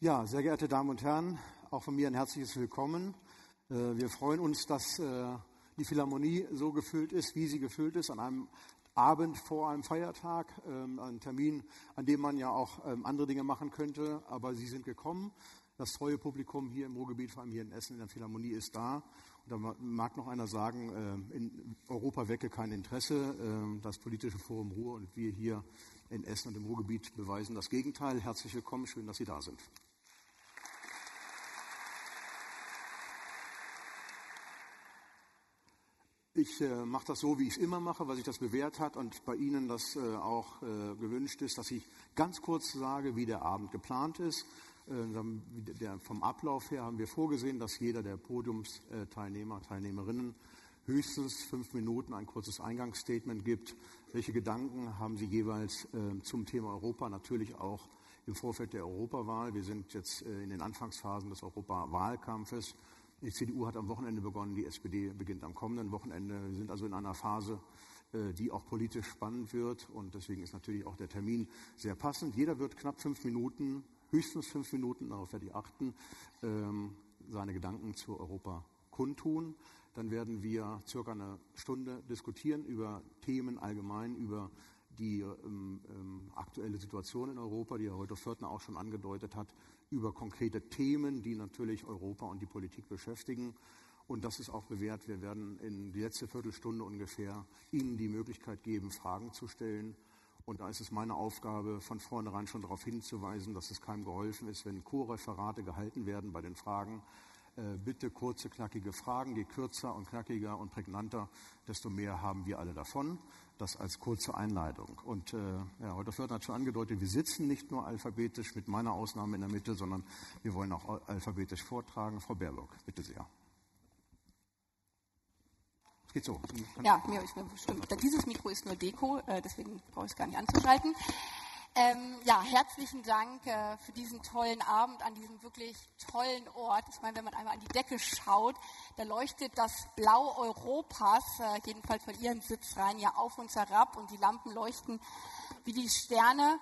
Ja, sehr geehrte Damen und Herren, auch von mir ein herzliches Willkommen. Wir freuen uns, dass die Philharmonie so gefüllt ist, wie sie gefüllt ist, an einem Abend vor einem Feiertag, ein Termin, an dem man ja auch andere Dinge machen könnte, aber Sie sind gekommen. Das treue Publikum hier im Ruhrgebiet, vor allem hier in Essen in der Philharmonie, ist da. Und da mag noch einer sagen, in Europa wecke kein Interesse. Das politische Forum Ruhr und wir hier in Essen und im Ruhrgebiet beweisen das Gegenteil. Herzlich willkommen, schön, dass Sie da sind. Ich mache das so, wie ich es immer mache, weil sich das bewährt hat und bei Ihnen das auch gewünscht ist, dass ich ganz kurz sage, wie der Abend geplant ist. Vom Ablauf her haben wir vorgesehen, dass jeder der Podiumsteilnehmer, Teilnehmerinnen höchstens 5 Minuten ein kurzes Eingangsstatement gibt. Welche Gedanken haben Sie jeweils zum Thema Europa? Natürlich auch im Vorfeld der Europawahl. Wir sind jetzt in den Anfangsphasen des Europawahlkampfes. Die CDU hat am Wochenende begonnen, die SPD beginnt am kommenden Wochenende. Wir sind also in einer Phase, die auch politisch spannend wird und deswegen ist natürlich auch der Termin sehr passend. Jeder wird knapp 5 Minuten, höchstens 5 Minuten, darauf werde ich achten, seine Gedanken zu Europa kundtun. Dann werden wir circa eine Stunde diskutieren über Themen allgemein, über die aktuelle Situation in Europa, die Herr Reuter-Völkner auch schon angedeutet hat, über konkrete Themen, die natürlich Europa und die Politik beschäftigen. Und das ist auch bewährt. Wir werden in die letzte Viertelstunde ungefähr Ihnen die Möglichkeit geben, Fragen zu stellen. Und da ist es meine Aufgabe, von vornherein schon darauf hinzuweisen, dass es keinem geholfen ist, wenn Co-Referate gehalten werden bei den Fragen. Bitte kurze, knackige Fragen. Je kürzer und knackiger und prägnanter, desto mehr haben wir alle davon. Das als kurze Einleitung. Und Herr Reuter-Völkner hat schon angedeutet, wir sitzen nicht nur alphabetisch mit meiner Ausnahme in der Mitte, sondern wir wollen auch alphabetisch vortragen. Frau Baerbock, bitte sehr. Es geht so. Ja, mir stimmt. Dieses Mikro ist nur Deko, deswegen brauche ich es gar nicht anzuschalten. Herzlichen Dank für diesen tollen Abend an diesem wirklich tollen Ort. Ich meine, wenn man einmal an die Decke schaut, da leuchtet das Blau Europas, jedenfalls von Ihren Sitzreihen, ja auf uns herab und die Lampen leuchten wie die Sterne.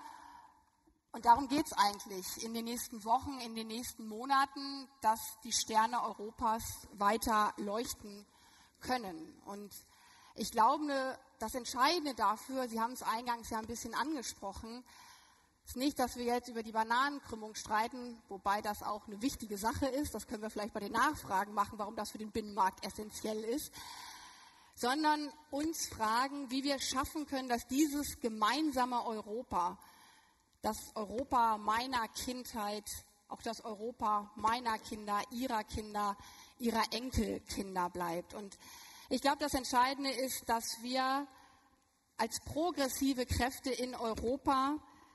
Und darum geht es eigentlich in den nächsten Wochen, in den nächsten Monaten, dass die Sterne Europas weiter leuchten können. Und ich glaube, das Entscheidende dafür, Sie haben es eingangs ja ein bisschen angesprochen, ist nicht, dass wir jetzt über die Bananenkrümmung streiten, wobei das auch eine wichtige Sache ist. Das können wir vielleicht bei den Nachfragen machen, warum das für den Binnenmarkt essentiell ist, sondern uns fragen, wie wir es schaffen können, dass dieses gemeinsame Europa, das Europa meiner Kindheit, auch das Europa meiner Kinder, ihrer Enkelkinder bleibt. Und ich glaube, das Entscheidende ist, dass wir als progressive Kräfte in Europa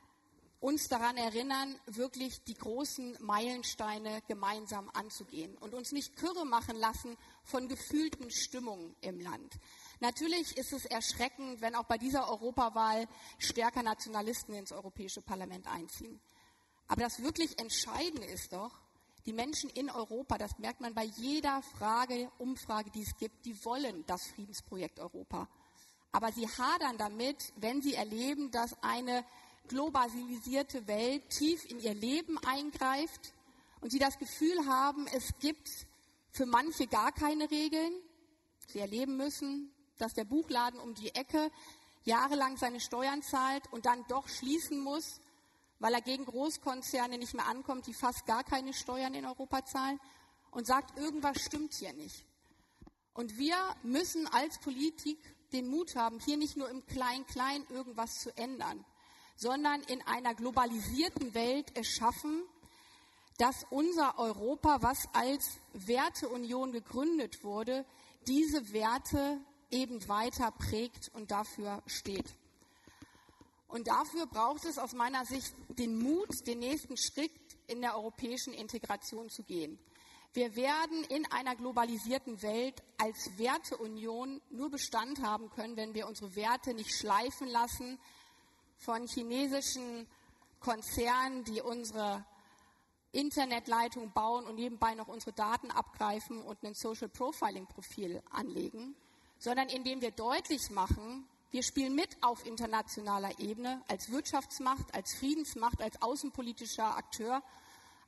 uns daran erinnern, wirklich die großen Meilensteine gemeinsam anzugehen und uns nicht kirre machen lassen von gefühlten Stimmungen im Land. Natürlich ist es erschreckend, wenn auch bei dieser Europawahl stärker Nationalisten ins Europäische Parlament einziehen. Aber das wirklich Entscheidende ist doch, die Menschen in Europa, das merkt man bei jeder Umfrage, die es gibt, die wollen das Friedensprojekt Europa. Aber sie hadern damit, wenn sie erleben, dass eine globalisierte Welt tief in ihr Leben eingreift und sie das Gefühl haben, es gibt für manche gar keine Regeln. Sie erleben müssen, dass der Buchladen um die Ecke jahrelang seine Steuern zahlt und dann doch schließen muss, weil er gegen Großkonzerne nicht mehr ankommt, die fast gar keine Steuern in Europa zahlen und sagt, irgendwas stimmt hier nicht. Und wir müssen als Politik den Mut haben, hier nicht nur im Klein-Klein irgendwas zu ändern, sondern in einer globalisierten Welt es schaffen, dass unser Europa, was als Werteunion gegründet wurde, diese Werte eben weiter prägt und dafür steht. Und dafür braucht es aus meiner Sicht den Mut, den nächsten Schritt in der europäischen Integration zu gehen. Wir werden in einer globalisierten Welt als Werteunion nur Bestand haben können, wenn wir unsere Werte nicht schleifen lassen von chinesischen Konzernen, die unsere Internetleitung bauen und nebenbei noch unsere Daten abgreifen und ein Social Profiling Profil anlegen, sondern indem wir deutlich machen, wir spielen mit auf internationaler Ebene als Wirtschaftsmacht, als Friedensmacht, als außenpolitischer Akteur,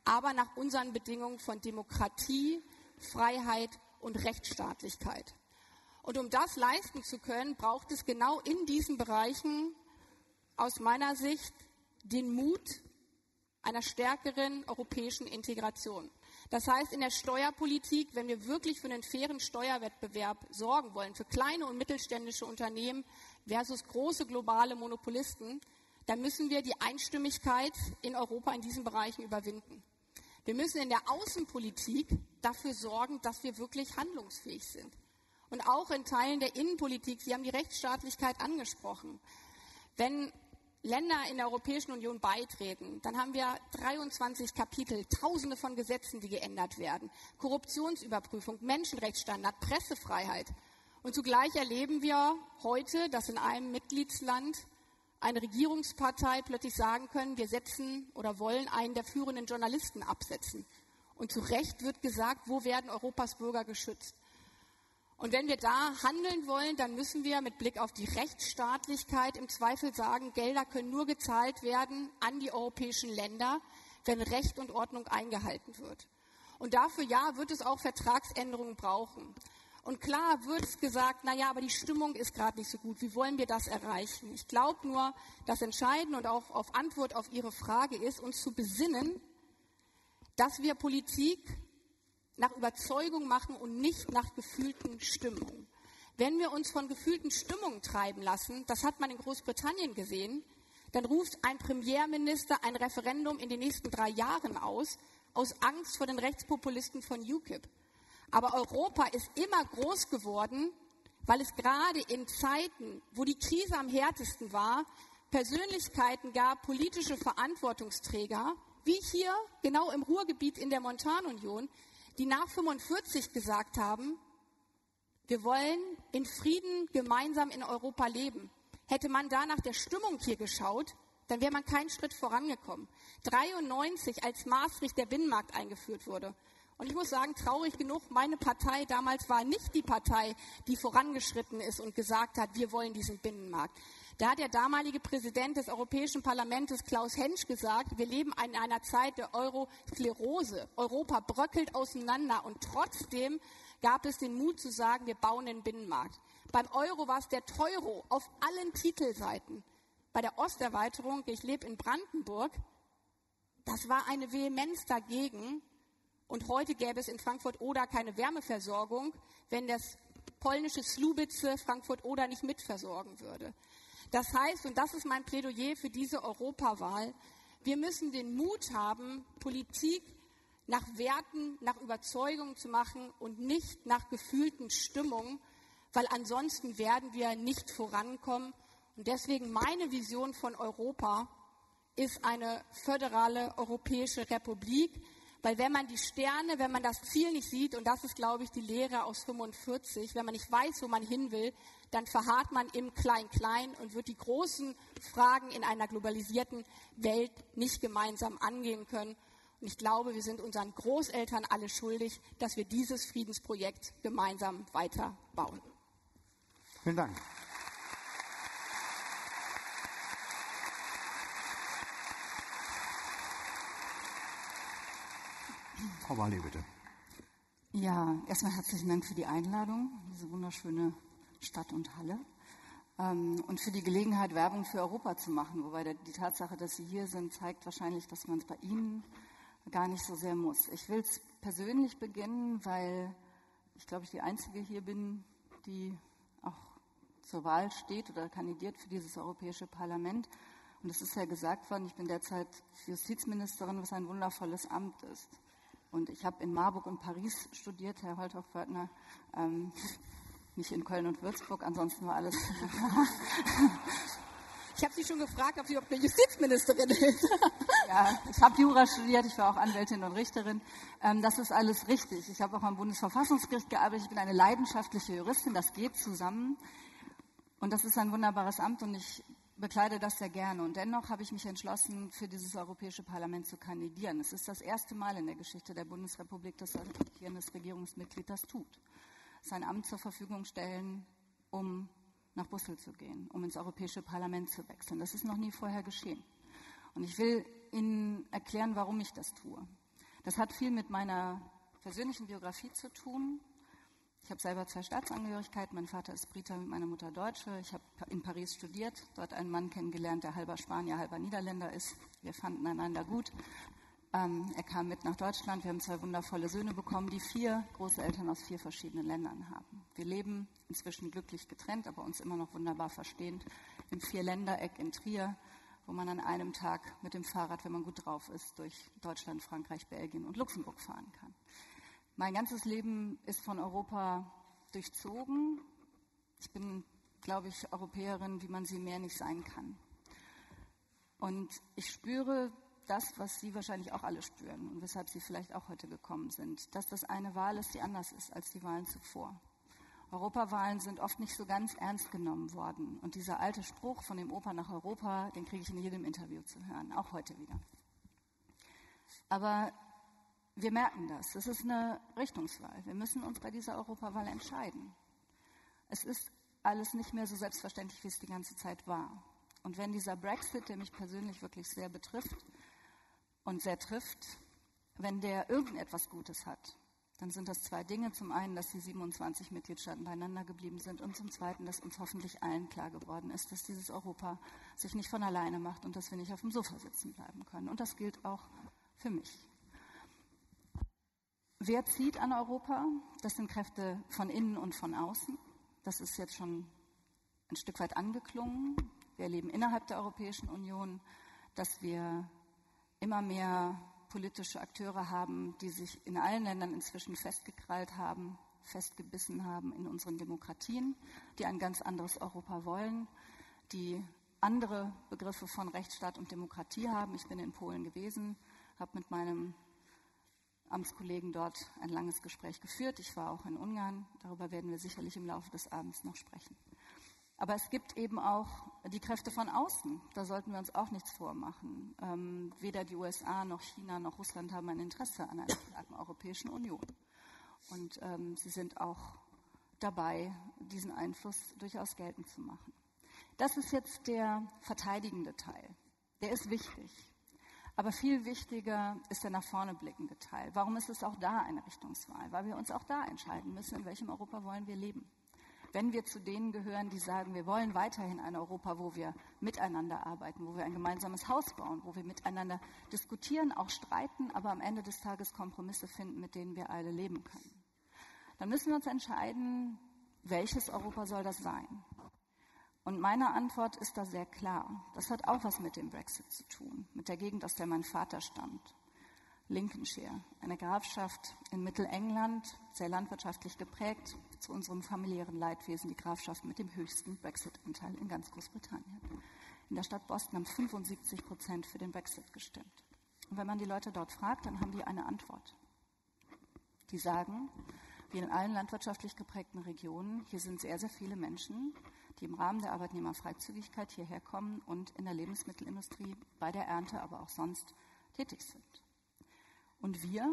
aber nach unseren Bedingungen von Demokratie, Freiheit und Rechtsstaatlichkeit. Und um das leisten zu können, braucht es genau in diesen Bereichen aus meiner Sicht den Mut einer stärkeren europäischen Integration. Das heißt, in der Steuerpolitik, wenn wir wirklich für einen fairen Steuerwettbewerb sorgen wollen, für kleine und mittelständische Unternehmen versus große globale Monopolisten, dann müssen wir die Einstimmigkeit in Europa in diesen Bereichen überwinden. Wir müssen in der Außenpolitik dafür sorgen, dass wir wirklich handlungsfähig sind. Und auch in Teilen der Innenpolitik, Sie haben die Rechtsstaatlichkeit angesprochen. Wenn Länder in der Europäischen Union beitreten, dann haben wir 23 Kapitel, Tausende von Gesetzen, die geändert werden, Korruptionsüberprüfung, Menschenrechtsstandard, Pressefreiheit. Und zugleich erleben wir heute, dass in einem Mitgliedsland eine Regierungspartei plötzlich sagen können, wir setzen oder wollen einen der führenden Journalisten absetzen. Und zu Recht wird gesagt, wo werden Europas Bürger geschützt? Und wenn wir da handeln wollen, dann müssen wir mit Blick auf die Rechtsstaatlichkeit im Zweifel sagen, Gelder können nur gezahlt werden an die europäischen Länder, wenn Recht und Ordnung eingehalten wird. Und dafür, ja, wird es auch Vertragsänderungen brauchen. Und klar wird es gesagt, naja, aber die Stimmung ist gerade nicht so gut. Wie wollen wir das erreichen? Ich glaube nur, das Entscheidende und auch auf Antwort auf Ihre Frage ist, uns zu besinnen, dass wir Politik nach Überzeugung machen und nicht nach gefühlten Stimmungen. Wenn wir uns von gefühlten Stimmungen treiben lassen, das hat man in Großbritannien gesehen, dann ruft ein Premierminister ein Referendum in den nächsten 3 Jahren aus Angst vor den Rechtspopulisten von UKIP. Aber Europa ist immer groß geworden, weil es gerade in Zeiten, wo die Krise am härtesten war, Persönlichkeiten gab, politische Verantwortungsträger, wie hier genau im Ruhrgebiet in der Montanunion, die nach 45 gesagt haben, wir wollen in Frieden gemeinsam in Europa leben. Hätte man da nach der Stimmung hier geschaut, dann wäre man keinen Schritt vorangekommen. 93, als Maastricht der Binnenmarkt eingeführt wurde. Und ich muss sagen, traurig genug, meine Partei damals war nicht die Partei, die vorangeschritten ist und gesagt hat, wir wollen diesen Binnenmarkt. Da hat der damalige Präsident des Europäischen Parlaments, Klaus Hensch, gesagt, wir leben in einer Zeit der Eurosklerose. Europa bröckelt auseinander und trotzdem gab es den Mut zu sagen, wir bauen den Binnenmarkt. Beim Euro war es der Teuro auf allen Titelseiten. Bei der Osterweiterung, ich lebe in Brandenburg, das war eine Vehemenz dagegen. Und heute gäbe es in Frankfurt-Oder keine Wärmeversorgung, wenn das polnische Słubice Frankfurt-Oder nicht mitversorgen würde. Das heißt, und das ist mein Plädoyer für diese Europawahl, wir müssen den Mut haben, Politik nach Werten, nach Überzeugungen zu machen und nicht nach gefühlten Stimmungen, weil ansonsten werden wir nicht vorankommen. Und deswegen meine Vision von Europa ist eine föderale europäische Republik, weil wenn man die Sterne, wenn man das Ziel nicht sieht, und das ist, glaube ich, die Lehre aus 45, wenn man nicht weiß, wo man hin will, dann verharrt man im Klein-Klein und wird die großen Fragen in einer globalisierten Welt nicht gemeinsam angehen können. Und ich glaube, wir sind unseren Großeltern alle schuldig, dass wir dieses Friedensprojekt gemeinsam weiterbauen. Vielen Dank. Frau Walli, bitte. Ja, erstmal herzlichen Dank für die Einladung, diese wunderschöne Stadt und Halle. Und für die Gelegenheit, Werbung für Europa zu machen. Wobei die Tatsache, dass Sie hier sind, zeigt wahrscheinlich, dass man es bei Ihnen gar nicht so sehr muss. Ich will es persönlich beginnen, weil ich glaube, ich die Einzige hier bin, die auch zur Wahl steht oder kandidiert für dieses Europäische Parlament. Und es ist ja gesagt worden, ich bin derzeit Justizministerin, was ein wundervolles Amt ist. Und ich habe in Marburg und Paris studiert, Herr Holthoff-Wörthner, nicht in Köln und Würzburg, ansonsten war alles. Ich habe Sie schon gefragt, ob Sie eine Justizministerin ist. Ja, ich habe Jura studiert, ich war auch Anwältin und Richterin. Das ist alles richtig. Ich habe auch am Bundesverfassungsgericht gearbeitet, ich bin eine leidenschaftliche Juristin, das geht zusammen. Und das ist ein wunderbares Amt und ich bekleide das sehr gerne. Und dennoch habe ich mich entschlossen, für dieses Europäische Parlament zu kandidieren. Es ist das erste Mal in der Geschichte der Bundesrepublik, dass ein amtierendes Regierungsmitglied das tut. Sein Amt zur Verfügung stellen, um nach Brüssel zu gehen, um ins Europäische Parlament zu wechseln. Das ist noch nie vorher geschehen. Und ich will Ihnen erklären, warum ich das tue. Das hat viel mit meiner persönlichen Biografie zu tun. Ich habe selber 2 Staatsangehörigkeiten. Mein Vater ist Brite, meine Mutter Deutsche. Ich habe in Paris studiert, dort einen Mann kennengelernt, der halber Spanier, halber Niederländer ist. Wir fanden einander gut. Er kam mit nach Deutschland. Wir haben 2 wundervolle Söhne bekommen, die 4 Großeltern aus 4 verschiedenen Ländern haben. Wir leben inzwischen glücklich getrennt, aber uns immer noch wunderbar verstehend im 4-Ländereck in Trier, wo man an einem Tag mit dem Fahrrad, wenn man gut drauf ist, durch Deutschland, Frankreich, Belgien und Luxemburg fahren kann. Mein ganzes Leben ist von Europa durchzogen. Ich bin, glaube ich, Europäerin, wie man sie mehr nicht sein kann. Und ich spüre das, was Sie wahrscheinlich auch alle spüren und weshalb Sie vielleicht auch heute gekommen sind, dass das eine Wahl ist, die anders ist als die Wahlen zuvor. Europawahlen sind oft nicht so ganz ernst genommen worden. Und dieser alte Spruch von dem Opa nach Europa, den kriege ich in jedem Interview zu hören, auch heute wieder. Aber wir merken das. Es ist eine Richtungswahl. Wir müssen uns bei dieser Europawahl entscheiden. Es ist alles nicht mehr so selbstverständlich, wie es die ganze Zeit war. Und wenn dieser Brexit, der mich persönlich wirklich sehr betrifft und sehr trifft, wenn der irgendetwas Gutes hat, dann sind das 2 Dinge. Zum einen, dass die 27 Mitgliedstaaten beieinander geblieben sind und zum Zweiten, dass uns hoffentlich allen klar geworden ist, dass dieses Europa sich nicht von alleine macht und dass wir nicht auf dem Sofa sitzen bleiben können. Und das gilt auch für mich. Wer zieht an Europa? Das sind Kräfte von innen und von außen. Das ist jetzt schon ein Stück weit angeklungen. Wir erleben innerhalb der Europäischen Union, dass wir immer mehr politische Akteure haben, die sich in allen Ländern inzwischen festgekrallt haben, festgebissen haben in unseren Demokratien, die ein ganz anderes Europa wollen, die andere Begriffe von Rechtsstaat und Demokratie haben. Ich bin in Polen gewesen, habe mit meinem Amtskollegen dort ein langes Gespräch geführt. Ich war auch in Ungarn. Darüber werden wir sicherlich im Laufe des Abends noch sprechen. Aber es gibt eben auch die Kräfte von außen. Da sollten wir uns auch nichts vormachen. Weder die USA noch China noch Russland haben ein Interesse an einer starken Europäischen Union. Und sie sind auch dabei, diesen Einfluss durchaus geltend zu machen. Das ist jetzt der verteidigende Teil. Der ist wichtig. Aber viel wichtiger ist der nach vorne blickende Teil. Warum ist es auch da eine Richtungswahl? Weil wir uns auch da entscheiden müssen, in welchem Europa wollen wir leben. Wenn wir zu denen gehören, die sagen, wir wollen weiterhin ein Europa, wo wir miteinander arbeiten, wo wir ein gemeinsames Haus bauen, wo wir miteinander diskutieren, auch streiten, aber am Ende des Tages Kompromisse finden, mit denen wir alle leben können, dann müssen wir uns entscheiden, welches Europa soll das sein? Und meine Antwort ist da sehr klar. Das hat auch was mit dem Brexit zu tun, mit der Gegend, aus der mein Vater stammt. Lincolnshire, eine Grafschaft in Mittelengland, sehr landwirtschaftlich geprägt, zu unserem familiären Leidwesen die Grafschaft mit dem höchsten Brexit-Anteil in ganz Großbritannien. In der Stadt Boston haben 75% für den Brexit gestimmt. Und wenn man die Leute dort fragt, dann haben die eine Antwort. Die sagen, wie in allen landwirtschaftlich geprägten Regionen, hier sind sehr, sehr viele Menschen, die im Rahmen der Arbeitnehmerfreizügigkeit hierher kommen und in der Lebensmittelindustrie bei der Ernte, aber auch sonst tätig sind. Und wir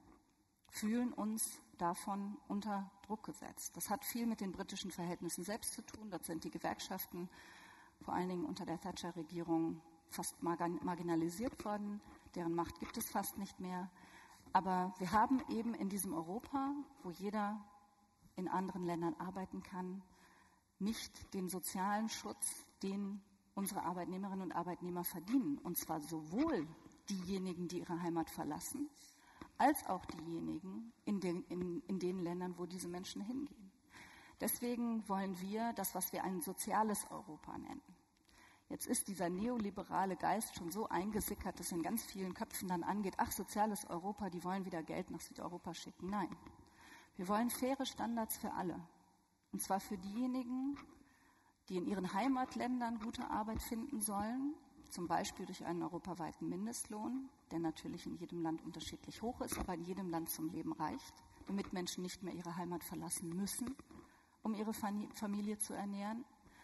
fühlen uns davon unter Druck gesetzt. Das hat viel mit den britischen Verhältnissen selbst zu tun. Dort sind die Gewerkschaften vor allen Dingen unter der Thatcher-Regierung fast marginalisiert worden. Deren Macht gibt es fast nicht mehr. Aber wir haben eben in diesem Europa, wo jeder in anderen Ländern arbeiten kann, nicht den sozialen Schutz, den unsere Arbeitnehmerinnen und Arbeitnehmer verdienen. Und zwar sowohl diejenigen, die ihre Heimat verlassen, als auch diejenigen in den Ländern, wo diese Menschen hingehen. Deswegen wollen wir das, was wir ein soziales Europa nennen. Jetzt ist dieser neoliberale Geist schon so eingesickert, dass in ganz vielen Köpfen dann angeht, ach, soziales Europa, die wollen wieder Geld nach Südeuropa schicken. Nein, wir wollen faire Standards für alle. Und zwar für diejenigen, die in ihren Heimatländern gute Arbeit finden sollen, zum Beispiel durch einen europaweiten Mindestlohn, der natürlich in jedem Land unterschiedlich hoch ist, aber in jedem Land zum Leben reicht, damit Menschen nicht mehr ihre Heimat verlassen müssen, um ihre Familie zu ernähren,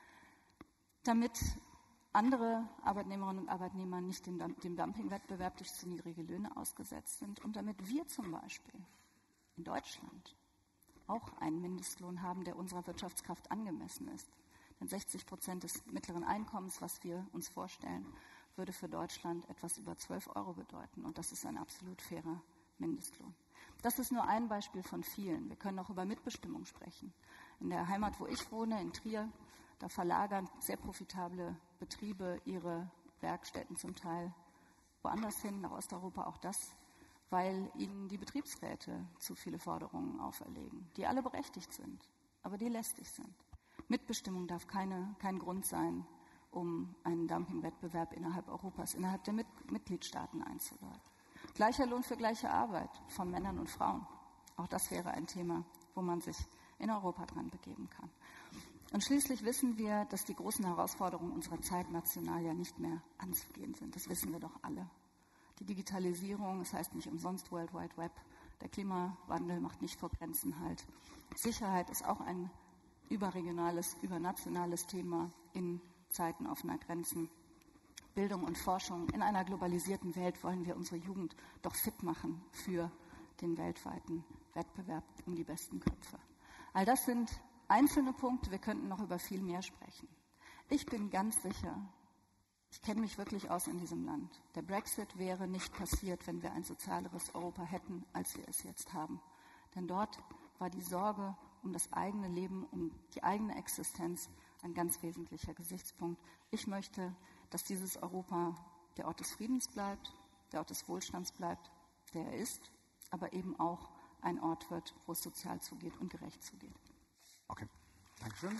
damit andere Arbeitnehmerinnen und Arbeitnehmer nicht dem Dumpingwettbewerb durch zu niedrige Löhne ausgesetzt sind und damit wir zum Beispiel in Deutschland auch einen Mindestlohn haben, der unserer Wirtschaftskraft angemessen ist. Denn 60% des mittleren Einkommens, was wir uns vorstellen, würde für Deutschland etwas über 12 € bedeuten. Und das ist ein absolut fairer Mindestlohn. Das ist nur ein Beispiel von vielen. Wir können auch über Mitbestimmung sprechen. In der Heimat, wo ich wohne, in Trier, da verlagern sehr profitable Betriebe ihre Werkstätten zum Teil woanders hin, nach Osteuropa, auch das, weil ihnen die Betriebsräte zu viele Forderungen auferlegen, die alle berechtigt sind, aber die lästig sind. Mitbestimmung darf kein Grund sein, um einen Dumpingwettbewerb innerhalb Europas, innerhalb der Mitgliedstaaten einzuleiten. Gleicher Lohn für gleiche Arbeit von Männern und Frauen. Auch das wäre ein Thema, wo man sich in Europa dran begeben kann. Und schließlich wissen wir, dass die großen Herausforderungen unserer Zeit national ja nicht mehr anzugehen sind. Das wissen wir doch alle. Die Digitalisierung, das heißt nicht umsonst World Wide Web, der Klimawandel macht nicht vor Grenzen Halt. Sicherheit ist auch ein überregionales, übernationales Thema in Zeiten offener Grenzen. Bildung und Forschung. In einer globalisierten Welt wollen wir unsere Jugend doch fit machen für den weltweiten Wettbewerb um die besten Köpfe. All das sind einzelne Punkte, wir könnten noch über viel mehr sprechen. Ich bin ganz sicher, ich kenne mich wirklich aus in diesem Land. Der Brexit wäre nicht passiert, wenn wir ein sozialeres Europa hätten, als wir es jetzt haben. Denn dort war die Sorge um das eigene Leben, um die eigene Existenz ein ganz wesentlicher Gesichtspunkt. Ich möchte, dass dieses Europa der Ort des Friedens bleibt, der Ort des Wohlstands bleibt, der er ist, aber eben auch ein Ort wird, wo es sozial zugeht und gerecht zugeht. Okay, Dankeschön.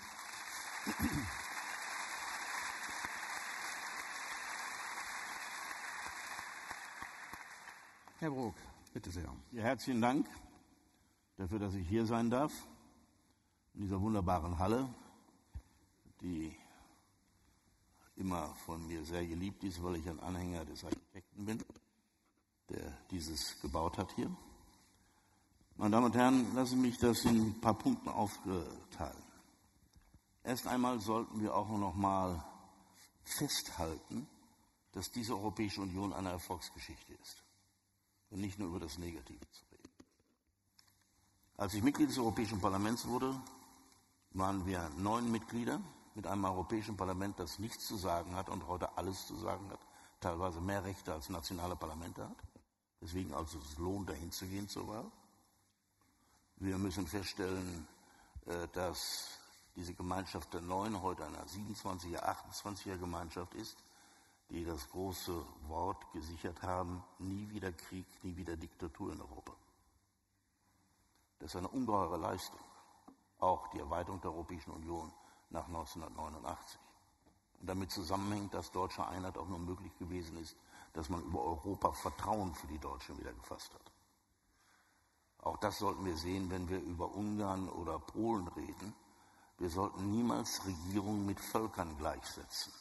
Herr Brok, bitte sehr. Ja, herzlichen Dank dafür, dass ich hier sein darf, in dieser wunderbaren Halle, die immer von mir sehr geliebt ist, weil ich ein Anhänger des Architekten bin, der dieses gebaut hat hier. Meine Damen und Herren, lassen Sie mich das in ein paar Punkten aufteilen. Erst einmal sollten wir auch noch mal festhalten, dass diese Europäische Union eine Erfolgsgeschichte ist und nicht nur über das Negative zu reden. Als ich Mitglied des Europäischen Parlaments wurde, waren wir 9 Mitglieder mit einem Europäischen Parlament, das nichts zu sagen hat und heute alles zu sagen hat, teilweise mehr Rechte als nationale Parlamente hat. Deswegen also es lohnt, dahin zu gehen zur Wahl. Wir müssen feststellen, dass diese Gemeinschaft der 9 heute eine 27er, 28er Gemeinschaft ist, die das große Wort gesichert haben, nie wieder Krieg, nie wieder Diktatur in Europa. Das ist eine ungeheure Leistung, auch die Erweiterung der Europäischen Union nach 1989. Und damit zusammenhängt, dass deutsche Einheit auch nur möglich gewesen ist, dass man über Europa Vertrauen für die Deutschen wieder gefasst hat. Auch das sollten wir sehen, wenn wir über Ungarn oder Polen reden. Wir sollten niemals Regierungen mit Völkern gleichsetzen.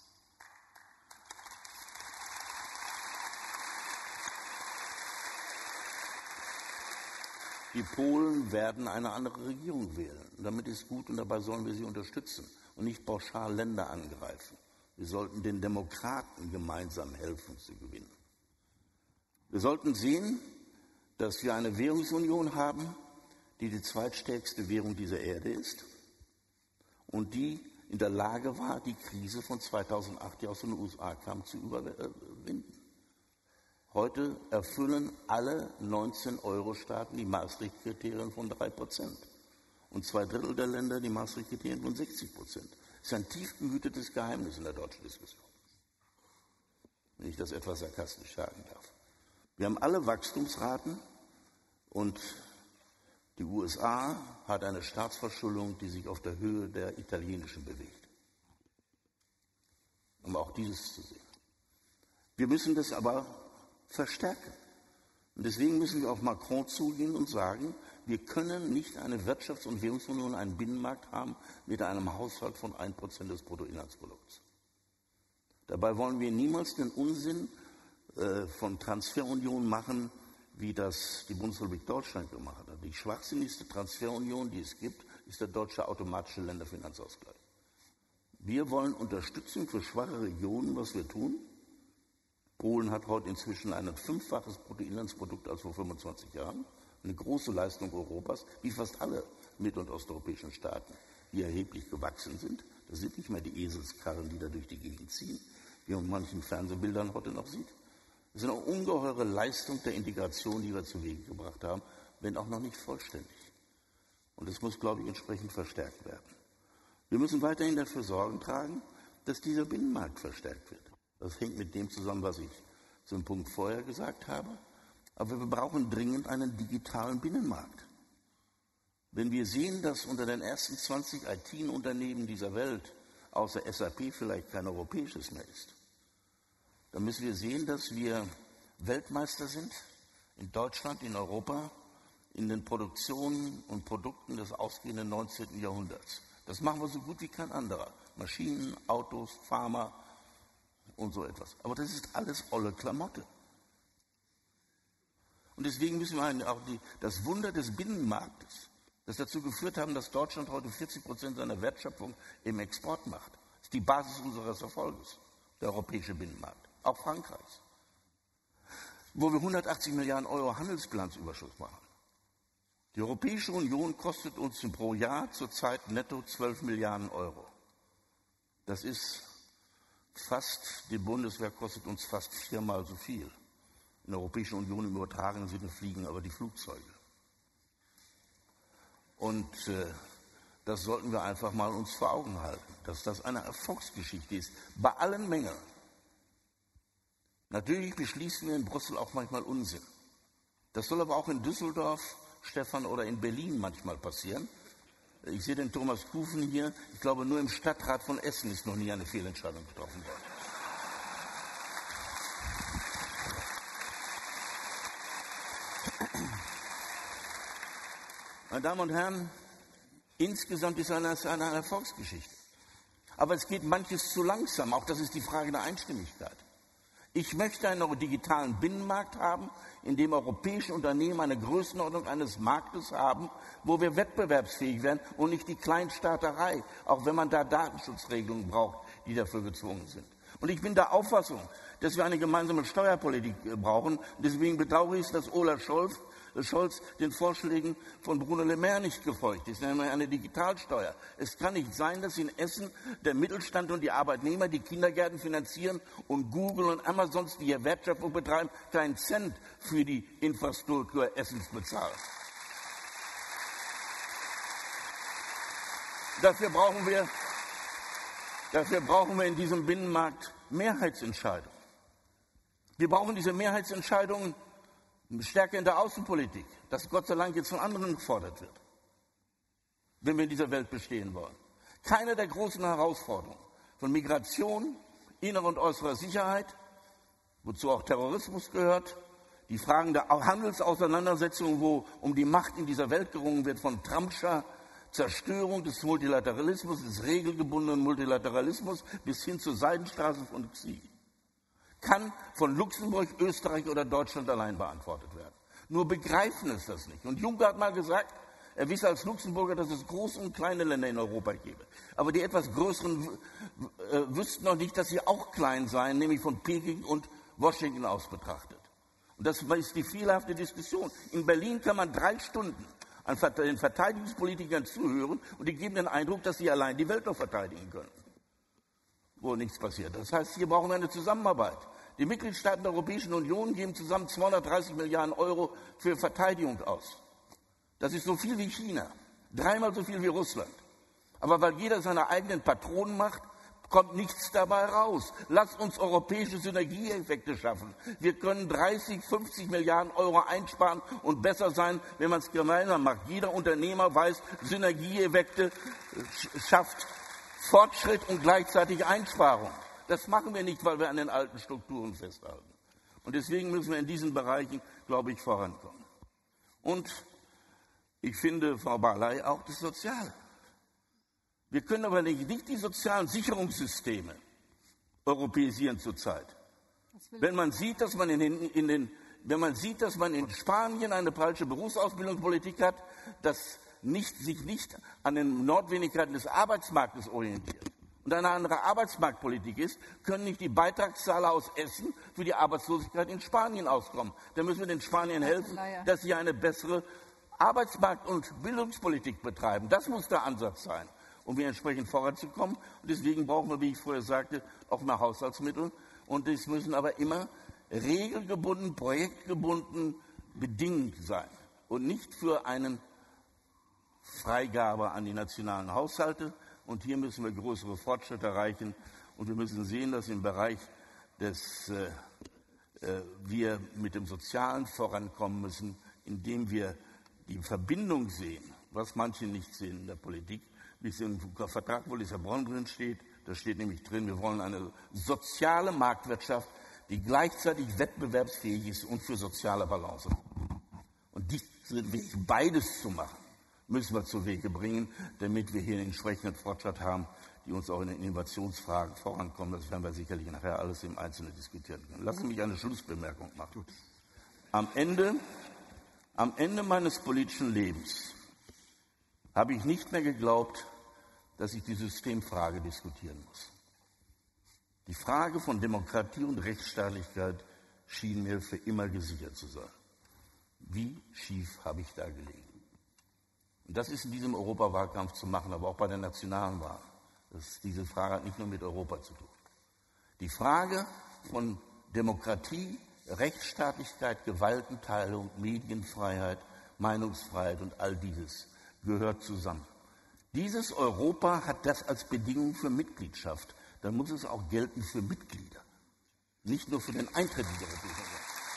Die Polen werden eine andere Regierung wählen. Und damit ist gut und dabei sollen wir sie unterstützen und nicht pauschal Länder angreifen. Wir sollten den Demokraten gemeinsam helfen zu gewinnen. Wir sollten sehen, dass wir eine Währungsunion haben, die die zweitstärkste Währung dieser Erde ist und die in der Lage war, die Krise von 2008, die aus den USA kam, zu überwinden. Heute erfüllen alle 19 Euro-Staaten die Maastricht-Kriterien von 3% und 2/3 der Länder die Maastricht-Kriterien von 60%. Das ist ein tief gehütetes Geheimnis in der deutschen Diskussion, wenn ich das etwas sarkastisch sagen darf. Wir haben alle Wachstumsraten und die USA hat eine Staatsverschuldung, die sich auf der Höhe der italienischen bewegt. Um auch dieses zu sehen. Wir müssen das aber verstärken. Und deswegen müssen wir auf Macron zugehen und sagen, wir können nicht eine Wirtschafts- und Währungsunion, einen Binnenmarkt haben mit einem Haushalt von 1% des Bruttoinlandsprodukts. Dabei wollen wir niemals den Unsinn von Transferunion machen, wie das die Bundesrepublik Deutschland gemacht hat. Die schwachsinnigste Transferunion, die es gibt, ist der deutsche automatische Länderfinanzausgleich. Wir wollen Unterstützung für schwache Regionen, was wir tun. Polen hat heute inzwischen ein 5-faches Bruttoinlandsprodukt als vor 25 Jahren. Eine große Leistung Europas, wie fast alle mit- und osteuropäischen Staaten, die erheblich gewachsen sind. Das sind nicht mehr die Eselskarren, die da durch die Gegend ziehen, wie man in manchen Fernsehbildern heute noch sieht. Das ist eine ungeheure Leistung der Integration, die wir zu Wege gebracht haben, wenn auch noch nicht vollständig. Und das muss, glaube ich, entsprechend verstärkt werden. Wir müssen weiterhin dafür Sorgen tragen, dass dieser Binnenmarkt verstärkt wird. Das hängt mit dem zusammen, was ich zum Punkt vorher gesagt habe. Aber wir brauchen dringend einen digitalen Binnenmarkt. Wenn wir sehen, dass unter den ersten 20 IT-Unternehmen dieser Welt außer SAP vielleicht kein europäisches mehr ist, dann müssen wir sehen, dass wir Weltmeister sind in Deutschland, in Europa, in den Produktionen und Produkten des ausgehenden 19. Jahrhunderts. Das machen wir so gut wie kein anderer. Maschinen, Autos, Pharma und so etwas. Aber das ist alles olle Klamotte. Und deswegen müssen wir auch das Wunder des Binnenmarktes, das dazu geführt haben, dass Deutschland heute 40% seiner Wertschöpfung im Export macht, das ist die Basis unseres Erfolges, der europäische Binnenmarkt, auch Frankreichs, wo wir 180 Milliarden Euro Handelsbilanzüberschuss machen. Die Europäische Union kostet uns pro Jahr zurzeit netto 12 Milliarden Euro. Das ist fast, die Bundeswehr kostet uns fast 4-mal so viel. In der Europäischen Union im übertragenen Sinne fliegen aber die Flugzeuge. Und das sollten wir einfach mal uns vor Augen halten, dass das eine Erfolgsgeschichte ist, bei allen Mängeln. Natürlich beschließen wir in Brüssel auch manchmal Unsinn. Das soll aber auch in Düsseldorf, Stefan, oder in Berlin manchmal passieren. Ich sehe den Thomas Kufen hier. Ich glaube, nur im Stadtrat von Essen ist noch nie eine Fehlentscheidung getroffen worden. Meine Damen und Herren, insgesamt ist es eine Erfolgsgeschichte. Aber es geht manches zu langsam. Auch das ist die Frage der Einstimmigkeit. Ich möchte einen digitalen Binnenmarkt haben, in dem europäische Unternehmen eine Größenordnung eines Marktes haben, wo wir wettbewerbsfähig werden und nicht die Kleinstaaterei, auch wenn man da Datenschutzregelungen braucht, die dafür gezwungen sind. Und ich bin der Auffassung, dass wir eine gemeinsame Steuerpolitik brauchen. Deswegen bedauere ich es, dass Olaf Scholz den Vorschlägen von Bruno Le Maire nicht gefolgt ist, nämlich eine Digitalsteuer. Es kann nicht sein, dass in Essen der Mittelstand und die Arbeitnehmer die Kindergärten finanzieren und Google und Amazon, die hier Wertschöpfung betreiben, keinen Cent für die Infrastruktur Essens bezahlen. Dafür brauchen wir in diesem Binnenmarkt Mehrheitsentscheidungen. Wir brauchen diese Mehrheitsentscheidungen stärker in der Außenpolitik, das Gott sei Dank jetzt von anderen gefordert wird, wenn wir in dieser Welt bestehen wollen. Keine der großen Herausforderungen von Migration, innerer und äußerer Sicherheit, wozu auch Terrorismus gehört, die Fragen der Handelsauseinandersetzungen, wo um die Macht in dieser Welt gerungen wird, von Trumpscher Zerstörung des Multilateralismus, des regelgebundenen Multilateralismus bis hin zur Seidenstraße von Xi, kann von Luxemburg, Österreich oder Deutschland allein beantwortet werden. Nur begreifen es das nicht. Und Juncker hat mal gesagt, er wisse als Luxemburger, dass es große und kleine Länder in Europa gäbe. Aber die etwas größeren wüssten noch nicht, dass sie auch klein seien, nämlich von Peking und Washington aus betrachtet. Und das ist die fehlerhafte Diskussion. In Berlin kann man 3 Stunden den Verteidigungspolitikern zuhören und die geben den Eindruck, dass sie allein die Welt noch verteidigen können, wo nichts passiert. Das heißt, hier brauchen wir eine Zusammenarbeit. Die Mitgliedstaaten der Europäischen Union geben zusammen 230 Milliarden Euro für Verteidigung aus. Das ist so viel wie China, 3-mal so viel wie Russland. Aber weil jeder seine eigenen Patronen macht, kommt nichts dabei raus. Lasst uns europäische Synergieeffekte schaffen. Wir können 30, 50 Milliarden Euro einsparen und besser sein, wenn man es gemeinsam macht. Jeder Unternehmer weiß, Synergieeffekte schafft Fortschritt und gleichzeitig Einsparung. Das machen wir nicht, weil wir an den alten Strukturen festhalten. Und deswegen müssen wir in diesen Bereichen, glaube ich, vorankommen. Und ich finde, Frau Barley, auch das Soziale. Wir können aber nicht die sozialen Sicherungssysteme europäisieren zurzeit. Wenn man sieht, dass man in Spanien eine falsche Berufsausbildungspolitik hat, das sich nicht an den Notwendigkeiten des Arbeitsmarktes orientiert und eine andere Arbeitsmarktpolitik ist, können nicht die Beitragszahler aus Essen für die Arbeitslosigkeit in Spanien auskommen. Da müssen wir den Spaniern helfen, dass sie eine bessere Arbeitsmarkt- und Bildungspolitik betreiben. Das muss der Ansatz sein, um hier entsprechend voranzukommen. Und deswegen brauchen wir, wie ich vorher sagte, auch mehr Haushaltsmittel. Und es müssen aber immer regelgebunden, projektgebunden bedingt sein und nicht für eine Freigabe an die nationalen Haushalte. Und hier müssen wir größere Fortschritte erreichen. Und wir müssen sehen, dass im Bereich wir mit dem Sozialen vorankommen müssen, indem wir die Verbindung sehen, was manche nicht sehen in der Politik, wie es im Vertrag von Lissabon drin steht. Da steht nämlich drin, wir wollen eine soziale Marktwirtschaft, die gleichzeitig wettbewerbsfähig ist und für soziale Balance. Und diesen Weg, beides zu machen, müssen wir zu Wege bringen, damit wir hier einen entsprechenden Fortschritt haben, die uns auch in den Innovationsfragen vorankommen. Das werden wir sicherlich nachher alles im Einzelnen diskutieren können. Lassen Sie mich eine Schlussbemerkung machen. Am Ende meines politischen Lebens habe ich nicht mehr geglaubt, dass ich die Systemfrage diskutieren muss. Die Frage von Demokratie und Rechtsstaatlichkeit schien mir für immer gesichert zu sein. Wie schief habe ich da gelegen? Und das ist in diesem Europawahlkampf zu machen, aber auch bei der nationalen Wahl. Diese Frage hat nicht nur mit Europa zu tun. Die Frage von Demokratie, Rechtsstaatlichkeit, Gewaltenteilung, Medienfreiheit, Meinungsfreiheit und all dieses gehört zusammen. Dieses Europa hat das als Bedingung für Mitgliedschaft. Dann muss es auch gelten für Mitglieder, nicht nur für den Eintritt in die Europäische Union.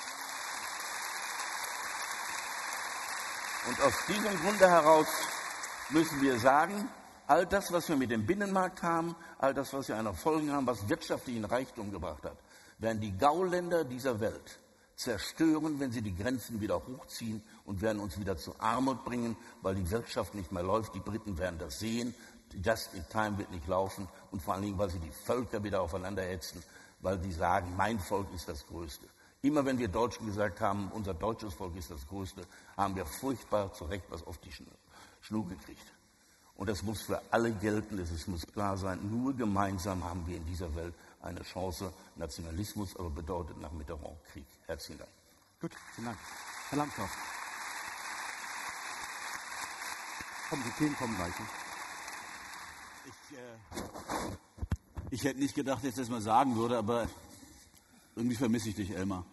Und aus diesem Grunde heraus müssen wir sagen, all das, was wir mit dem Binnenmarkt haben, all das, was wir an Erfolgen haben, was wirtschaftlichen Reichtum gebracht hat, werden die Gauländer dieser Welt zerstören, wenn sie die Grenzen wieder hochziehen und werden uns wieder zur Armut bringen, weil die Wirtschaft nicht mehr läuft. Die Briten werden das sehen. Just in time wird nicht laufen und vor allen Dingen, weil sie die Völker wieder aufeinander hetzen, weil sie sagen, mein Volk ist das Größte. Immer wenn wir Deutschen gesagt haben, unser deutsches Volk ist das Größte, haben wir furchtbar zu Recht was auf die Schnur gekriegt. Und das muss für alle gelten, es muss klar sein, nur gemeinsam haben wir in dieser Welt eine Chance. Nationalismus aber bedeutet nach Mitterrand Krieg. Herzlichen Dank. Gut, vielen Dank. Herr Lambsdorff. Die Themen kommen gleich. Ne? Ich hätte nicht gedacht, dass ich das mal sagen würde, aber irgendwie vermisse ich dich, Elmar.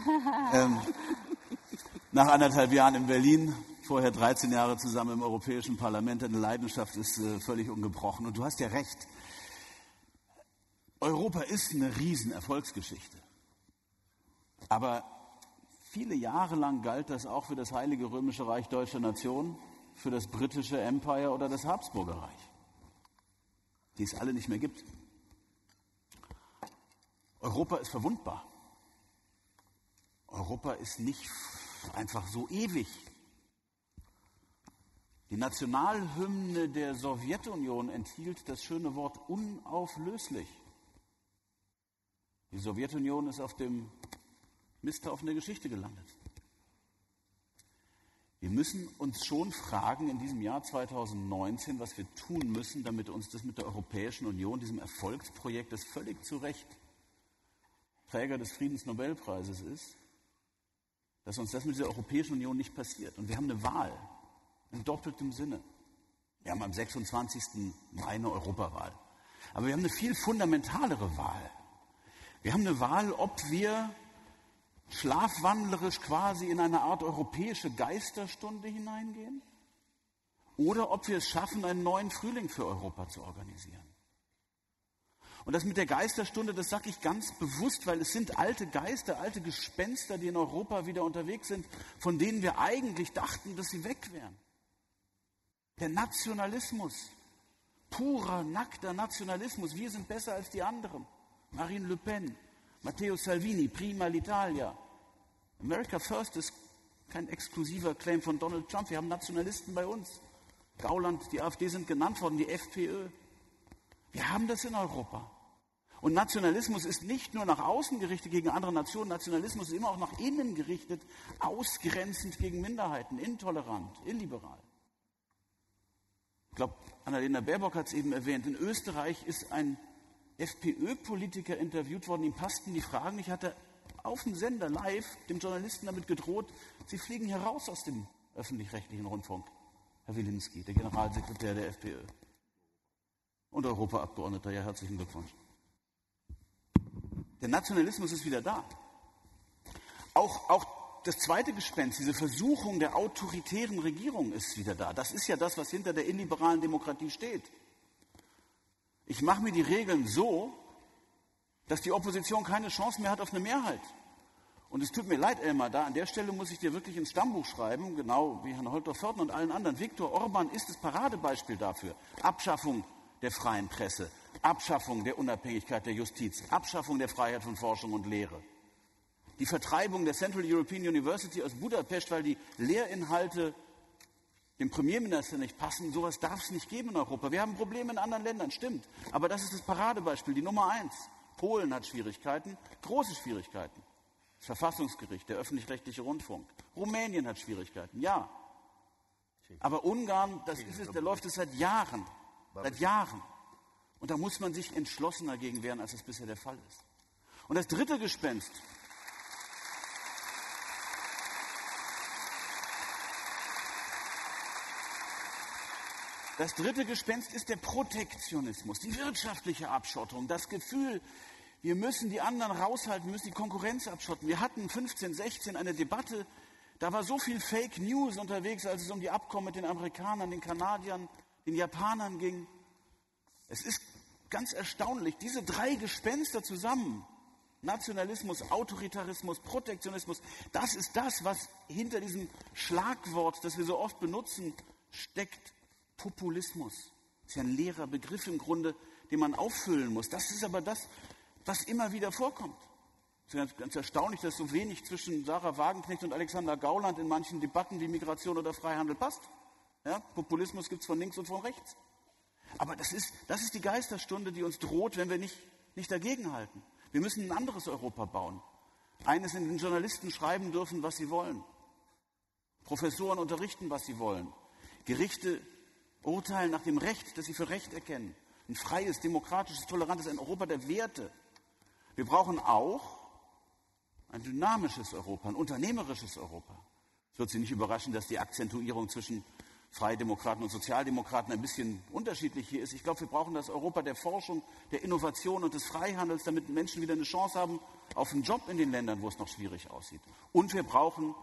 Nach 1,5 Jahren in Berlin, vorher 13 Jahre zusammen im Europäischen Parlament, deine Leidenschaft ist völlig ungebrochen. Und du hast ja recht. Europa ist eine Riesenerfolgsgeschichte. Aber viele Jahre lang galt das auch für das Heilige Römische Reich Deutscher Nation, für das britische Empire oder das Habsburger Reich, die es alle nicht mehr gibt. Europa ist verwundbar. Europa ist nicht einfach so ewig. Die Nationalhymne der Sowjetunion enthielt das schöne Wort unauflöslich. Die Sowjetunion ist auf dem Misthaufen der Geschichte gelandet. Wir müssen uns schon fragen in diesem Jahr 2019, was wir tun müssen, damit uns das mit der Europäischen Union, diesem Erfolgsprojekt, das völlig zu Recht Träger des Friedensnobelpreises ist, dass uns das mit der Europäischen Union nicht passiert. Und wir haben eine Wahl, in doppeltem Sinne. Wir haben am 26. Mai eine Europawahl. Aber wir haben eine viel fundamentalere Wahl. Wir haben eine Wahl, ob wir schlafwandlerisch quasi in eine Art europäische Geisterstunde hineingehen oder ob wir es schaffen, einen neuen Frühling für Europa zu organisieren. Und das mit der Geisterstunde, das sage ich ganz bewusst, weil es sind alte Geister, alte Gespenster, die in Europa wieder unterwegs sind, von denen wir eigentlich dachten, dass sie weg wären. Der Nationalismus, purer, nackter Nationalismus, wir sind besser als die anderen. Marine Le Pen, Matteo Salvini, prima l'Italia. America First ist kein exklusiver Claim von Donald Trump. Wir haben Nationalisten bei uns. Gauland, die AfD sind genannt worden, die FPÖ. Wir haben das in Europa. Und Nationalismus ist nicht nur nach außen gerichtet gegen andere Nationen. Nationalismus ist immer auch nach innen gerichtet, ausgrenzend gegen Minderheiten, intolerant, illiberal. Ich glaube, Annalena Baerbock hat es eben erwähnt. In Österreich ist ein FPÖ-Politiker interviewt worden, ihm passten die Fragen. Ich hatte auf dem Sender live dem Journalisten damit gedroht, Sie fliegen hier raus aus dem öffentlich-rechtlichen Rundfunk, Herr Wilimski, der Generalsekretär der FPÖ und Europaabgeordneter. Ja, herzlichen Glückwunsch. Der Nationalismus ist wieder da. Auch das zweite Gespenst, diese Versuchung der autoritären Regierung ist wieder da. Das ist ja das, was hinter der illiberalen Demokratie steht. Ich mache mir die Regeln so, dass die Opposition keine Chance mehr hat auf eine Mehrheit. Und es tut mir leid, Elmar, da an der Stelle muss ich dir wirklich ins Stammbuch schreiben, genau wie Herrn Holter-Förten und allen anderen. Viktor Orban ist das Paradebeispiel dafür. Abschaffung der freien Presse, Abschaffung der Unabhängigkeit der Justiz, Abschaffung der Freiheit von Forschung und Lehre. Die Vertreibung der Central European University aus Budapest, weil die Lehrinhalte dem Premierminister nicht passen. Sowas darf es nicht geben in Europa. Wir haben Probleme in anderen Ländern, stimmt. Aber das ist das Paradebeispiel, die Nummer 1. Polen hat Schwierigkeiten, große Schwierigkeiten. Das Verfassungsgericht, der öffentlich-rechtliche Rundfunk. Rumänien hat Schwierigkeiten, ja. Aber Ungarn, da läuft es seit Jahren. Seit Jahren. Und da muss man sich entschlossener gegen wehren, als es bisher der Fall ist. Und das dritte Gespenst. Das dritte Gespenst ist der Protektionismus, die wirtschaftliche Abschottung, das Gefühl, wir müssen die anderen raushalten, wir müssen die Konkurrenz abschotten. Wir hatten 15, 16 eine Debatte, da war so viel Fake News unterwegs, als es um die Abkommen mit den Amerikanern, den Kanadiern, den Japanern ging. Es ist ganz erstaunlich, diese 3 Gespenster zusammen, Nationalismus, Autoritarismus, Protektionismus, das ist das, was hinter diesem Schlagwort, das wir so oft benutzen, steckt. Populismus. Das ist ja ein leerer Begriff im Grunde, den man auffüllen muss. Das ist aber das, was immer wieder vorkommt. Es ist ganz erstaunlich, dass so wenig zwischen Sarah Wagenknecht und Alexander Gauland in manchen Debatten wie Migration oder Freihandel passt. Ja, Populismus gibt es von links und von rechts. Aber das ist die Geisterstunde, die uns droht, wenn wir nicht dagegenhalten. Wir müssen ein anderes Europa bauen. Eines, in dem Journalisten schreiben dürfen, was sie wollen. Professoren unterrichten, was sie wollen. Gerichte urteilen nach dem Recht, das sie für Recht erkennen. Ein freies, demokratisches, tolerantes, ein Europa der Werte. Wir brauchen auch ein dynamisches Europa, ein unternehmerisches Europa. Es wird Sie nicht überraschen, dass die Akzentuierung zwischen Freidemokraten und Sozialdemokraten ein bisschen unterschiedlich hier ist. Ich glaube, wir brauchen das Europa der Forschung, der Innovation und des Freihandels, damit Menschen wieder eine Chance haben auf einen Job in den Ländern, wo es noch schwierig aussieht. Und wir brauchen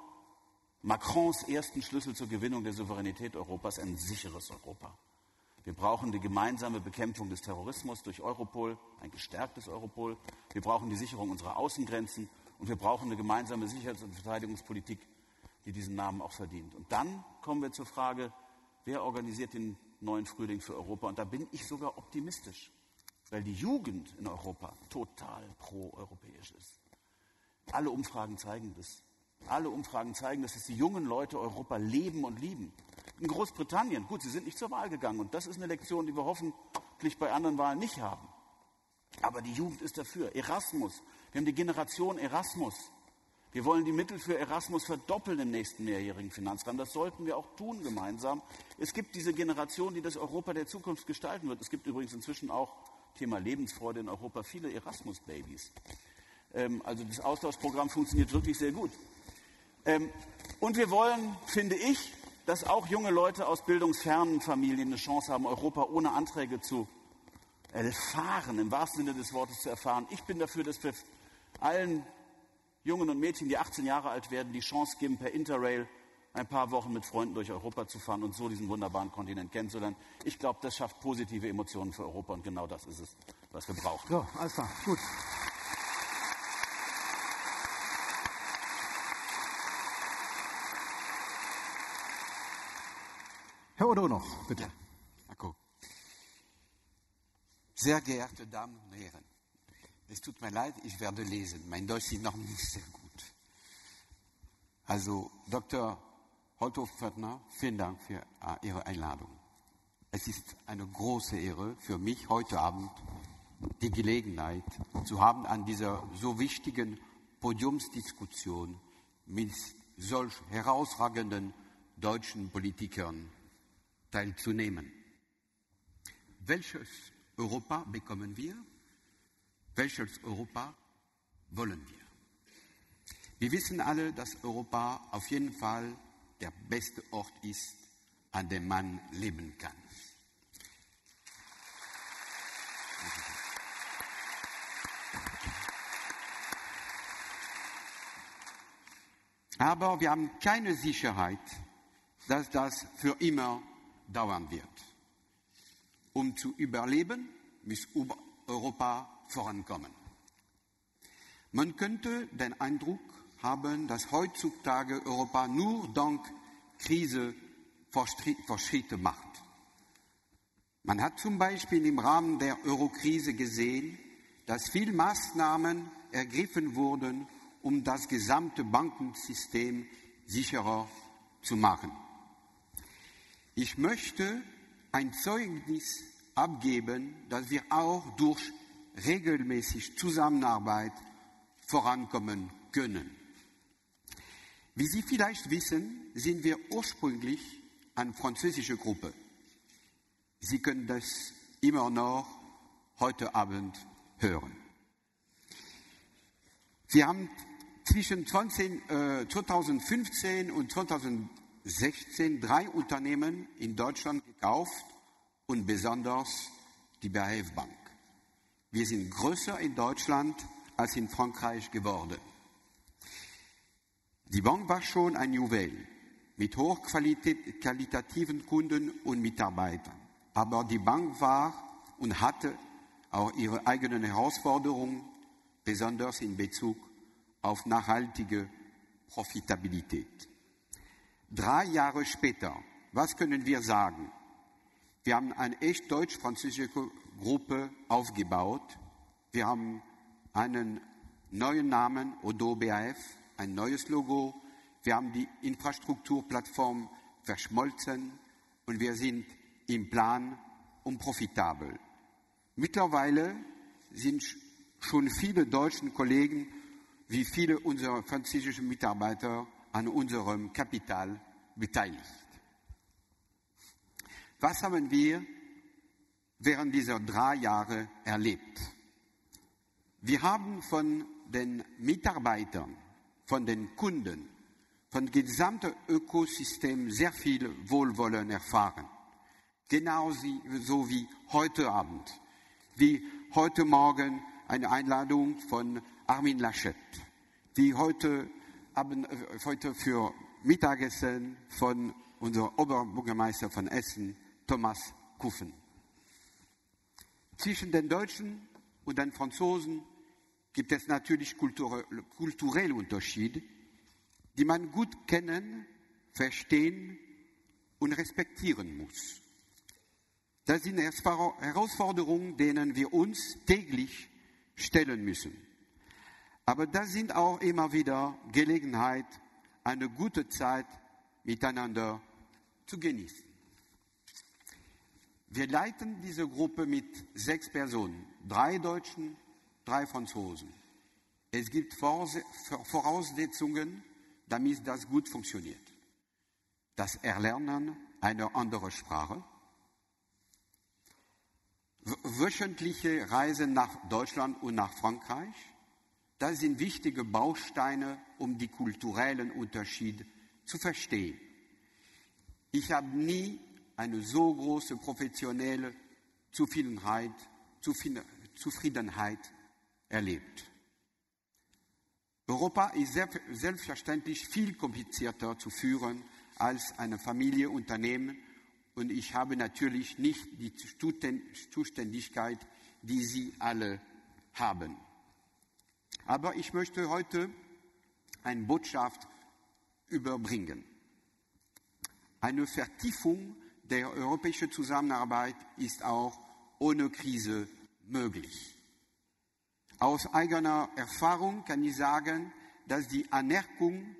Macrons ersten Schlüssel zur Gewinnung der Souveränität Europas, ein sicheres Europa. Wir brauchen die gemeinsame Bekämpfung des Terrorismus durch Europol, ein gestärktes Europol. Wir brauchen die Sicherung unserer Außengrenzen und wir brauchen eine gemeinsame Sicherheits- und Verteidigungspolitik, die diesen Namen auch verdient. Und dann kommen wir zur Frage, wer organisiert den neuen Frühling für Europa? Und da bin ich sogar optimistisch, weil die Jugend in Europa total pro-europäisch ist. Alle Umfragen zeigen das. Alle Umfragen zeigen, dass die jungen Leute Europa leben und lieben. In Großbritannien, gut, sie sind nicht zur Wahl gegangen und das ist eine Lektion, die wir hoffentlich bei anderen Wahlen nicht haben. Aber die Jugend ist dafür. Erasmus, wir haben die Generation Erasmus. Wir wollen die Mittel für Erasmus verdoppeln im nächsten mehrjährigen Finanzrahmen. Das sollten wir auch tun gemeinsam. Es gibt diese Generation, die das Europa der Zukunft gestalten wird. Es gibt übrigens inzwischen auch, Thema Lebensfreude in Europa, viele Erasmus-Babys. Also das Austauschprogramm funktioniert wirklich sehr gut. Und wir wollen, finde ich, dass auch junge Leute aus bildungsfernen Familien eine Chance haben, Europa ohne Anträge zu erfahren, im wahrsten Sinne des Wortes zu erfahren. Ich bin dafür, dass wir allen Jungen und Mädchen, die 18 Jahre alt werden, die Chance geben, per Interrail ein paar Wochen mit Freunden durch Europa zu fahren und so diesen wunderbaren Kontinent kennenzulernen. Ich glaube, das schafft positive Emotionen für Europa und genau das ist es, was wir brauchen. So, alles klar, gut. Herr Odo noch, bitte. Marco. Sehr geehrte Damen und Herren, es tut mir leid, ich werde lesen. Mein Deutsch ist noch nicht sehr gut. Also, Dr. Holter-Förtner, vielen Dank für Ihre Einladung. Es ist eine große Ehre für mich, heute Abend die Gelegenheit zu haben, an dieser so wichtigen Podiumsdiskussion mit solch herausragenden deutschen Politikern teilzunehmen. Welches Europa bekommen wir? Welches Europa wollen wir? Wir wissen alle, dass Europa auf jeden Fall der beste Ort ist, an dem man leben kann. Aber wir haben keine Sicherheit, dass das für immer dauern wird. Um zu überleben, muss Europa vorankommen. Man könnte den Eindruck haben, dass heutzutage Europa nur dank Krise Fortschritte macht. Man hat zum Beispiel im Rahmen der Eurokrise gesehen, dass viele Maßnahmen ergriffen wurden, um das gesamte Bankensystem sicherer zu machen. Ich möchte ein Zeugnis abgeben, dass wir auch durch regelmäßige Zusammenarbeit vorankommen können. Wie Sie vielleicht wissen, sind wir ursprünglich eine französische Gruppe. Sie können das immer noch heute Abend hören. Wir haben zwischen 2015 und 2016 3 Unternehmen in Deutschland gekauft und besonders die BASF Bank. Wir sind größer in Deutschland als in Frankreich geworden. Die Bank war schon ein Juwel mit hochqualitativen Kunden und Mitarbeitern. Aber die Bank war und hatte auch ihre eigenen Herausforderungen, besonders in Bezug auf nachhaltige Profitabilität. 3 Jahre später, was können wir sagen? Wir haben eine echt deutsch-französische Gruppe aufgebaut. Wir haben einen neuen Namen, Odo BASF, ein neues Logo. Wir haben die Infrastrukturplattform verschmolzen und wir sind im Plan und profitabel. Mittlerweile sind schon viele deutsche Kollegen wie viele unserer französischen Mitarbeiter an unserem Kapital beteiligt. Was haben wir während dieser 3 Jahre erlebt? Wir haben von den Mitarbeitern, von den Kunden, von dem gesamten Ökosystem sehr viel Wohlwollen erfahren. Genauso wie heute Abend, wie heute Morgen eine Einladung von Armin Laschet, wie heute für Mittagessen von unserem Oberbürgermeister von Essen, Thomas Kuffen. Zwischen den Deutschen und den Franzosen gibt es natürlich kulturelle Unterschiede, die man gut kennen, verstehen und respektieren muss. Das sind Herausforderungen, denen wir uns täglich stellen müssen. Aber das sind auch immer wieder Gelegenheit, eine gute Zeit miteinander zu genießen. Wir leiten diese Gruppe mit 6 Personen, 3 Deutschen, 3 Franzosen. Es gibt Voraussetzungen, damit das gut funktioniert. Das Erlernen einer anderen Sprache, wöchentliche Reisen nach Deutschland und nach Frankreich, das sind wichtige Bausteine, um die kulturellen Unterschiede zu verstehen. Ich habe nie eine so große professionelle Zufriedenheit erlebt. Europa ist selbstverständlich viel komplizierter zu führen als eine Familienunternehmen und ich habe natürlich nicht die Zuständigkeit, die Sie alle haben. Aber ich möchte heute eine Botschaft überbringen. Eine Vertiefung der europäischen Zusammenarbeit ist auch ohne Krise möglich. Aus eigener Erfahrung kann ich sagen, dass die Anerkennung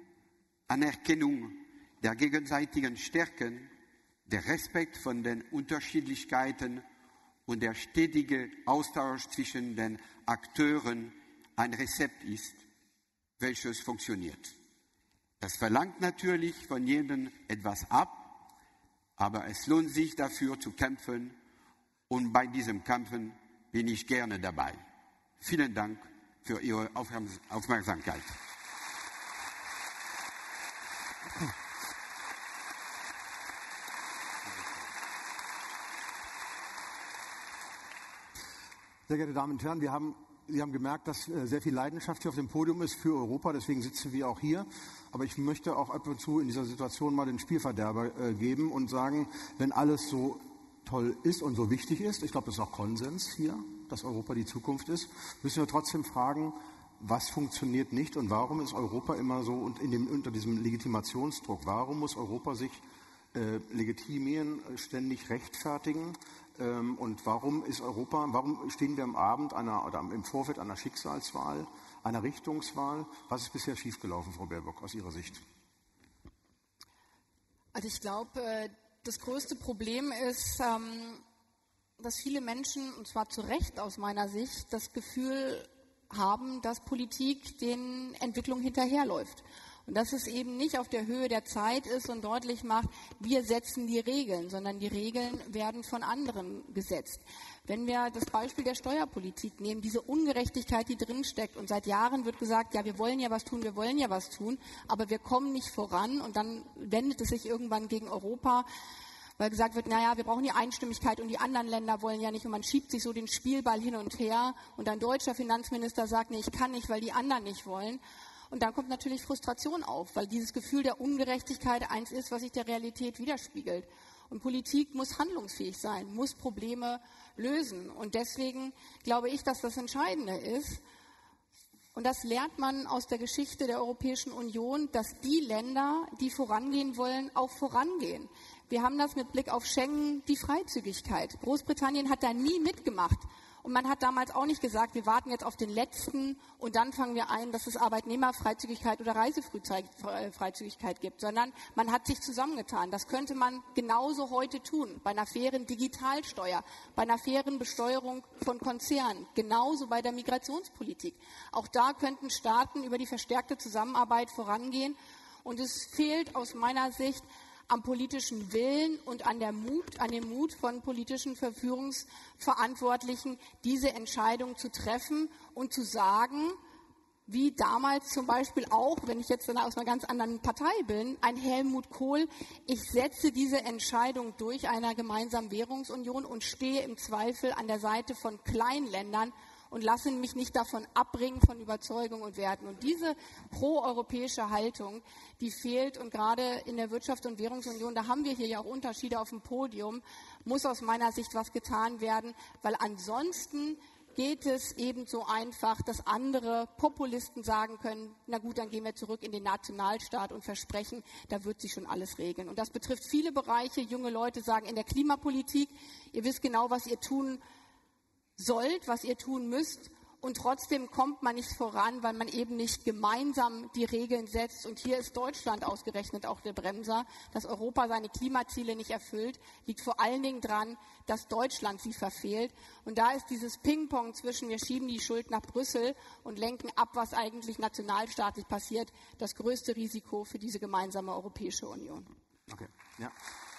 der gegenseitigen Stärken, der Respekt von den Unterschiedlichkeiten und der stetige Austausch zwischen den Akteuren ein Rezept ist, welches funktioniert. Das verlangt natürlich von jedem etwas ab, aber es lohnt sich dafür zu kämpfen und bei diesem Kämpfen bin ich gerne dabei. Vielen Dank für Ihre Aufmerksamkeit. Sehr geehrte Damen und Herren, wir haben Sie haben gemerkt, dass sehr viel Leidenschaft hier auf dem Podium ist für Europa, deswegen sitzen wir auch hier. Aber ich möchte auch ab und zu in dieser Situation mal den Spielverderber geben und sagen, wenn alles so toll ist und so wichtig ist, ich glaube, das ist auch Konsens hier, dass Europa die Zukunft ist, müssen wir trotzdem fragen, was funktioniert nicht und warum ist Europa immer so unter diesem Legitimationsdruck? Warum muss Europa sich legitimieren, ständig rechtfertigen? Und warum stehen wir am Abend oder im Vorfeld einer Schicksalswahl, einer Richtungswahl? Was ist bisher schiefgelaufen, Frau Baerbock, aus Ihrer Sicht? Also ich glaube, das größte Problem ist, dass viele Menschen, und zwar zu Recht aus meiner Sicht, das Gefühl haben, dass Politik den Entwicklungen hinterherläuft. Und dass es eben nicht auf der Höhe der Zeit ist und deutlich macht, wir setzen die Regeln, sondern die Regeln werden von anderen gesetzt. Wenn wir das Beispiel der Steuerpolitik nehmen, diese Ungerechtigkeit, die drinsteckt, und seit Jahren wird gesagt, ja, wir wollen ja was tun, aber wir kommen nicht voran, und dann wendet es sich irgendwann gegen Europa, weil gesagt wird, naja, wir brauchen die Einstimmigkeit und die anderen Länder wollen ja nicht, und man schiebt sich so den Spielball hin und her und ein deutscher Finanzminister sagt, nee, ich kann nicht, weil die anderen nicht wollen. Und dann kommt natürlich Frustration auf, weil dieses Gefühl der Ungerechtigkeit eins ist, was sich der Realität widerspiegelt. Und Politik muss handlungsfähig sein, muss Probleme lösen. Und deswegen glaube ich, dass das Entscheidende ist, und das lernt man aus der Geschichte der Europäischen Union, dass die Länder, die vorangehen wollen, auch vorangehen. Wir haben das mit Blick auf Schengen, die Freizügigkeit. Großbritannien hat da nie mitgemacht. Und man hat damals auch nicht gesagt, wir warten jetzt auf den letzten und dann fangen wir ein, dass es Arbeitnehmerfreizügigkeit oder Reisefreizügigkeit gibt, sondern man hat sich zusammengetan. Das könnte man genauso heute tun, bei einer fairen Digitalsteuer, bei einer fairen Besteuerung von Konzernen, genauso bei der Migrationspolitik. Auch da könnten Staaten über die verstärkte Zusammenarbeit vorangehen. Und es fehlt aus meiner Sicht am politischen Willen und an dem Mut von politischen Verführungsverantwortlichen, diese Entscheidung zu treffen und zu sagen, wie damals zum Beispiel auch, wenn ich jetzt aus einer ganz anderen Partei bin, ein Helmut Kohl, ich setze diese Entscheidung durch einer gemeinsamen Währungsunion und stehe im Zweifel an der Seite von Kleinländern und lasse mich nicht davon abbringen von Überzeugung und Werten. Und diese proeuropäische Haltung, die fehlt, und gerade in der Wirtschafts- und Währungsunion, da haben wir hier ja auch Unterschiede auf dem Podium, muss aus meiner Sicht was getan werden, weil ansonsten geht es eben so einfach, dass andere Populisten sagen können, na gut, dann gehen wir zurück in den Nationalstaat und versprechen, da wird sich schon alles regeln. Und das betrifft viele Bereiche. Junge Leute sagen in der Klimapolitik, ihr wisst genau, was ihr tun sollt, was ihr tun müsst, und trotzdem kommt man nicht voran, weil man eben nicht gemeinsam die Regeln setzt. Und hier ist Deutschland ausgerechnet auch der Bremser. Dass Europa seine Klimaziele nicht erfüllt, liegt vor allen Dingen daran, dass Deutschland sie verfehlt. Und da ist dieses Ping-Pong zwischen, wir schieben die Schuld nach Brüssel und lenken ab, was eigentlich nationalstaatlich passiert, das größte Risiko für diese gemeinsame Europäische Union. Okay, ja.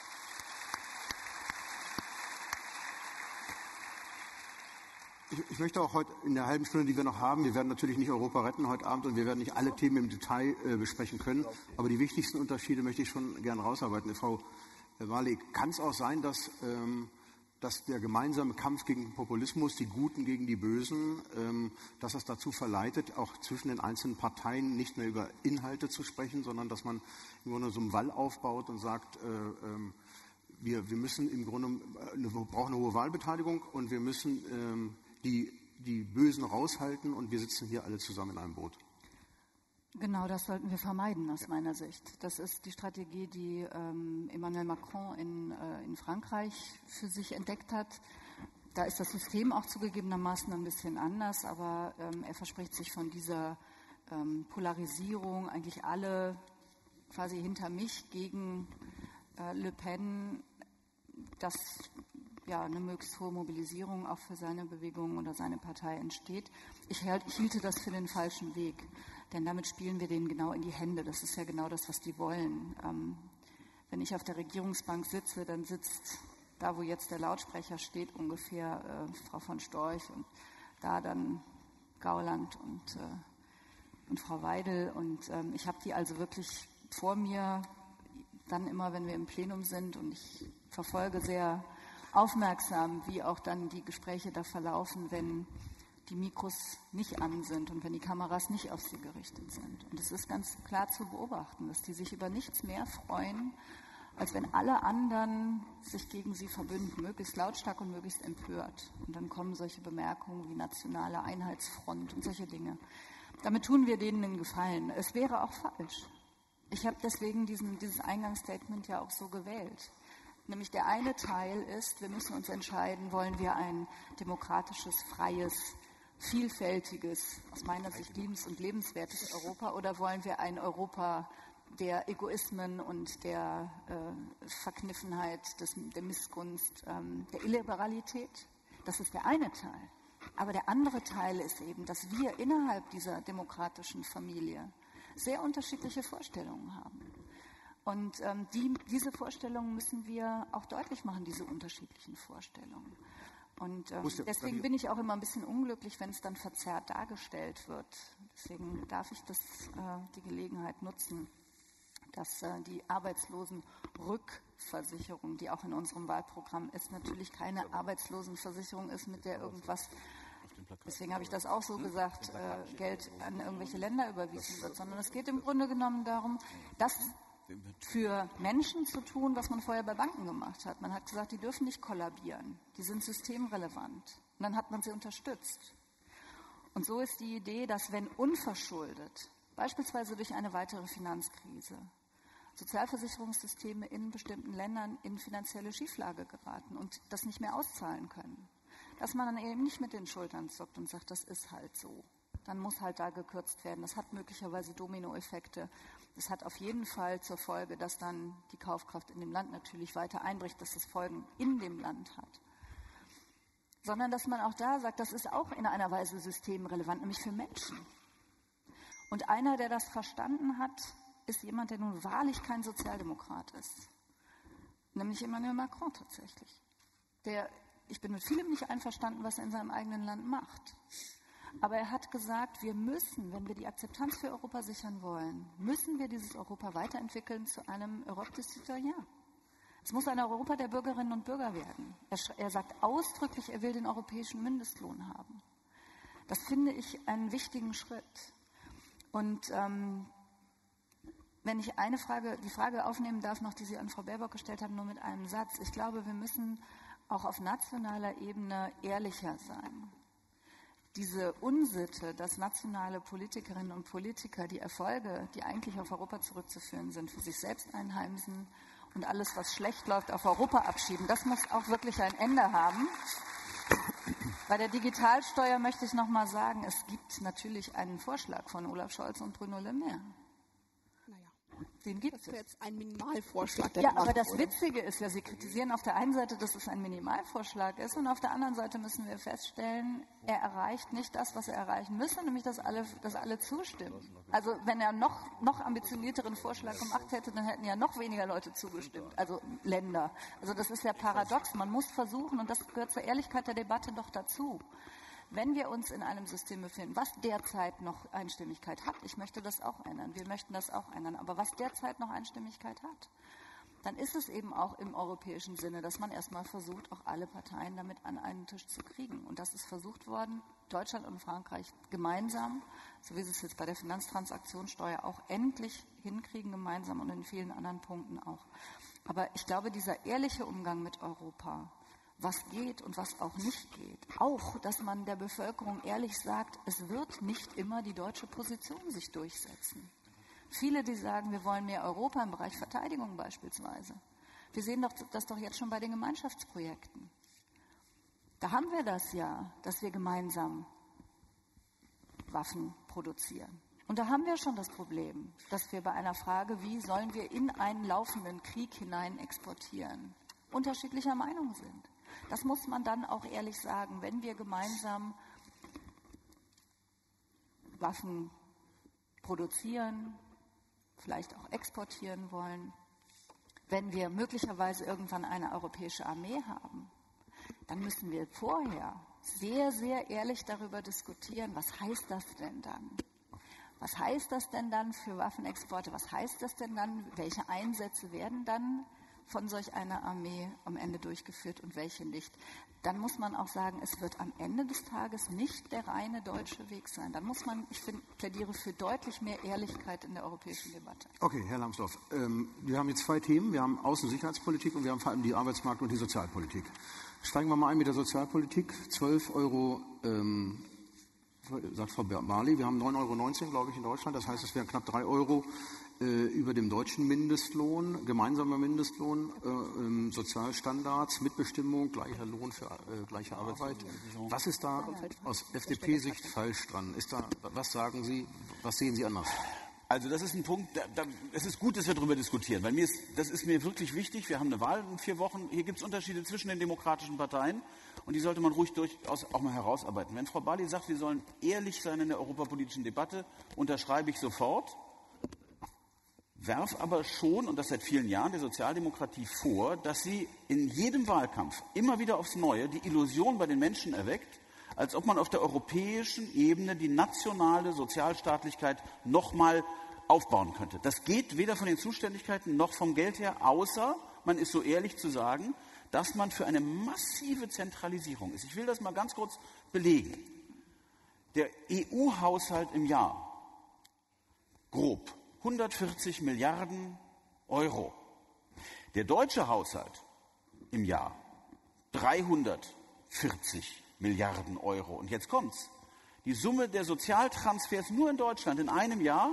Ich möchte auch heute in der halben Stunde, die wir noch haben, wir werden natürlich nicht Europa retten heute Abend und wir werden nicht alle Themen im Detail besprechen können, aber die wichtigsten Unterschiede möchte ich schon gerne rausarbeiten. Frau Warley, kann es auch sein, dass der gemeinsame Kampf gegen den Populismus, die Guten gegen die Bösen, dass das dazu verleitet, auch zwischen den einzelnen Parteien nicht mehr über Inhalte zu sprechen, sondern dass man im Grunde so einen Wall aufbaut und sagt, wir müssen im Grunde, wir brauchen eine hohe Wahlbeteiligung und wir müssen die Bösen raushalten und wir sitzen hier alle zusammen in einem Boot. Genau, das sollten wir vermeiden aus meiner Sicht. Das ist die Strategie, die Emmanuel Macron in Frankreich für sich entdeckt hat. Da ist das System auch zugegebenermaßen ein bisschen anders, aber er verspricht sich von dieser Polarisierung, eigentlich alle quasi hinter mich gegen Le Pen, dass ja eine möglichst hohe Mobilisierung auch für seine Bewegung oder seine Partei entsteht. Ich hielte das für den falschen Weg, denn damit spielen wir denen genau in die Hände. Das ist ja genau das, was die wollen. Wenn ich auf der Regierungsbank sitze, dann sitzt da, wo jetzt der Lautsprecher steht, ungefähr Frau von Storch und da dann Gauland und Frau Weidel. Und ich habe die also wirklich vor mir, dann immer, wenn wir im Plenum sind, und ich verfolge sehr aufmerksam, wie auch dann die Gespräche da verlaufen, wenn die Mikros nicht an sind und wenn die Kameras nicht auf sie gerichtet sind. Und es ist ganz klar zu beobachten, dass die sich über nichts mehr freuen, als wenn alle anderen sich gegen sie verbünden, möglichst lautstark und möglichst empört. Und dann kommen solche Bemerkungen wie nationale Einheitsfront und solche Dinge. Damit tun wir denen einen Gefallen. Es wäre auch falsch. Ich habe deswegen dieses Eingangsstatement ja auch so gewählt. Nämlich der eine Teil ist, wir müssen uns entscheiden, wollen wir ein demokratisches, freies, vielfältiges, aus meiner Sicht liebens- und lebenswertes Europa oder wollen wir ein Europa der Egoismen und der Verkniffenheit, der Missgunst, der Illiberalität? Das ist der eine Teil. Aber der andere Teil ist eben, dass wir innerhalb dieser demokratischen Familie sehr unterschiedliche Vorstellungen haben. Und diese Vorstellungen müssen wir auch deutlich machen, diese unterschiedlichen Vorstellungen. Und deswegen bin ich auch immer ein bisschen unglücklich, wenn es dann verzerrt dargestellt wird. Deswegen darf ich die Gelegenheit nutzen, dass die Arbeitslosenrückversicherung, die auch in unserem Wahlprogramm ist, natürlich keine Arbeitslosenversicherung ist, mit der irgendwas, deswegen habe ich das auch so gesagt, Geld an irgendwelche Länder überwiesen wird, sondern es geht im Grunde genommen darum, das für Menschen zu tun, was man vorher bei Banken gemacht hat. Man hat gesagt, die dürfen nicht kollabieren, die sind systemrelevant. Und dann hat man sie unterstützt. Und so ist die Idee, dass wenn unverschuldet, beispielsweise durch eine weitere Finanzkrise, Sozialversicherungssysteme in bestimmten Ländern in finanzielle Schieflage geraten und das nicht mehr auszahlen können, dass man dann eben nicht mit den Schultern zuckt und sagt, das ist halt so. Dann muss halt da gekürzt werden. Das hat möglicherweise Dominoeffekte. Das hat auf jeden Fall zur Folge, dass dann die Kaufkraft in dem Land natürlich weiter einbricht, dass das Folgen in dem Land hat. Sondern dass man auch da sagt, das ist auch in einer Weise systemrelevant, nämlich für Menschen. Und einer, der das verstanden hat, ist jemand, der nun wahrlich kein Sozialdemokrat ist. Nämlich Emmanuel Macron tatsächlich. Ich bin mit vielem nicht einverstanden, was er in seinem eigenen Land macht. Aber er hat gesagt, wir müssen, wenn wir die Akzeptanz für Europa sichern wollen, müssen wir dieses Europa weiterentwickeln zu einem Europe des Citoyens. Es muss ein Europa der Bürgerinnen und Bürger werden. Er sagt ausdrücklich, er will den europäischen Mindestlohn haben. Das finde ich einen wichtigen Schritt. Und wenn ich die Frage aufnehmen darf, noch die Sie an Frau Baerbock gestellt haben, nur mit einem Satz. Ich glaube, wir müssen auch auf nationaler Ebene ehrlicher sein. Diese Unsitte, dass nationale Politikerinnen und Politiker die Erfolge, die eigentlich auf Europa zurückzuführen sind, für sich selbst einheimsen und alles, was schlecht läuft, auf Europa abschieben, das muss auch wirklich ein Ende haben. Bei der Digitalsteuer möchte ich noch mal sagen, es gibt natürlich einen Vorschlag von Olaf Scholz und Bruno Le Maire. Den gibt es. Das wäre jetzt ein Minimalvorschlag. Ja, aber das Witzige ist ja, Sie kritisieren auf der einen Seite, dass es ein Minimalvorschlag ist und auf der anderen Seite müssen wir feststellen, er erreicht nicht das, was er erreichen müsste, nämlich dass alle zustimmen. Also wenn er noch ambitionierteren Vorschlag gemacht hätte, dann hätten ja noch weniger Leute zugestimmt, also Länder. Also das ist ja paradox. Man muss versuchen, und das gehört zur Ehrlichkeit der Debatte doch dazu, wenn wir uns in einem System befinden, was derzeit noch Einstimmigkeit hat, ich möchte das auch ändern, wir möchten das auch ändern, aber was derzeit noch Einstimmigkeit hat, dann ist es eben auch im europäischen Sinne, dass man erstmal versucht, auch alle Parteien damit an einen Tisch zu kriegen. Und das ist versucht worden, Deutschland und Frankreich gemeinsam, so wie sie es jetzt bei der Finanztransaktionssteuer auch endlich hinkriegen, gemeinsam und in vielen anderen Punkten auch. Aber ich glaube, dieser ehrliche Umgang mit Europa, was geht und was auch nicht geht. Auch, dass man der Bevölkerung ehrlich sagt, es wird nicht immer die deutsche Position sich durchsetzen. Viele, die sagen, wir wollen mehr Europa im Bereich Verteidigung beispielsweise. Wir sehen das doch jetzt schon bei den Gemeinschaftsprojekten. Da haben wir das ja, dass wir gemeinsam Waffen produzieren. Und da haben wir schon das Problem, dass wir bei einer Frage, wie sollen wir in einen laufenden Krieg hinein exportieren, unterschiedlicher Meinung sind. Das muss man dann auch ehrlich sagen, wenn wir gemeinsam Waffen produzieren, vielleicht auch exportieren wollen, wenn wir möglicherweise irgendwann eine europäische Armee haben, dann müssen wir vorher sehr, sehr ehrlich darüber diskutieren, was heißt das denn dann? Was heißt das denn dann für Waffenexporte? Was heißt das denn dann? Welche Einsätze werden dann von solch einer Armee am Ende durchgeführt und welche nicht. Dann muss man auch sagen, es wird am Ende des Tages nicht der reine deutsche Weg sein. Dann muss man, ich plädiere für deutlich mehr Ehrlichkeit in der europäischen Debatte. Okay, Herr Lambsdorff, wir haben jetzt 2 Themen. Wir haben Außen- und Sicherheitspolitik und wir haben vor allem die Arbeitsmarkt- und die Sozialpolitik. Steigen wir mal ein mit der Sozialpolitik. 12 Euro, sagt Frau Barley, wir haben 9,19 Euro, glaube ich, in Deutschland. Das heißt, es wären knapp 3 Euro über dem deutschen Mindestlohn, gemeinsamer Mindestlohn, Sozialstandards, Mitbestimmung, gleicher Lohn für gleiche Arbeit. Was ist da aus FDP-Sicht falsch dran? Was sagen Sie, was sehen Sie anders? Also das ist ein Punkt, es ist gut, dass wir darüber diskutieren, weil das ist mir wirklich wichtig. Wir haben eine Wahl in 4 Wochen. Hier gibt es Unterschiede zwischen den demokratischen Parteien und die sollte man ruhig durchaus auch mal herausarbeiten. Wenn Frau Barley sagt, wir sollen ehrlich sein in der europapolitischen Debatte, unterschreibe ich sofort. Werf aber schon, und das seit vielen Jahren, der Sozialdemokratie vor, dass sie in jedem Wahlkampf immer wieder aufs Neue die Illusion bei den Menschen erweckt, als ob man auf der europäischen Ebene die nationale Sozialstaatlichkeit nochmal aufbauen könnte. Das geht weder von den Zuständigkeiten noch vom Geld her, außer man ist so ehrlich zu sagen, dass man für eine massive Zentralisierung ist. Ich will das mal ganz kurz belegen. Der EU-Haushalt im Jahr, grob 140 Milliarden Euro. Der deutsche Haushalt im Jahr 340 Milliarden Euro. Und jetzt kommt's. Die Summe der Sozialtransfers nur in Deutschland in einem Jahr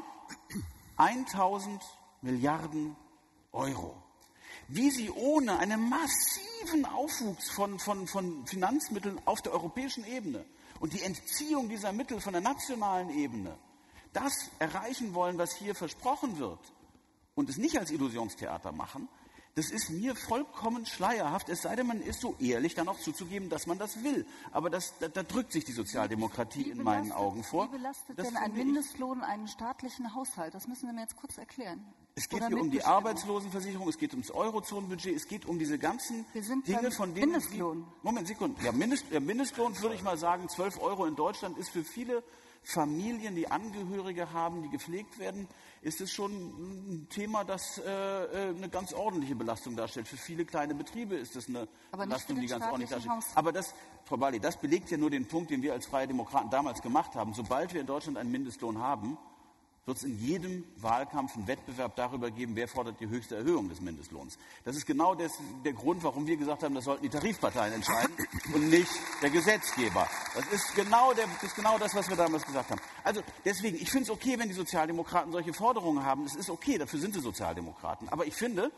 1000 Milliarden Euro. Wie sie ohne einen massiven Aufwuchs von Finanzmitteln auf der europäischen Ebene und die Entziehung dieser Mittel von der nationalen Ebene das erreichen wollen, was hier versprochen wird und es nicht als Illusionstheater machen, das ist mir vollkommen schleierhaft, es sei denn, man ist so ehrlich, dann auch zuzugeben, dass man das will. Aber da drückt sich die Sozialdemokratie in meinen Augen vor. Wie belastet denn ein Mindestlohn einen staatlichen Haushalt? Das müssen Sie mir jetzt kurz erklären. Es geht hier um die Arbeitslosenversicherung, es geht ums Eurozonenbudget, es geht um diese ganzen Dinge, von denen... Mindestlohn. Moment, Sekunde. Ja, Mindestlohn würde ich mal sagen, 12 Euro in Deutschland ist für viele Familien, die Angehörige haben, die gepflegt werden, ist es schon ein Thema, das eine ganz ordentliche Belastung darstellt. Für viele kleine Betriebe ist es eine Belastung, die ganz ordentlich darstellt. Aber das, Frau Barley, das belegt ja nur den Punkt, den wir als Freie Demokraten damals gemacht haben. Sobald wir in Deutschland einen Mindestlohn haben, wird es in jedem Wahlkampf einen Wettbewerb darüber geben, wer fordert die höchste Erhöhung des Mindestlohns. Das ist genau der Grund, warum wir gesagt haben, das sollten die Tarifparteien entscheiden und nicht der Gesetzgeber. Das ist genau das, was wir damals gesagt haben. Also deswegen, ich finde es okay, wenn die Sozialdemokraten solche Forderungen haben. Es ist okay, dafür sind sie Sozialdemokraten. Aber ich finde,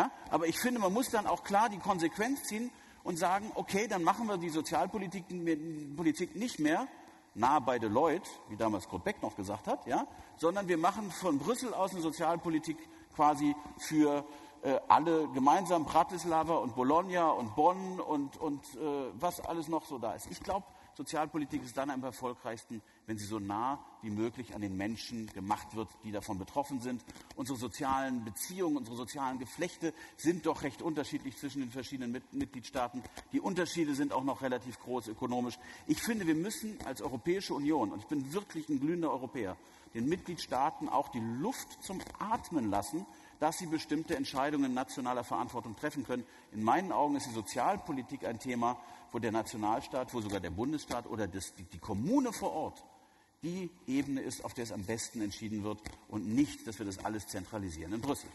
man muss dann auch klar die Konsequenz ziehen und sagen, okay, dann machen wir die Sozialpolitik nicht mehr nahe bei Deloitte, wie damals Kurt Beck noch gesagt hat, ja, sondern wir machen von Brüssel aus eine Sozialpolitik quasi für alle gemeinsam, Bratislava und Bologna und Bonn und was alles noch so da ist. Ich glaube, Sozialpolitik ist dann am erfolgreichsten, wenn sie so nah wie möglich an den Menschen gemacht wird, die davon betroffen sind. Unsere sozialen Beziehungen, unsere sozialen Geflechte sind doch recht unterschiedlich zwischen den verschiedenen Mitgliedstaaten. Die Unterschiede sind auch noch relativ groß ökonomisch. Ich finde, wir müssen als Europäische Union, und ich bin wirklich ein glühender Europäer, den Mitgliedstaaten auch die Luft zum Atmen lassen, dass sie bestimmte Entscheidungen nationaler Verantwortung treffen können. In meinen Augen ist die Sozialpolitik ein Thema, wo der Nationalstaat, wo sogar der Bundesstaat oder die Kommune vor Ort die Ebene ist, auf der es am besten entschieden wird und nicht, dass wir das alles zentralisieren in Brüssel.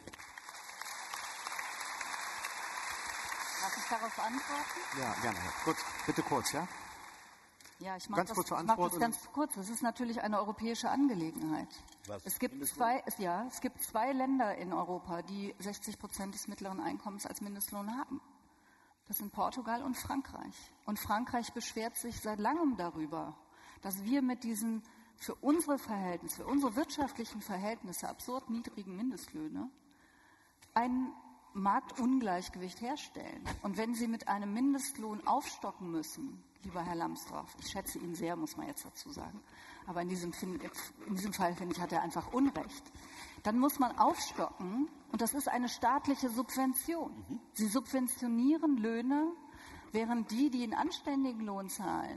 Darf ich darauf antworten? Ja, gerne. Bitte kurz, ja? Ja, ich mache das ganz kurz. Das ist natürlich eine europäische Angelegenheit. Es gibt 2 Länder in Europa, die 60% des mittleren Einkommens als Mindestlohn haben. Das sind Portugal und Frankreich. Und Frankreich beschwert sich seit langem darüber, dass wir mit diesen für unsere wirtschaftlichen Verhältnisse absurd niedrigen Mindestlöhne ein Marktungleichgewicht herstellen. Und wenn Sie mit einem Mindestlohn aufstocken müssen, lieber Herr Lambsdorff, ich schätze ihn sehr, muss man jetzt dazu sagen, aber in diesem Fall, finde ich, hat er einfach Unrecht. Dann muss man aufstocken und das ist eine staatliche Subvention. Sie subventionieren Löhne, während die einen anständigen Lohn zahlen,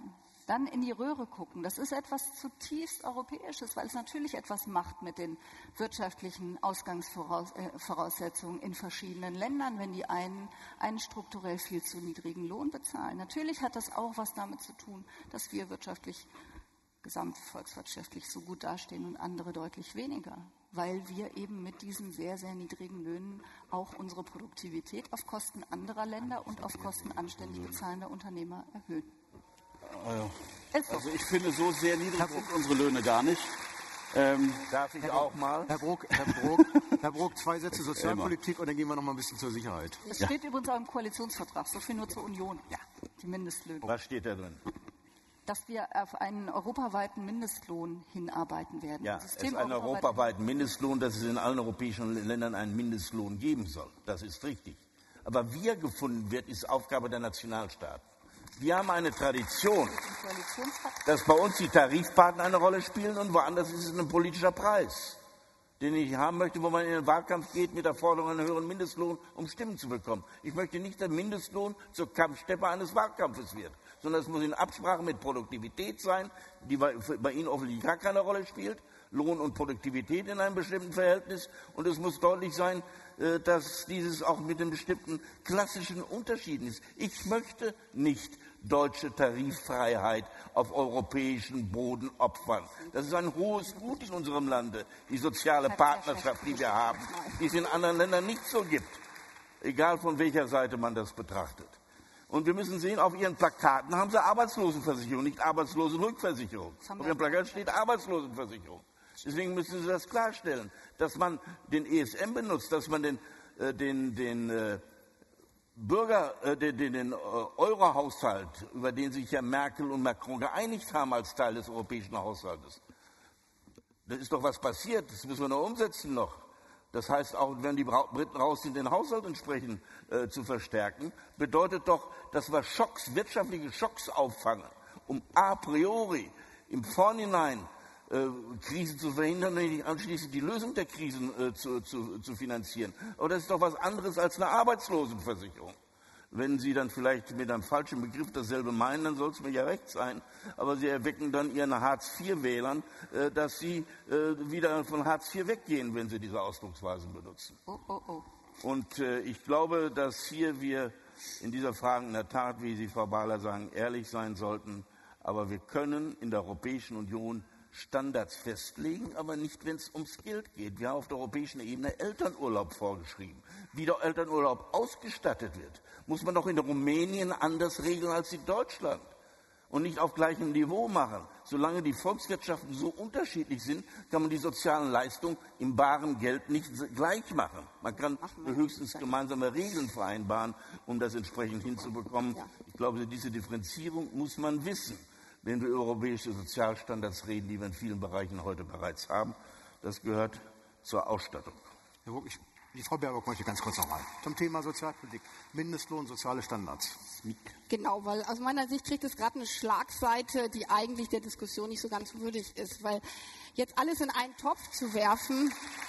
dann in die Röhre gucken. Das ist etwas zutiefst Europäisches, weil es natürlich etwas macht mit den wirtschaftlichen Ausgangsvoraussetzungen in verschiedenen Ländern, wenn die einen strukturell viel zu niedrigen Lohn bezahlen. Natürlich hat das auch was damit zu tun, dass wir wirtschaftlich, gesamtvolkswirtschaftlich so gut dastehen und andere deutlich weniger, weil wir eben mit diesen sehr, sehr niedrigen Löhnen auch unsere Produktivität auf Kosten anderer Länder und auf Kosten anständig bezahlender Unternehmer erhöhen. Also ich finde, so sehr niedrig sind unsere Löhne gar nicht. Darf ich auch mal? Herr Brok, 2 Sätze Sozialpolitik und dann gehen wir noch mal ein bisschen zur Sicherheit. Es steht übrigens auch im Koalitionsvertrag, so viel nur zur Union, die Mindestlöhne. Was steht da drin? Dass wir auf einen europaweiten Mindestlohn hinarbeiten werden. Ja, es ist ein europaweiten Mindestlohn, dass es in allen europäischen Ländern einen Mindestlohn geben soll. Das ist richtig. Aber wie er gefunden wird, ist Aufgabe der Nationalstaaten. Wir haben eine Tradition, dass bei uns die Tarifpartner eine Rolle spielen und woanders ist es ein politischer Preis, den ich haben möchte, wo man in den Wahlkampf geht mit der Forderung einen höheren Mindestlohn, um Stimmen zu bekommen. Ich möchte nicht, dass der Mindestlohn zur Kampfsteppe eines Wahlkampfes wird, sondern es muss in Absprache mit Produktivität sein, die bei Ihnen offensichtlich gar keine Rolle spielt, Lohn und Produktivität in einem bestimmten Verhältnis. Und es muss deutlich sein, dass dieses auch mit den bestimmten klassischen Unterschieden ist. Ich möchte nicht deutsche Tariffreiheit auf europäischen Boden opfern. Das ist ein hohes Gut in unserem Lande, die soziale Partnerschaft, die wir haben, die es in anderen Ländern nicht so gibt, egal von welcher Seite man das betrachtet. Und wir müssen sehen, auf Ihren Plakaten haben Sie Arbeitslosenversicherung, nicht Arbeitslosenrückversicherung. Auf Ihrem Plakat steht Arbeitslosenversicherung. Deswegen müssen Sie das klarstellen, dass man den ESM benutzt, dass man den Euro-Haushalt, über den sich ja Merkel und Macron geeinigt haben als Teil des europäischen Haushaltes. Da ist doch was passiert, das müssen wir noch umsetzen noch. Das heißt, auch wenn die Briten raus sind, den Haushalt entsprechend zu verstärken, bedeutet doch, dass wir wirtschaftliche Schocks auffangen, um a priori im Vorhinein Krisen zu verhindern und nicht anschließend die Lösung der Krisen zu finanzieren. Aber das ist doch was anderes als eine Arbeitslosenversicherung. Wenn Sie dann vielleicht mit einem falschen Begriff dasselbe meinen, dann soll es mir ja recht sein. Aber Sie erwecken dann Ihren Hartz-IV-Wählern, dass sie wieder von Hartz IV weggehen, wenn Sie diese Ausdrucksweisen benutzen. Und ich glaube, dass hier wir in dieser Frage in der Tat, wie Sie, Frau Barler, sagen, ehrlich sein sollten. Aber wir können in der Europäischen Union Standards festlegen, aber nicht, wenn es ums Geld geht. Wir haben auf der europäischen Ebene Elternurlaub vorgeschrieben. Wie der Elternurlaub ausgestattet wird, muss man doch in Rumänien anders regeln als in Deutschland und nicht auf gleichem Niveau machen. Solange die Volkswirtschaften so unterschiedlich sind, kann man die sozialen Leistungen im baren Geld nicht gleich machen. Man kann höchstens gemeinsame Regeln vereinbaren, um das entsprechend hinzubekommen. Ich glaube, diese Differenzierung muss man wissen, wenn wir über europäische Sozialstandards reden, die wir in vielen Bereichen heute bereits haben. Das gehört zur Ausstattung. Herr Brok, die Frau Baerbock möchte ganz kurz nochmal zum Thema Sozialpolitik, Mindestlohn, soziale Standards. Genau, weil aus meiner Sicht kriegt es gerade eine Schlagseite, die eigentlich der Diskussion nicht so ganz würdig ist, weil jetzt alles in einen Topf zu werfen,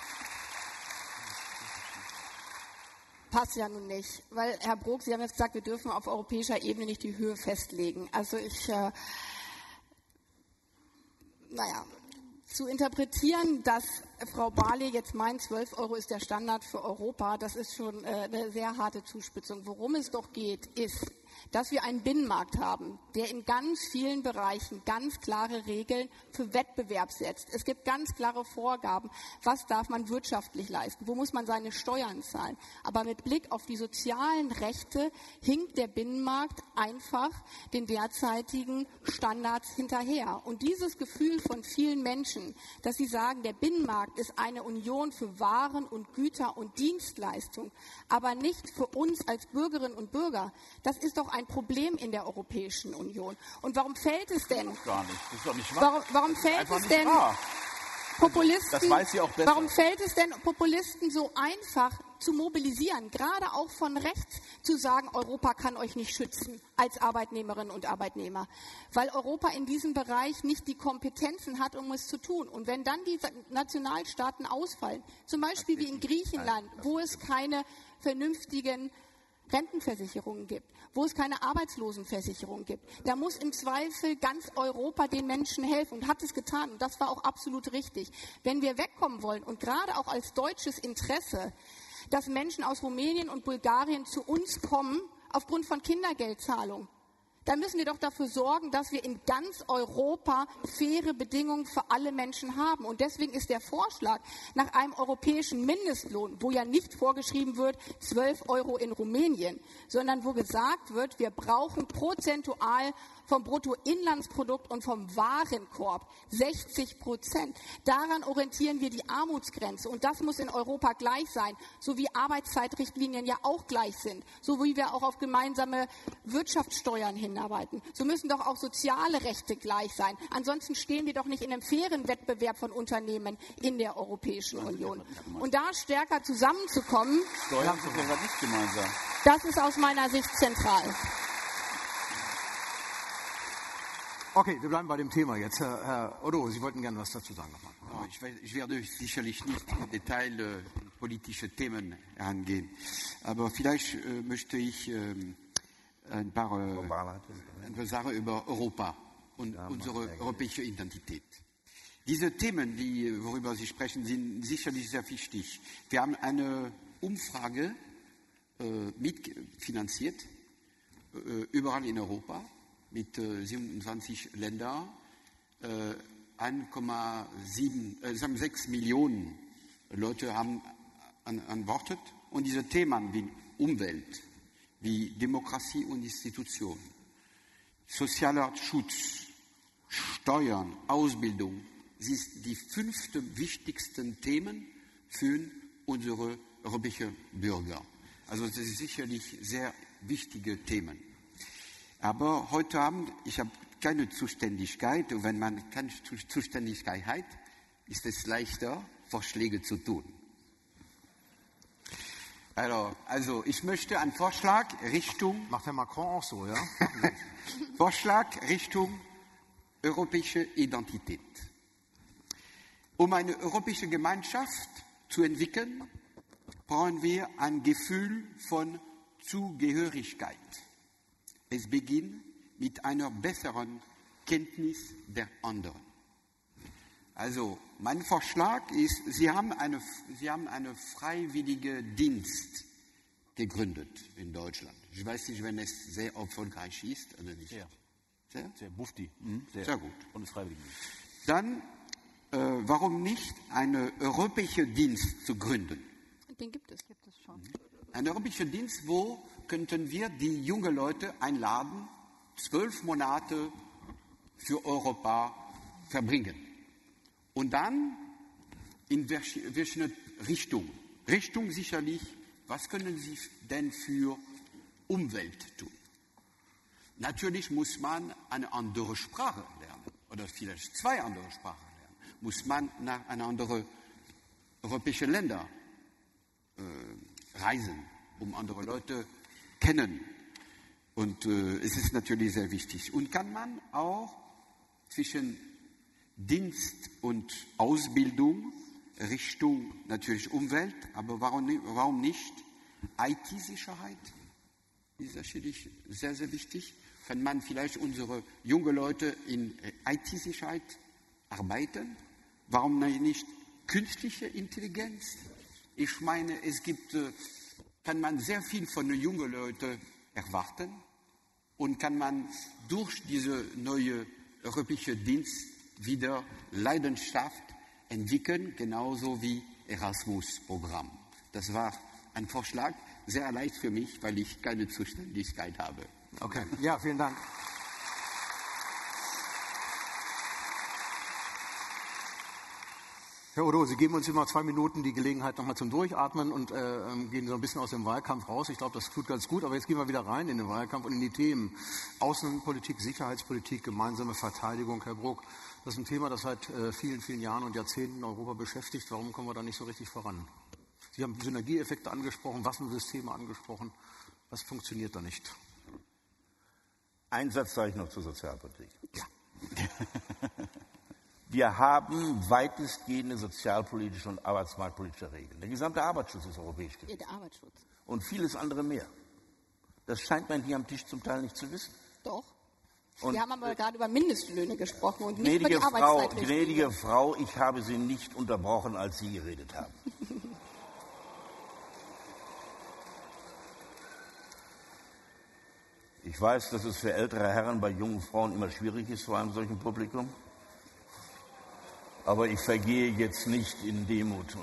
passt ja nun nicht. Weil, Herr Brok, Sie haben jetzt gesagt, wir dürfen auf europäischer Ebene nicht die Höhe festlegen. Also zu interpretieren, dass Frau Barley jetzt meint, 12 € ist der Standard für Europa, das ist schon eine sehr harte Zuspitzung. Worum es doch geht, ist, dass wir einen Binnenmarkt haben, der in ganz vielen Bereichen ganz klare Regeln für Wettbewerb setzt. Es gibt ganz klare Vorgaben, was darf man wirtschaftlich leisten, wo muss man seine Steuern zahlen. Aber mit Blick auf die sozialen Rechte hinkt der Binnenmarkt einfach den derzeitigen Standards hinterher. Und dieses Gefühl von vielen Menschen, dass sie sagen, der Binnenmarkt ist eine Union für Waren und Güter und Dienstleistungen, aber nicht für uns als Bürgerinnen und Bürger, das ist doch ein Problem in der Europäischen Union. Und warum fällt es denn? Gar nicht. Das ist doch nicht wahr. Warum fällt es denn Populisten? Das weiß sie auch besser. Warum fällt es denn Populisten so einfach zu mobilisieren, gerade auch von rechts, zu sagen, Europa kann euch nicht schützen als Arbeitnehmerinnen und Arbeitnehmer, weil Europa in diesem Bereich nicht die Kompetenzen hat, um es zu tun. Und wenn dann die Nationalstaaten ausfallen, zum Beispiel wie in Griechenland, wo es keine vernünftigen Rentenversicherungen gibt, wo es keine Arbeitslosenversicherung gibt. Da muss im Zweifel ganz Europa den Menschen helfen und hat es getan. Und das war auch absolut richtig. Wenn wir wegkommen wollen und gerade auch als deutsches Interesse, dass Menschen aus Rumänien und Bulgarien zu uns kommen aufgrund von Kindergeldzahlung, dann müssen wir doch dafür sorgen, dass wir in ganz Europa faire Bedingungen für alle Menschen haben. Und deswegen ist der Vorschlag nach einem europäischen Mindestlohn, wo ja nicht vorgeschrieben wird, 12 € in Rumänien, sondern wo gesagt wird, wir brauchen prozentual vom Bruttoinlandsprodukt und vom Warenkorb 60%. Daran orientieren wir die Armutsgrenze. Und das muss in Europa gleich sein, so wie Arbeitszeitrichtlinien ja auch gleich sind, so wie wir auch auf gemeinsame Wirtschaftssteuern hinarbeiten. So müssen doch auch soziale Rechte gleich sein. Ansonsten stehen wir doch nicht in einem fairen Wettbewerb von Unternehmen in der Europäischen Union. Und da stärker zusammenzukommen, Steuern sind ja nicht gemeinsam. das ist aus meiner Sicht zentral. Okay, wir bleiben bei dem Thema jetzt. Herr Otto, Sie wollten gerne was dazu sagen nochmal. Ja, ich werde sicherlich nicht im Detail politische Themen angehen, aber vielleicht möchte ich ein paar Sachen über Europa und unsere europäische Identität. Diese Themen, worüber Sie sprechen, sind sicherlich sehr wichtig. Wir haben eine Umfrage mitfinanziert, überall in Europa, mit 27 Ländern, 1,6 Millionen Leute haben antwortet. Und diese Themen wie Umwelt, wie Demokratie und Institutionen, sozialer Schutz, Steuern, Ausbildung, sind die 5 wichtigsten Themen für unsere europäischen Bürger. Also das sind sicherlich sehr wichtige Themen. Aber heute Abend, ich habe keine Zuständigkeit. Und wenn man keine Zuständigkeit hat, ist es leichter, Vorschläge zu tun. Also ich möchte einen Vorschlag Richtung... Macht Herr Macron auch so, ja? Vorschlag Richtung europäische Identität. Um eine europäische Gemeinschaft zu entwickeln, brauchen wir ein Gefühl von Zugehörigkeit. Es beginnt mit einer besseren Kenntnis der anderen. Also, mein Vorschlag ist, Sie haben eine freiwillige Dienst gegründet in Deutschland. Ich weiß nicht, wenn es sehr erfolgreich ist oder nicht. Sehr bufti. Sehr gut. Und ist freiwillig. Dann, warum nicht einen europäischen Dienst zu gründen? Den gibt es schon. Ein europäischer Dienst, wo könnten wir die jungen Leute einladen, 12 Monate für Europa verbringen. Und dann in verschiedene Richtungen. Richtung sicherlich, was können Sie denn für Umwelt tun? Natürlich muss man eine andere Sprache lernen oder vielleicht 2 andere Sprachen lernen. Muss man nach einer anderen europäischen Länder reisen, um andere Leute kennen. Und es ist natürlich sehr wichtig. Und kann man auch zwischen Dienst und Ausbildung Richtung natürlich Umwelt, aber warum nicht IT-Sicherheit? Ist natürlich sehr, sehr wichtig. Kann man vielleicht unsere jungen Leute in IT-Sicherheit arbeiten? Warum nicht künstliche Intelligenz? Ich meine, kann man sehr viel von den jungen Leuten erwarten und kann man durch diese neue europäische Dienst wieder Leidenschaft entwickeln, genauso wie Erasmus-Programm. Das war ein Vorschlag, sehr leicht für mich, weil ich keine Zuständigkeit habe. Okay, ja, vielen Dank. Herr Otto, Sie geben uns immer 2 Minuten die Gelegenheit nochmal zum Durchatmen und gehen so ein bisschen aus dem Wahlkampf raus. Ich glaube, das tut ganz gut, aber jetzt gehen wir wieder rein in den Wahlkampf und in die Themen. Außenpolitik, Sicherheitspolitik, gemeinsame Verteidigung, Herr Brok. Das ist ein Thema, das seit vielen, vielen Jahren und Jahrzehnten Europa beschäftigt. Warum kommen wir da nicht so richtig voran? Sie haben Synergieeffekte angesprochen, Waffensysteme angesprochen. Was funktioniert da nicht? Ein Satz sage ich noch zur Sozialpolitik. Ja. Wir haben weitestgehende sozialpolitische und arbeitsmarktpolitische Regeln. Der gesamte Arbeitsschutz ist europäisch gewesen. Ja, der Arbeitsschutz. Und vieles andere mehr. Das scheint man hier am Tisch zum Teil nicht zu wissen. Doch. Und Wir haben aber gerade über Mindestlöhne gesprochen und nicht über die Arbeitszeitrichtlinie. Gnädige Frau, ich habe Sie nicht unterbrochen, als Sie geredet haben. Ich weiß, dass es für ältere Herren bei jungen Frauen immer schwierig ist vor einem solchen Publikum. Aber ich vergehe jetzt nicht in Demut.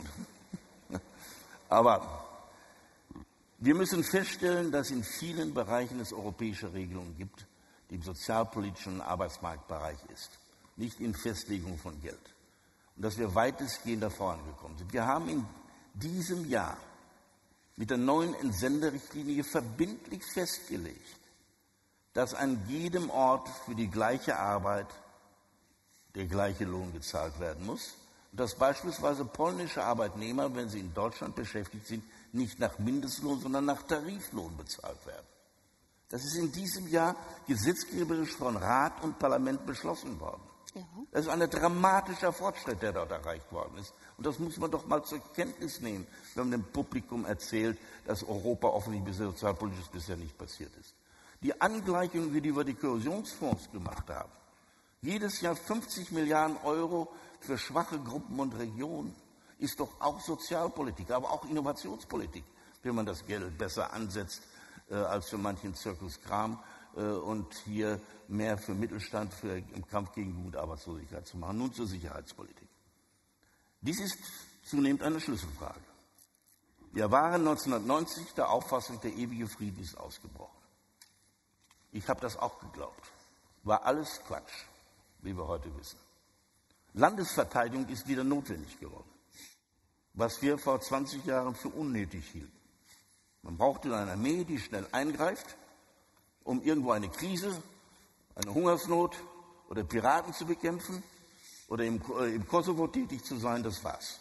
Aber wir müssen feststellen, dass in vielen Bereichen es europäische Regelungen gibt, die im sozialpolitischen und Arbeitsmarktbereich ist, nicht in Festlegung von Geld. Und dass wir weitestgehend da vorangekommen sind. Wir haben in diesem Jahr mit der neuen Entsenderichtlinie verbindlich festgelegt, dass an jedem Ort für die gleiche Arbeit der gleiche Lohn gezahlt werden muss. Und dass beispielsweise polnische Arbeitnehmer, wenn sie in Deutschland beschäftigt sind, nicht nach Mindestlohn, sondern nach Tariflohn bezahlt werden. Das ist in diesem Jahr gesetzgeberisch von Rat und Parlament beschlossen worden. Ja. Das ist ein dramatischer Fortschritt, der dort erreicht worden ist. Und das muss man doch mal zur Kenntnis nehmen, wenn man dem Publikum erzählt, dass Europa offensichtlich sozialpolitisch bisher nicht passiert ist. Die Angleichung, die wir über die Kohäsionsfonds gemacht haben, jedes Jahr 50 Milliarden Euro für schwache Gruppen und Regionen, ist doch auch Sozialpolitik, aber auch Innovationspolitik, wenn man das Geld besser ansetzt als für manchen Zirkuskram und hier mehr für Mittelstand, im Kampf gegen Jugendarbeitslosigkeit zu machen. Nun zur Sicherheitspolitik. Dies ist zunehmend eine Schlüsselfrage. Wir waren 1990 der Auffassung, der ewige Frieden ist ausgebrochen. Ich habe das auch geglaubt. War alles Quatsch, wie wir heute wissen. Landesverteidigung ist wieder notwendig geworden, was wir vor 20 Jahren für unnötig hielten. Man brauchte eine Armee, die schnell eingreift, um irgendwo eine Krise, eine Hungersnot oder Piraten zu bekämpfen oder im Kosovo tätig zu sein, das war's.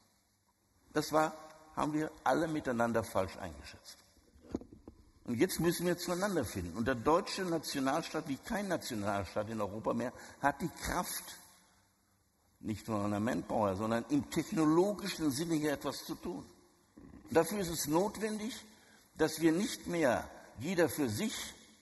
Haben wir alle miteinander falsch eingeschätzt. Und jetzt müssen wir zueinander finden. Und der deutsche Nationalstaat, wie kein Nationalstaat in Europa mehr, hat die Kraft, nicht nur an der Manpower, sondern im technologischen Sinne hier etwas zu tun. Und dafür ist es notwendig, dass wir nicht mehr jeder für sich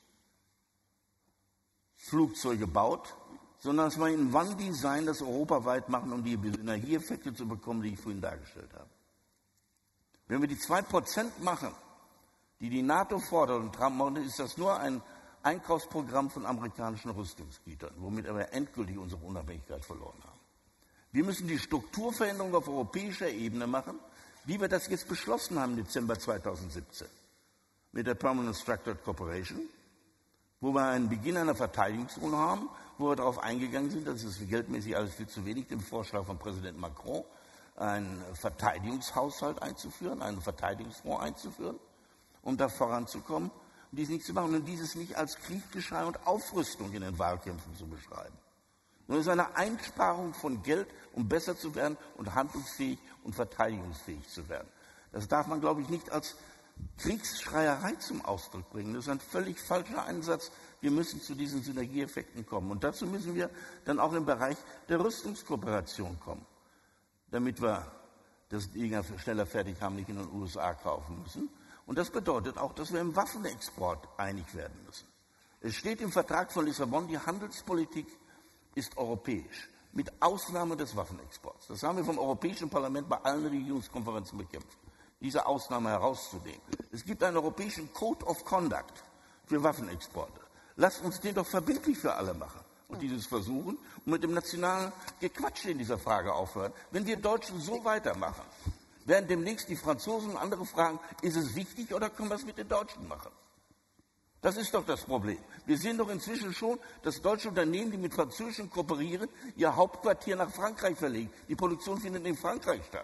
Flugzeuge baut, sondern dass wir in One-Design das europaweit machen, um die Synergieeffekte zu bekommen, die ich vorhin dargestellt habe. Wenn wir die 2% machen, die NATO fordert und Trump macht, ist das nur ein Einkaufsprogramm von amerikanischen Rüstungsgütern, womit wir endgültig unsere Unabhängigkeit verloren haben. Wir müssen die Strukturveränderung auf europäischer Ebene machen, wie wir das jetzt beschlossen haben im Dezember 2017 mit der Permanent Structured Cooperation, wo wir einen Beginn einer Verteidigungsunion haben, wo wir darauf eingegangen sind, das ist geldmäßig alles viel zu wenig, dem Vorschlag von Präsident Macron, einen Verteidigungshaushalt einzuführen, einen Verteidigungsfonds einzuführen, um da voranzukommen, und dies nicht zu machen und dieses nicht als Kriegsgeschrei und Aufrüstung in den Wahlkämpfen zu beschreiben. Nur es ist eine Einsparung von Geld, um besser zu werden und handlungsfähig und verteidigungsfähig zu werden. Das darf man, glaube ich, nicht als Kriegsschreierei zum Ausdruck bringen. Das ist ein völlig falscher Einsatz. Wir müssen zu diesen Synergieeffekten kommen. Und dazu müssen wir dann auch im Bereich der Rüstungskooperation kommen, damit wir das Ding schneller fertig haben, nicht in den USA kaufen müssen. Und das bedeutet auch, dass wir im Waffenexport einig werden müssen. Es steht im Vertrag von Lissabon, die Handelspolitik ist europäisch, mit Ausnahme des Waffenexports. Das haben wir vom Europäischen Parlament bei allen Regierungskonferenzen bekämpft, diese Ausnahme herauszunehmen. Es gibt einen europäischen Code of Conduct für Waffenexporte. Lasst uns den doch verbindlich für alle machen und dieses versuchen und mit dem nationalen Gequatsche in dieser Frage aufhören. Wenn wir Deutschen so weitermachen, werden demnächst die Franzosen und andere fragen, ist es wichtig oder können wir es mit den Deutschen machen? Das ist doch das Problem. Wir sehen doch inzwischen schon, dass deutsche Unternehmen, die mit Französischen kooperieren, ihr Hauptquartier nach Frankreich verlegen. Die Produktion findet in Frankreich statt.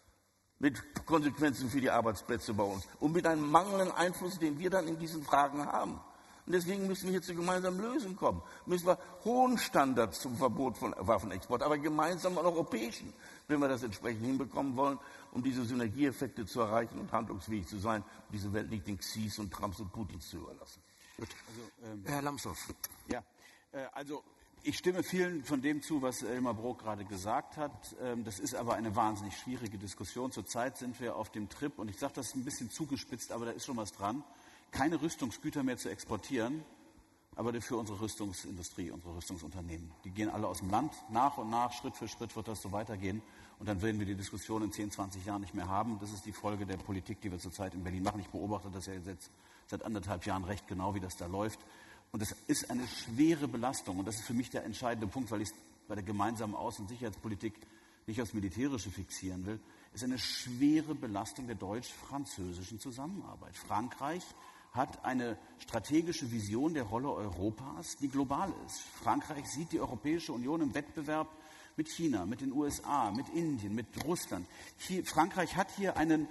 Mit Konsequenzen für die Arbeitsplätze bei uns und mit einem mangelnden Einfluss, den wir dann in diesen Fragen haben. Und deswegen müssen wir hier zu gemeinsamen Lösungen kommen. Müssen wir hohen Standards zum Verbot von Waffenexport, aber gemeinsam europäischen, wenn wir das entsprechend hinbekommen wollen, um diese Synergieeffekte zu erreichen und handlungsfähig zu sein, und diese Welt nicht den Xis und Trumps und Putins zu überlassen. Gut. Herr Lambsdorff. Ja, also ich stimme vielen von dem zu, was Elmar Brok gerade gesagt hat. Das ist aber eine wahnsinnig schwierige Diskussion. Zurzeit sind wir auf dem Trip, und ich sage das ein bisschen zugespitzt, aber da ist schon was dran. keine Rüstungsgüter mehr zu exportieren, aber für unsere Rüstungsindustrie, unsere Rüstungsunternehmen. Die gehen alle aus dem Land. Nach und nach, Schritt für Schritt wird das so weitergehen. Und dann werden wir die Diskussion in 10, 20 Jahren nicht mehr haben. Das ist die Folge der Politik, die wir zurzeit in Berlin machen. Ich beobachte das ja jetzt seit 1,5 Jahren recht genau, wie das da läuft. Und das ist eine schwere Belastung. Und das ist für mich der entscheidende Punkt, weil ich es bei der gemeinsamen Außen- und Sicherheitspolitik nicht aufs Militärische fixieren will, ist eine schwere Belastung der deutsch-französischen Zusammenarbeit. Frankreich hat eine strategische Vision der Rolle Europas, die global ist. Frankreich sieht die Europäische Union im Wettbewerb mit China, mit den USA, mit Indien, mit Russland. Frankreich hat hier eine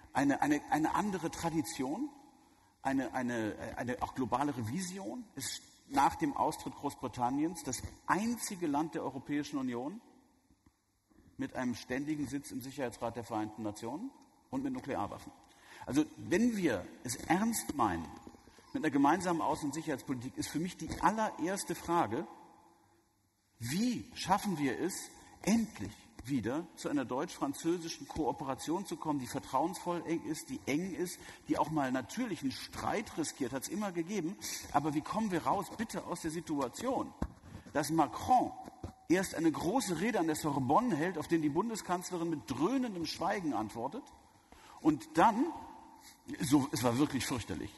andere Tradition, eine auch globalere Vision. Ist nach dem Austritt Großbritanniens das einzige Land der Europäischen Union mit einem ständigen Sitz im Sicherheitsrat der Vereinten Nationen und mit Nuklearwaffen. Also wenn wir es ernst meinen mit einer gemeinsamen Außen- und Sicherheitspolitik, ist für mich die allererste Frage, wie schaffen wir es, endlich wieder zu einer deutsch-französischen Kooperation zu kommen, die vertrauensvoll ist, die eng ist, die auch mal natürlich einen Streit riskiert, hat es immer gegeben. Aber wie kommen wir raus, bitte aus der Situation, dass Macron erst eine große Rede an der Sorbonne hält, auf den die Bundeskanzlerin mit dröhnendem Schweigen antwortet und dann, es war wirklich fürchterlich,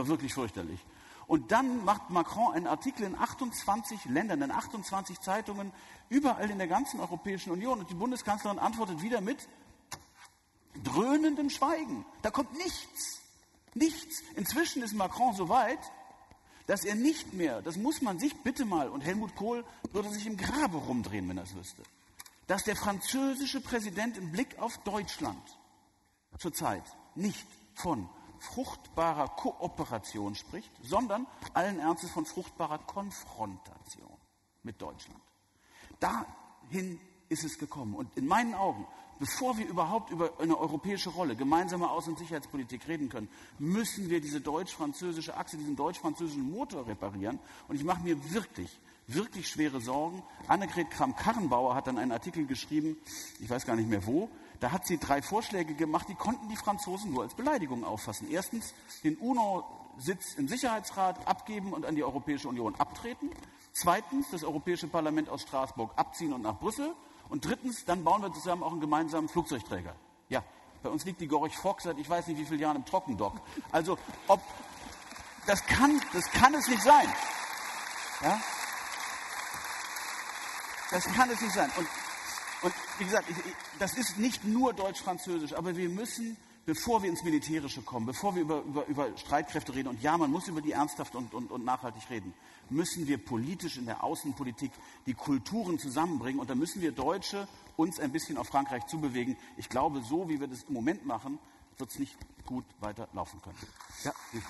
Und dann macht Macron einen Artikel in 28 Ländern, in 28 Zeitungen, überall in der ganzen Europäischen Union. Und die Bundeskanzlerin antwortet wieder mit dröhnendem Schweigen. Da kommt nichts. Nichts. Inzwischen ist Macron so weit, dass er nicht mehr, das muss man sich bitte mal, und Helmut Kohl würde sich im Grabe rumdrehen, wenn er es wüsste, dass der französische Präsident im Blick auf Deutschland zurzeit nicht von fruchtbarer Kooperation spricht, sondern allen Ernstes von fruchtbarer Konfrontation mit Deutschland. Dahin ist es gekommen. Und in meinen Augen, bevor wir überhaupt über eine europäische Rolle, gemeinsame Außen- und Sicherheitspolitik reden können, müssen wir diese deutsch-französische Achse, diesen deutsch-französischen Motor reparieren. Und ich mache mir wirklich, wirklich schwere Sorgen. Annegret Kramp-Karrenbauer hat dann einen Artikel geschrieben, ich weiß gar nicht mehr wo, da hat sie 3 Vorschläge gemacht, die konnten die Franzosen nur als Beleidigung auffassen. Erstens, den UNO-Sitz im Sicherheitsrat abgeben und an die Europäische Union abtreten. Zweitens, das Europäische Parlament aus Straßburg abziehen und nach Brüssel. Und drittens, dann bauen wir zusammen auch einen gemeinsamen Flugzeugträger. Ja, bei uns liegt die Gorch Fock seit ich weiß nicht wie vielen Jahren im Trockendock. Also, das kann es nicht sein. Ja? Das kann es nicht sein. Und wie gesagt, das ist nicht nur deutsch-französisch, aber wir müssen, bevor wir ins Militärische kommen, bevor wir über Streitkräfte reden, und ja, man muss über die ernsthaft und nachhaltig reden, müssen wir politisch in der Außenpolitik die Kulturen zusammenbringen. Und da müssen wir Deutsche uns ein bisschen auf Frankreich zubewegen. Ich glaube, so wie wir das im Moment machen, wird es nicht gut weiterlaufen können. Ja.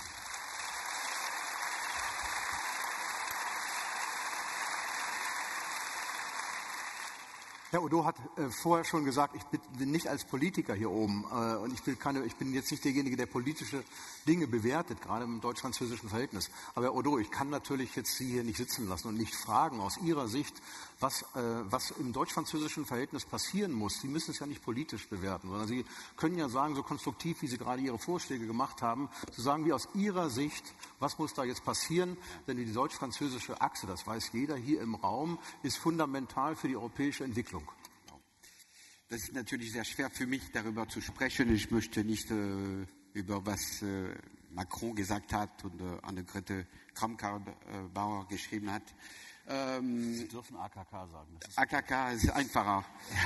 Herr Odo hat vorher schon gesagt, ich bin nicht als Politiker hier oben und ich bin jetzt nicht derjenige, der politische Dinge bewertet, gerade im deutsch-französischen Verhältnis. Aber Herr Odo, ich kann natürlich jetzt Sie hier nicht sitzen lassen und nicht fragen aus Ihrer Sicht, was im deutsch-französischen Verhältnis passieren muss. Sie müssen es ja nicht politisch bewerten, sondern Sie können ja sagen, so konstruktiv, wie Sie gerade Ihre Vorschläge gemacht haben, zu sagen, wie aus Ihrer Sicht, was muss da jetzt passieren, denn die deutsch-französische Achse, das weiß jeder hier im Raum, ist fundamental für die europäische Entwicklung. Das ist natürlich sehr schwer für mich, darüber zu sprechen. Ich möchte nicht über was Macron gesagt hat und Annegret Kramp-Karrenbauer geschrieben hat. Sie dürfen AKK sagen. AKK ist einfacher.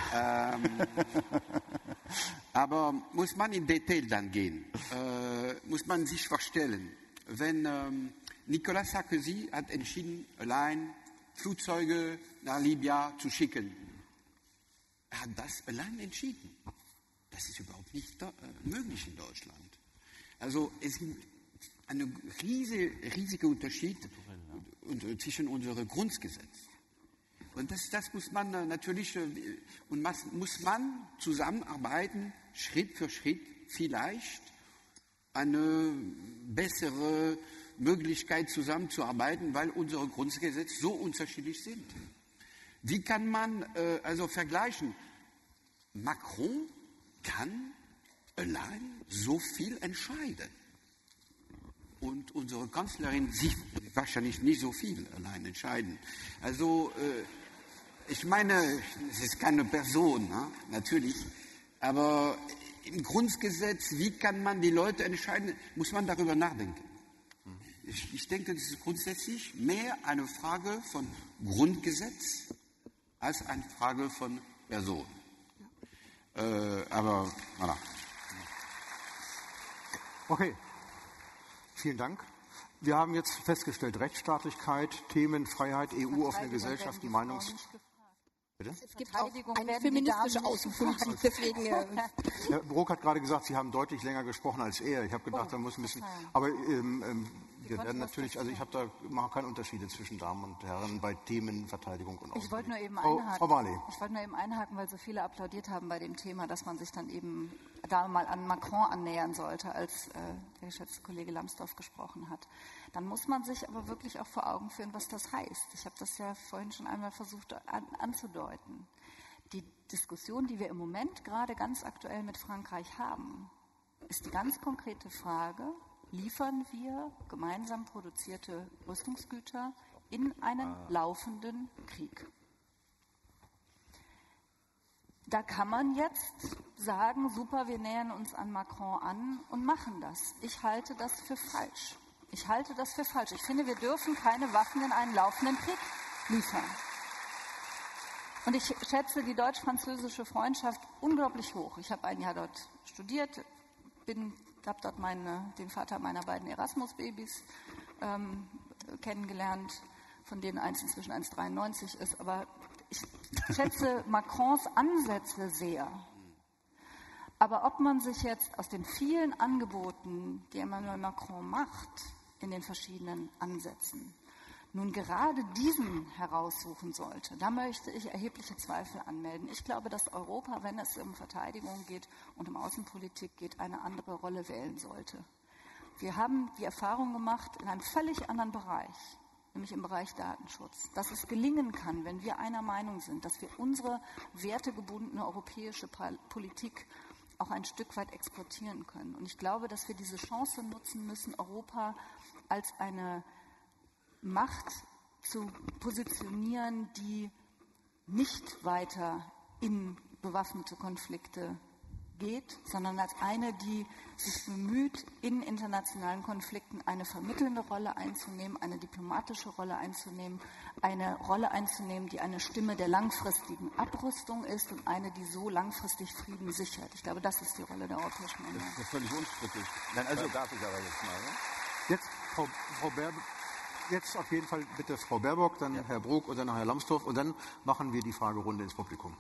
Aber muss man im Detail dann gehen? Muss man sich vorstellen, wenn Nicolas Sarkozy hat entschieden, allein Flugzeuge nach Libyen zu schicken. Er hat das allein entschieden. Das ist überhaupt nicht möglich in Deutschland. Also es gibt einen riesigen Unterschied zwischen unserem Grundgesetz. Und das muss man natürlich, und muss man zusammenarbeiten, Schritt für Schritt, vielleicht eine bessere Möglichkeit zusammenzuarbeiten, weil unsere Grundgesetze so unterschiedlich sind. Wie kann man also vergleichen? Macron kann allein so viel entscheiden. und unsere Kanzlerin sich wahrscheinlich nicht so viel allein entscheiden. Also ich meine, es ist keine Person, ne? Natürlich, aber im Grundgesetz, wie kann man die Leute entscheiden, muss man darüber nachdenken. Ich denke, das ist grundsätzlich mehr eine Frage von Grundgesetz als eine Frage von Person. Aber, voilà. Okay, vielen Dank. Wir haben jetzt festgestellt, Rechtsstaatlichkeit, Themen, Freiheit, EU, offene Gesellschaft, Bitte? Es gibt auch eine feministische Außenpolitik, deswegen... Herr Brok hat gerade gesagt, Sie haben deutlich länger gesprochen als er. Ich habe gedacht, da muss ein bisschen... Aber wir werden natürlich, also ich mache keine Unterschiede zwischen Damen und Herren bei Themen Verteidigung und Außenpolitik. Ich wollte nur eben einhaken. Frau Barley. Ich wollte nur eben einhaken, weil so viele applaudiert haben bei dem Thema, dass man sich dann eben da mal an Macron annähern sollte, als der geschätzte Kollege Lambsdorff gesprochen hat. Dann muss man sich aber wirklich auch vor Augen führen, was das heißt. Ich habe das ja vorhin schon einmal versucht anzudeuten. Die Diskussion, die wir im Moment gerade ganz aktuell mit Frankreich haben, ist die ganz konkrete Frage: Liefern wir gemeinsam produzierte Rüstungsgüter in einen laufenden Krieg? Da kann man jetzt sagen, super, wir nähern uns an Macron an und machen das. Ich halte das für falsch. Ich finde, wir dürfen keine Waffen in einen laufenden Krieg liefern. Und ich schätze die deutsch-französische Freundschaft unglaublich hoch. Ich habe ein Jahr dort studiert, habe dort den Vater meiner beiden Erasmus-Babys kennengelernt, von denen eins inzwischen 1,93 ist. Aber ich schätze Macrons Ansätze sehr. Aber ob man sich jetzt aus den vielen Angeboten, die Emmanuel Macron macht, in den verschiedenen Ansätzen, nun gerade diesen heraussuchen sollte, da möchte ich erhebliche Zweifel anmelden. Ich glaube, dass Europa, wenn es um Verteidigung geht und um Außenpolitik geht, eine andere Rolle wählen sollte. Wir haben die Erfahrung gemacht in einem völlig anderen Bereich, nämlich im Bereich Datenschutz, dass es gelingen kann, wenn wir einer Meinung sind, dass wir unsere wertegebundene europäische Politik auch ein Stück weit exportieren können. Und ich glaube, dass wir diese Chance nutzen müssen, Europa als eine Macht zu positionieren, die nicht weiter in bewaffnete Konflikte geht, sondern als eine, die sich bemüht, in internationalen Konflikten eine vermittelnde Rolle einzunehmen, eine diplomatische Rolle einzunehmen, eine Rolle einzunehmen, die eine Stimme der langfristigen Abrüstung ist und eine, die so langfristig Frieden sichert. Ich glaube, das ist die Rolle der Europäischen Union. Das ist ja völlig unstrittig. Nein, also darf ich aber jetzt mal. Ne? Jetzt, Frau Baerbock. Jetzt auf jeden Fall bitte Frau Baerbock, dann Herr Brok und dann noch Herr Lambsdorff und dann machen wir die Fragerunde ins Publikum.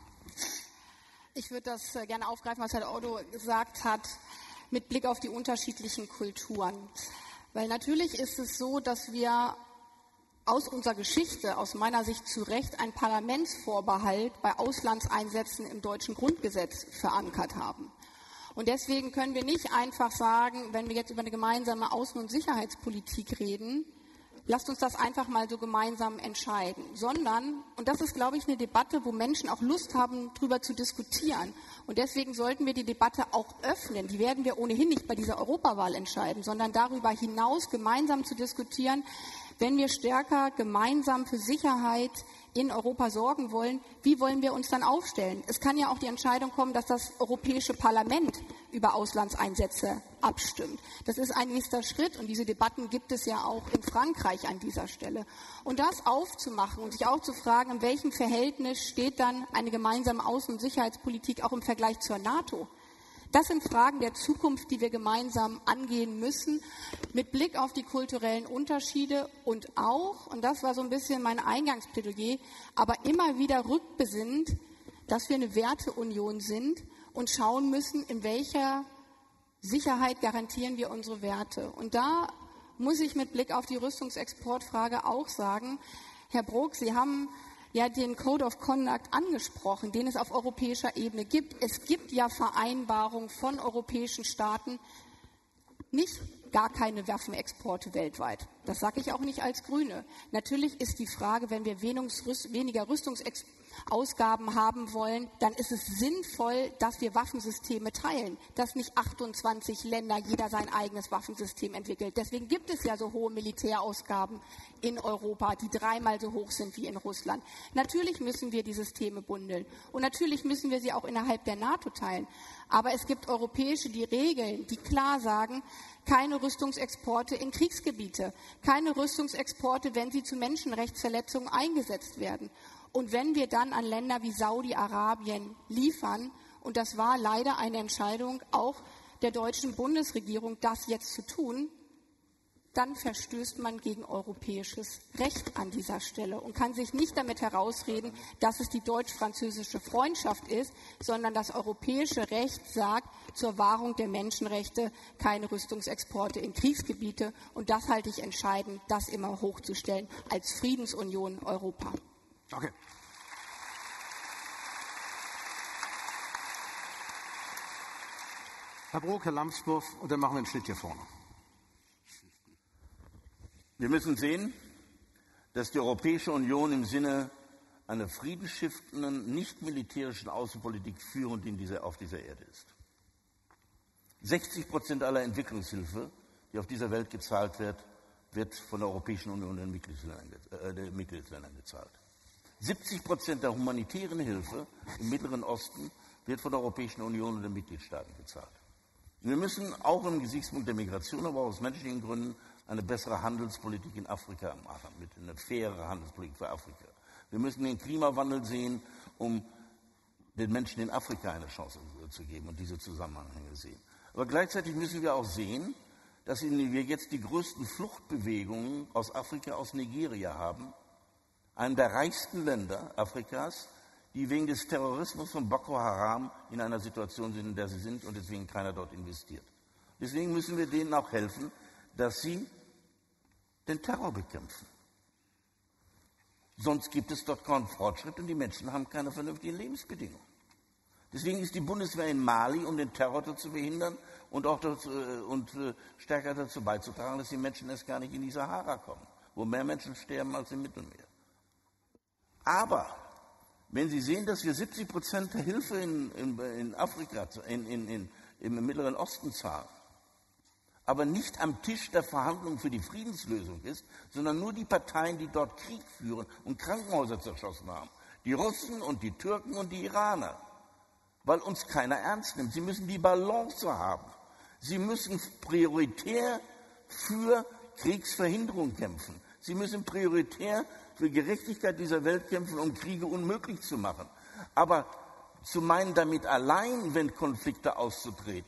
Ich würde das gerne aufgreifen, was Herr Audo gesagt hat, mit Blick auf die unterschiedlichen Kulturen. Weil natürlich ist es so, dass wir aus unserer Geschichte, aus meiner Sicht zu Recht, einen Parlamentsvorbehalt bei Auslandseinsätzen im deutschen Grundgesetz verankert haben. Und deswegen können wir nicht einfach sagen, wenn wir jetzt über eine gemeinsame Außen- und Sicherheitspolitik reden, lasst uns das einfach mal so gemeinsam entscheiden, sondern, und das ist, glaube ich, eine Debatte, wo Menschen auch Lust haben, darüber zu diskutieren. Und deswegen sollten wir die Debatte auch öffnen. Die werden wir ohnehin nicht bei dieser Europawahl entscheiden, sondern darüber hinaus gemeinsam zu diskutieren, wenn wir stärker gemeinsam für Sicherheit in Europa sorgen wollen, wie wollen wir uns dann aufstellen? Es kann ja auch die Entscheidung kommen, dass das Europäische Parlament über Auslandseinsätze abstimmt. Das ist ein nächster Schritt und diese Debatten gibt es ja auch in Frankreich an dieser Stelle. Und das aufzumachen und sich auch zu fragen, in welchem Verhältnis steht dann eine gemeinsame Außen- und Sicherheitspolitik auch im Vergleich zur NATO? Das sind Fragen der Zukunft, die wir gemeinsam angehen müssen, mit Blick auf die kulturellen Unterschiede und auch, und das war so ein bisschen mein Eingangsplädoyer, aber immer wieder rückbesinnt, dass wir eine Werteunion sind und schauen müssen, in welcher Sicherheit garantieren wir unsere Werte. Und da muss ich mit Blick auf die Rüstungsexportfrage auch sagen, Herr Brok, Sie haben ja den Code of Conduct angesprochen, den es auf europäischer Ebene gibt. Es gibt ja Vereinbarungen von europäischen Staaten, nicht gar keine Waffenexporte weltweit. Das sage ich auch nicht als Grüne. Natürlich ist die Frage, wenn wir weniger Rüstungsexporte Ausgaben haben wollen, dann ist es sinnvoll, dass wir Waffensysteme teilen, dass nicht 28 Länder jeder sein eigenes Waffensystem entwickelt. Deswegen gibt es ja so hohe Militärausgaben in Europa, die 3-mal so hoch sind wie in Russland. Natürlich müssen wir die Systeme bundeln und natürlich müssen wir sie auch innerhalb der NATO teilen. Aber es gibt europäische Regeln, die klar sagen, keine Rüstungsexporte in Kriegsgebiete, keine Rüstungsexporte, wenn sie zu Menschenrechtsverletzungen eingesetzt werden. Und wenn wir dann an Länder wie Saudi-Arabien liefern, und das war leider eine Entscheidung auch der deutschen Bundesregierung, das jetzt zu tun, dann verstößt man gegen europäisches Recht an dieser Stelle und kann sich nicht damit herausreden, dass es die deutsch-französische Freundschaft ist, sondern das europäische Recht sagt, zur Wahrung der Menschenrechte keine Rüstungsexporte in Kriegsgebiete. Und das halte ich entscheidend, das immer hochzustellen als Friedensunion Europa. Okay. Herr Brok, Herr Lambsdorff, und dann machen wir einen Schnitt hier vorne. Wir müssen sehen, dass die Europäische Union im Sinne einer friedensstiftenden, nicht militärischen Außenpolitik führend auf dieser Erde ist. 60% aller Entwicklungshilfe, die auf dieser Welt gezahlt wird von der Europäischen Union in den Mitgliedsländern gezahlt. 70% der humanitären Hilfe im Mittleren Osten wird von der Europäischen Union und den Mitgliedstaaten gezahlt. Wir müssen auch im Gesichtspunkt der Migration, aber auch aus menschlichen Gründen eine bessere Handelspolitik in Afrika machen, mit einer faire Handelspolitik für Afrika. Wir müssen den Klimawandel sehen, um den Menschen in Afrika eine Chance zu geben und diese Zusammenhänge sehen. Aber gleichzeitig müssen wir auch sehen, dass wir jetzt die größten Fluchtbewegungen aus Afrika, aus Nigeria haben, einem der reichsten Länder Afrikas, die wegen des Terrorismus von Boko Haram in einer Situation sind, in der sie sind und deswegen keiner dort investiert. Deswegen müssen wir denen auch helfen, dass sie den Terror bekämpfen. Sonst gibt es dort keinen Fortschritt und die Menschen haben keine vernünftigen Lebensbedingungen. Deswegen ist die Bundeswehr in Mali, um den Terror dort zu behindern und auch stärker dazu beizutragen, dass die Menschen erst gar nicht in die Sahara kommen, wo mehr Menschen sterben als im Mittelmeer. Aber wenn Sie sehen, dass wir 70% der Hilfe in Afrika, im Mittleren Osten zahlen, aber nicht am Tisch der Verhandlungen für die Friedenslösung ist, sondern nur die Parteien, die dort Krieg führen und Krankenhäuser zerschossen haben, die Russen und die Türken und die Iraner, weil uns keiner ernst nimmt. Sie müssen die Balance haben. Sie müssen prioritär für Kriegsverhinderung kämpfen. Sie müssen prioritär für Gerechtigkeit dieser Welt kämpfen, um Kriege unmöglich zu machen. Aber zu meinen, damit allein, wenn Konflikte auftreten,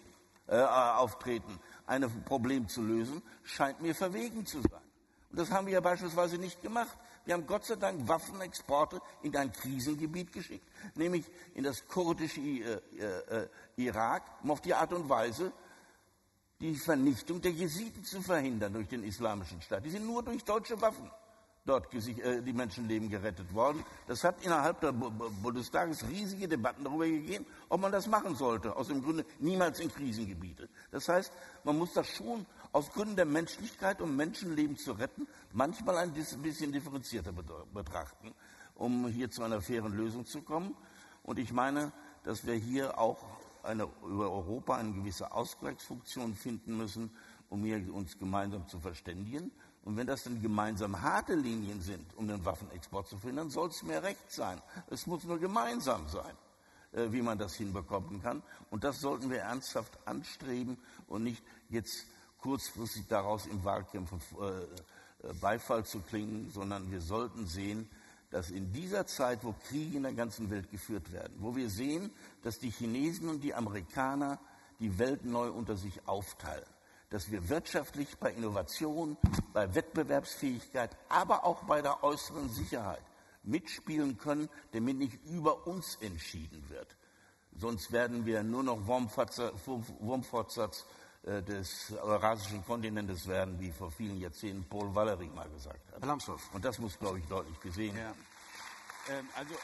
ein Problem zu lösen, scheint mir verwegen zu sein. Und das haben wir ja beispielsweise nicht gemacht. Wir haben Gott sei Dank Waffenexporte in ein Krisengebiet geschickt, nämlich in das kurdische Irak, um auf die Art und Weise die Vernichtung der Jesiden zu verhindern durch den Islamischen Staat. Die sind nur durch deutsche Waffen dort die Menschenleben gerettet worden. Das hat innerhalb der Bundestages riesige Debatten darüber gegeben, ob man das machen sollte. Aus dem Grunde niemals in Krisengebiete. Das heißt, man muss das schon aus Gründen der Menschlichkeit, um Menschenleben zu retten, manchmal ein bisschen differenzierter betrachten, um hier zu einer fairen Lösung zu kommen. Und ich meine, dass wir hier auch über Europa eine gewisse Ausgleichsfunktion finden müssen, um hier uns gemeinsam zu verständigen. Und wenn das dann gemeinsam harte Linien sind, um den Waffenexport zu verhindern, soll es mir recht sein. Es muss nur gemeinsam sein, wie man das hinbekommen kann. Und das sollten wir ernsthaft anstreben und nicht jetzt kurzfristig daraus im Wahlkämpfen Beifall zu klingen, sondern wir sollten sehen, dass in dieser Zeit, wo Kriege in der ganzen Welt geführt werden, wo wir sehen, dass die Chinesen und die Amerikaner die Welt neu unter sich aufteilen, dass wir wirtschaftlich bei Innovation, bei Wettbewerbsfähigkeit, aber auch bei der äußeren Sicherheit mitspielen können, damit nicht über uns entschieden wird. Sonst werden wir nur noch Wurmfortsatz des eurasischen Kontinentes werden, wie vor vielen Jahrzehnten Paul Valéry mal gesagt hat. Herr Lambsdorff. Und das muss, glaube ich, deutlich gesehen werden. Also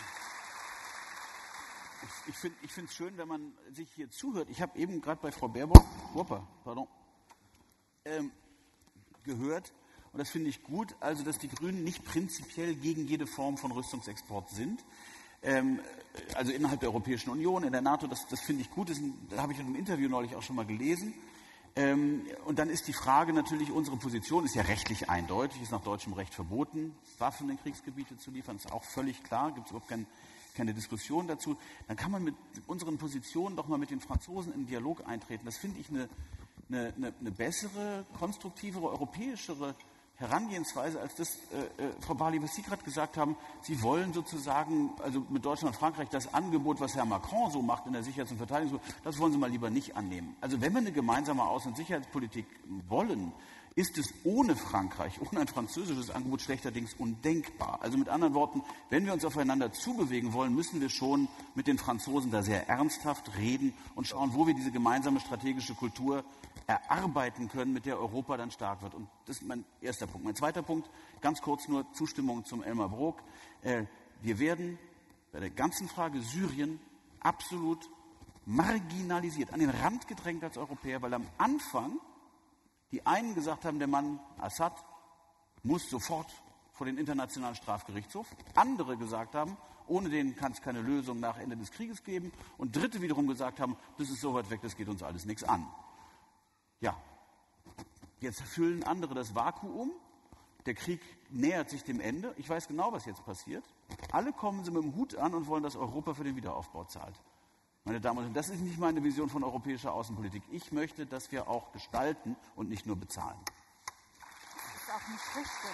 ich finde es schön, wenn man sich hier zuhört. Ich habe eben gerade bei Frau Baerbock gehört Und das finde ich gut, also dass die Grünen nicht prinzipiell gegen jede Form von Rüstungsexport sind. Also innerhalb der Europäischen Union, in der NATO, das finde ich gut. Das habe ich in einem Interview neulich auch schon mal gelesen. Und dann ist die Frage natürlich, unsere Position ist ja rechtlich eindeutig, ist nach deutschem Recht verboten, Waffen in Kriegsgebiete zu liefern, ist auch völlig klar, gibt es überhaupt keine Diskussion dazu. Dann kann man mit unseren Positionen doch mal mit den Franzosen in den Dialog eintreten. Das finde ich eine bessere, konstruktivere, europäischere Herangehensweise als das, Frau Barley, was Sie gerade gesagt haben. Sie wollen sozusagen, also mit Deutschland und Frankreich, das Angebot, was Herr Macron so macht in der Sicherheits- und Verteidigungspolitik, das wollen Sie mal lieber nicht annehmen. Also wenn wir eine gemeinsame Außen- und Sicherheitspolitik wollen, ist es ohne Frankreich, ohne ein französisches Angebot schlechterdings undenkbar. Also mit anderen Worten, wenn wir uns aufeinander zubewegen wollen, müssen wir schon mit den Franzosen da sehr ernsthaft reden und schauen, wo wir diese gemeinsame strategische Kultur erarbeiten können, mit der Europa dann stark wird. Und das ist mein erster Punkt. Mein zweiter Punkt, ganz kurz nur Zustimmung zum Elmar Brok. Wir werden bei der ganzen Frage Syrien absolut marginalisiert, an den Rand gedrängt als Europäer, weil am Anfang die einen gesagt haben, der Mann Assad muss sofort vor den Internationalen Strafgerichtshof. Andere gesagt haben, ohne den kann es keine Lösung nach Ende des Krieges geben. Und Dritte wiederum gesagt haben, das ist so weit weg, das geht uns alles nichts an. Ja, jetzt füllen andere das Vakuum. Der Krieg nähert sich dem Ende. Ich weiß genau, was jetzt passiert. Alle kommen sie mit dem Hut an und wollen, dass Europa für den Wiederaufbau zahlt. Meine Damen und Herren, das ist nicht meine Vision von europäischer Außenpolitik. Ich möchte, dass wir auch gestalten und nicht nur bezahlen. Das ist auch nicht richtig.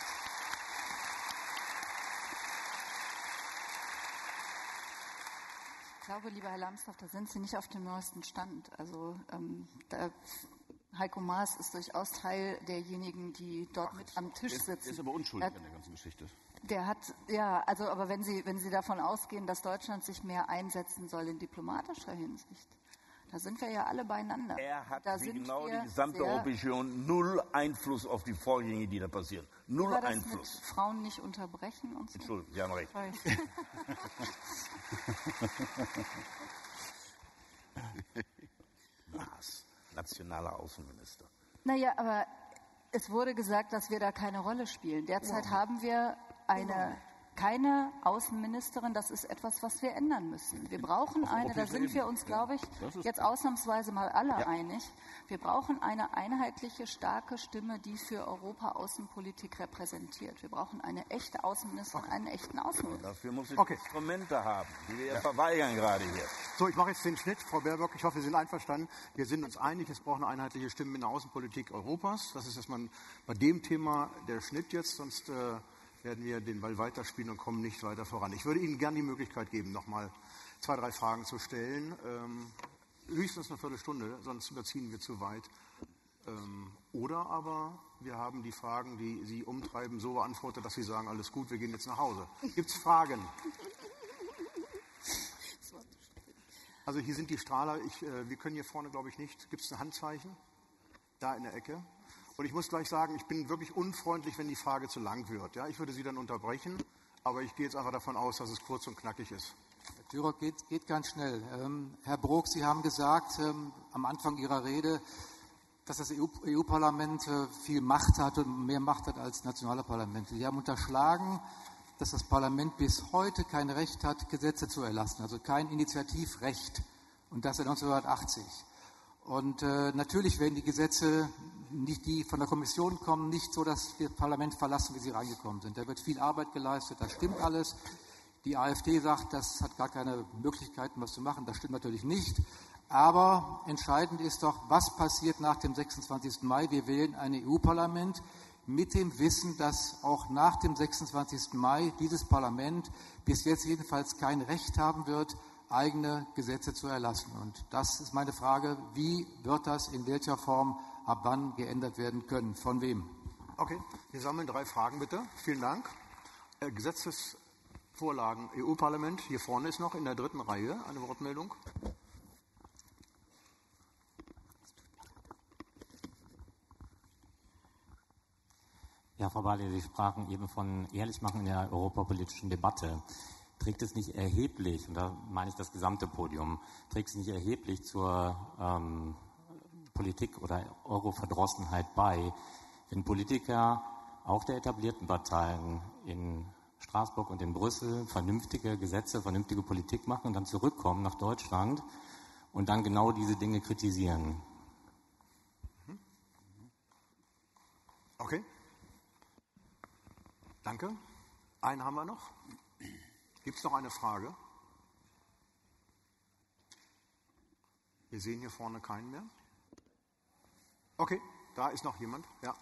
Ich glaube, lieber Herr Lambsdorff, da sind Sie nicht auf dem neuesten Stand. Also Heiko Maas ist durchaus Teil derjenigen, die dort mit am Tisch sitzen. Er ist aber unschuldig an der ganzen Geschichte. Der hat, ja, also aber wenn Sie davon ausgehen, dass Deutschland sich mehr einsetzen soll in diplomatischer Hinsicht, da sind wir ja alle beieinander. Er hat da wie sind genau wir die gesamte Europäische Union null Einfluss auf die Vorgänge, die da passieren. Null das Einfluss. Mit Frauen nicht unterbrechen und so. Entschuldigung, Sie haben recht. Maas, nationaler Außenminister. Naja, aber es wurde gesagt, dass wir da keine Rolle spielen. Derzeit haben wir keine Außenministerin. Das ist etwas, was wir ändern müssen. Wir brauchen eine, da sind wir uns, glaube ich, jetzt ausnahmsweise mal alle einig. Wir brauchen eine einheitliche, starke Stimme, die für Europa Außenpolitik repräsentiert. Wir brauchen eine echte Außenministerin, einen echten Außenminister. Dafür muss ich Instrumente haben, die wir verweigern gerade hier. So, ich mache jetzt den Schnitt. Frau Baerbock, ich hoffe, wir sind einverstanden. Wir sind uns einig, es braucht eine einheitliche Stimme in der Außenpolitik Europas. Das ist erstmal bei dem Thema der Schnitt jetzt, sonst werden wir den Ball weiterspielen und kommen nicht weiter voran. Ich würde Ihnen gerne die Möglichkeit geben, nochmal 2, 3 Fragen zu stellen. Höchstens eine Viertelstunde, sonst überziehen wir zu weit. Oder aber wir haben die Fragen, die Sie umtreiben, so beantwortet, dass Sie sagen, alles gut, wir gehen jetzt nach Hause. Gibt es Fragen? Also hier sind die Strahler. Wir können hier vorne, glaube ich, nicht. Gibt es ein Handzeichen? Da in der Ecke. Und ich muss gleich sagen, ich bin wirklich unfreundlich, wenn die Frage zu lang wird. Ja, ich würde Sie dann unterbrechen, aber ich gehe jetzt einfach davon aus, dass es kurz und knackig ist. Herr Thürer, geht ganz schnell. Herr Brok, Sie haben gesagt am Anfang Ihrer Rede, dass das EU-Parlament viel Macht hat und mehr Macht hat als nationale Parlamente. Sie haben unterschlagen, dass das Parlament bis heute kein Recht hat, Gesetze zu erlassen, also kein Initiativrecht, und das seit 1980. Und natürlich werden die Gesetze, nicht die von der Kommission kommen, nicht so, dass wir das Parlament verlassen, wie sie reingekommen sind. Da wird viel Arbeit geleistet, das stimmt alles. Die AfD sagt, das hat gar keine Möglichkeiten, was zu machen. Das stimmt natürlich nicht. Aber entscheidend ist doch, was passiert nach dem 26. Mai. Wir wählen ein EU-Parlament mit dem Wissen, dass auch nach dem 26. Mai dieses Parlament bis jetzt jedenfalls kein Recht haben wird, eigene Gesetze zu erlassen. Und das ist meine Frage, wie wird das in welcher Form ab wann geändert werden können? Von wem? Okay, wir sammeln 3 Fragen bitte. Vielen Dank. Gesetzesvorlagen EU-Parlament. Hier vorne ist noch in der 3. Reihe eine Wortmeldung. Ja, Frau Barley, Sie sprachen eben von Ehrlichmachen in der europapolitischen Debatte. Trägt es nicht erheblich, und da meine ich das gesamte Podium, trägt es nicht erheblich zur Politik oder Euroverdrossenheit bei, wenn Politiker auch der etablierten Parteien in Straßburg und in Brüssel vernünftige Gesetze, vernünftige Politik machen und dann zurückkommen nach Deutschland und dann genau diese Dinge kritisieren. Okay. Danke. Einen haben wir noch. Gibt es noch eine Frage? Wir sehen hier vorne keinen mehr. Okay, da ist noch jemand. Ja.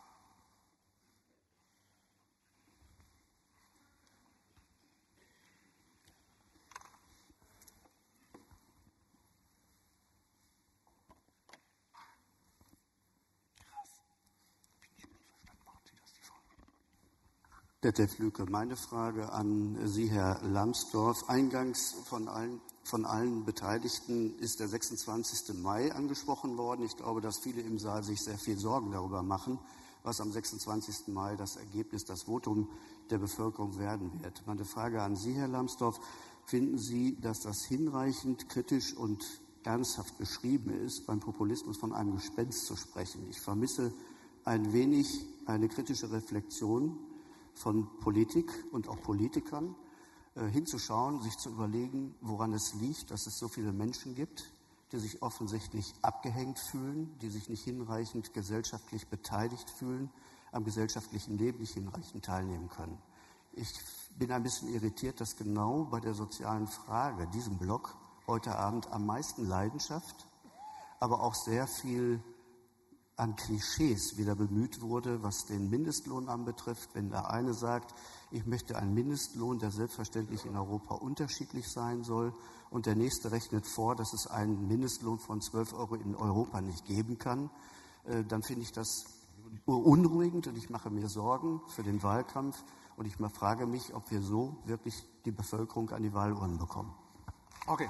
Detlef Lücke, meine Frage an Sie, Herr Lambsdorff. Eingangs von allen Beteiligten ist der 26. Mai angesprochen worden. Ich glaube, dass viele im Saal sich sehr viel Sorgen darüber machen, was am 26. Mai das Ergebnis, das Votum der Bevölkerung werden wird. Meine Frage an Sie, Herr Lambsdorff, finden Sie, dass das hinreichend kritisch und ernsthaft geschrieben ist, beim Populismus von einem Gespenst zu sprechen? Ich vermisse ein wenig eine kritische Reflexion von Politik und auch Politikern, hinzuschauen, sich zu überlegen, woran es liegt, dass es so viele Menschen gibt, die sich offensichtlich abgehängt fühlen, die sich nicht hinreichend gesellschaftlich beteiligt fühlen, am gesellschaftlichen Leben nicht hinreichend teilnehmen können. Ich bin ein bisschen irritiert, dass genau bei der sozialen Frage, diesem Block, heute Abend am meisten Leidenschaft, aber auch sehr viel an Klischees wieder bemüht wurde, was den Mindestlohn anbetrifft. Wenn der eine sagt, ich möchte einen Mindestlohn, der selbstverständlich in Europa unterschiedlich sein soll, und der nächste rechnet vor, dass es einen Mindestlohn von 12 € in Europa nicht geben kann, dann finde ich das beunruhigend und ich mache mir Sorgen für den Wahlkampf und ich frage mich, ob wir so wirklich die Bevölkerung an die Wahlurnen bekommen. Okay.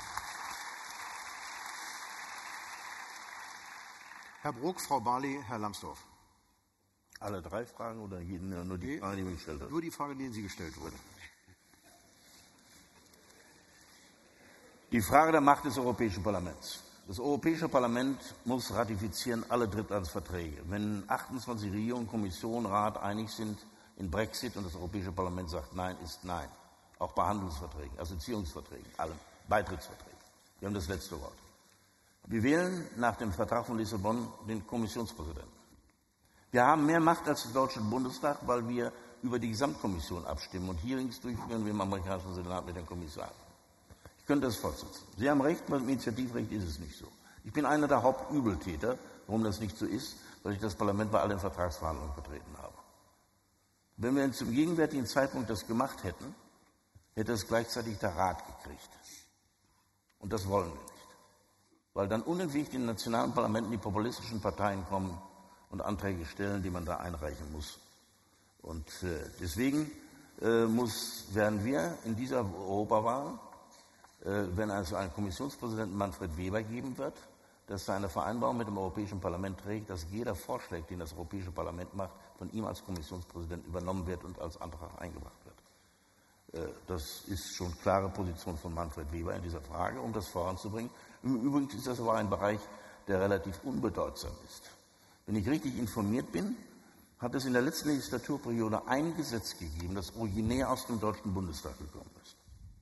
Herr Brok, Frau Barley, Herr Lambsdorff. Alle drei Fragen oder nur die Frage, die mir gestellt hat? Nur die Frage, die Sie gestellt wurde. Die Frage der Macht des Europäischen Parlaments. Das Europäische Parlament muss ratifizieren alle Drittlandsverträge. Wenn 28 Regierungen, Kommission, Rat einig sind in Brexit und das Europäische Parlament sagt Nein, ist Nein. Auch bei Handelsverträgen, Assoziierungsverträgen, allen, Beitrittsverträgen. Wir haben das letzte Wort. Wir wählen nach dem Vertrag von Lissabon den Kommissionspräsidenten. Wir haben mehr Macht als der Deutsche Bundestag, weil wir über die Gesamtkommission abstimmen und Hearings durchführen wie im amerikanischen Senat mit den Kommissaren. Ich könnte das fortsetzen. Sie haben recht, beim Initiativrecht ist es nicht so. Ich bin einer der Hauptübeltäter, warum das nicht so ist, weil ich das Parlament bei allen Vertragsverhandlungen vertreten habe. Wenn wir zum gegenwärtigen Zeitpunkt das gemacht hätten, hätte es gleichzeitig der Rat gekriegt. Und das wollen wir nicht. Weil dann unentwegt in den nationalen Parlamenten die populistischen Parteien kommen und Anträge stellen, die man da einreichen muss. Und deswegen werden wir in dieser Europawahl, wenn es einen Kommissionspräsidenten Manfred Weber geben wird, dass er eine Vereinbarung mit dem Europäischen Parlament trägt, dass jeder Vorschlag, den das Europäische Parlament macht, von ihm als Kommissionspräsident übernommen wird und als Antrag eingebracht wird. Das ist schon klare Position von Manfred Weber in dieser Frage, um das voranzubringen. Übrigens ist das aber ein Bereich, der relativ unbedeutsam ist. Wenn ich richtig informiert bin, hat es in der letzten Legislaturperiode ein Gesetz gegeben, das originär aus dem Deutschen Bundestag gekommen ist.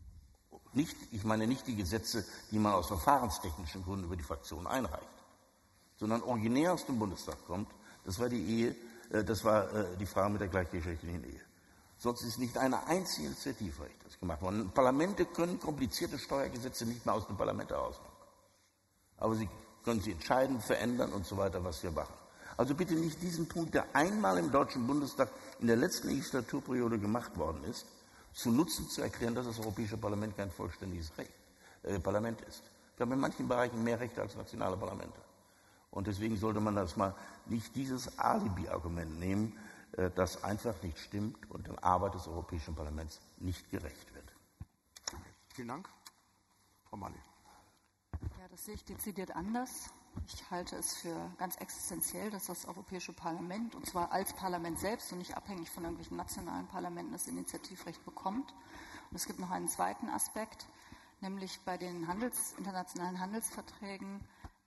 Ich meine nicht die Gesetze, die man aus verfahrenstechnischen Gründen über die Fraktion einreicht, sondern originär aus dem Bundestag kommt. Das war die Frage mit der gleichgeschlechtlichen Ehe. Sonst ist nicht eine einzige Initiativrecht gemacht worden. Parlamente können komplizierte Steuergesetze nicht mehr aus dem Parlament heraus machen. Aber sie können sie entscheiden, verändern und so weiter, was wir machen. Also bitte nicht diesen Punkt, der einmal im Deutschen Bundestag in der letzten Legislaturperiode gemacht worden ist, zu nutzen, zu erklären, dass das Europäische Parlament kein vollständiges Parlament ist. Wir haben in manchen Bereichen mehr Rechte als nationale Parlamente. Und deswegen sollte man das mal nicht dieses Alibi-Argument nehmen, das einfach nicht stimmt und der Arbeit des Europäischen Parlaments nicht gerecht wird. Vielen Dank. Frau Mali. Ja, das sehe ich dezidiert anders. Ich halte es für ganz existenziell, dass das Europäische Parlament, und zwar als Parlament selbst und nicht abhängig von irgendwelchen nationalen Parlamenten, das Initiativrecht bekommt. Und es gibt noch einen zweiten Aspekt, nämlich bei den internationalen Handelsverträgen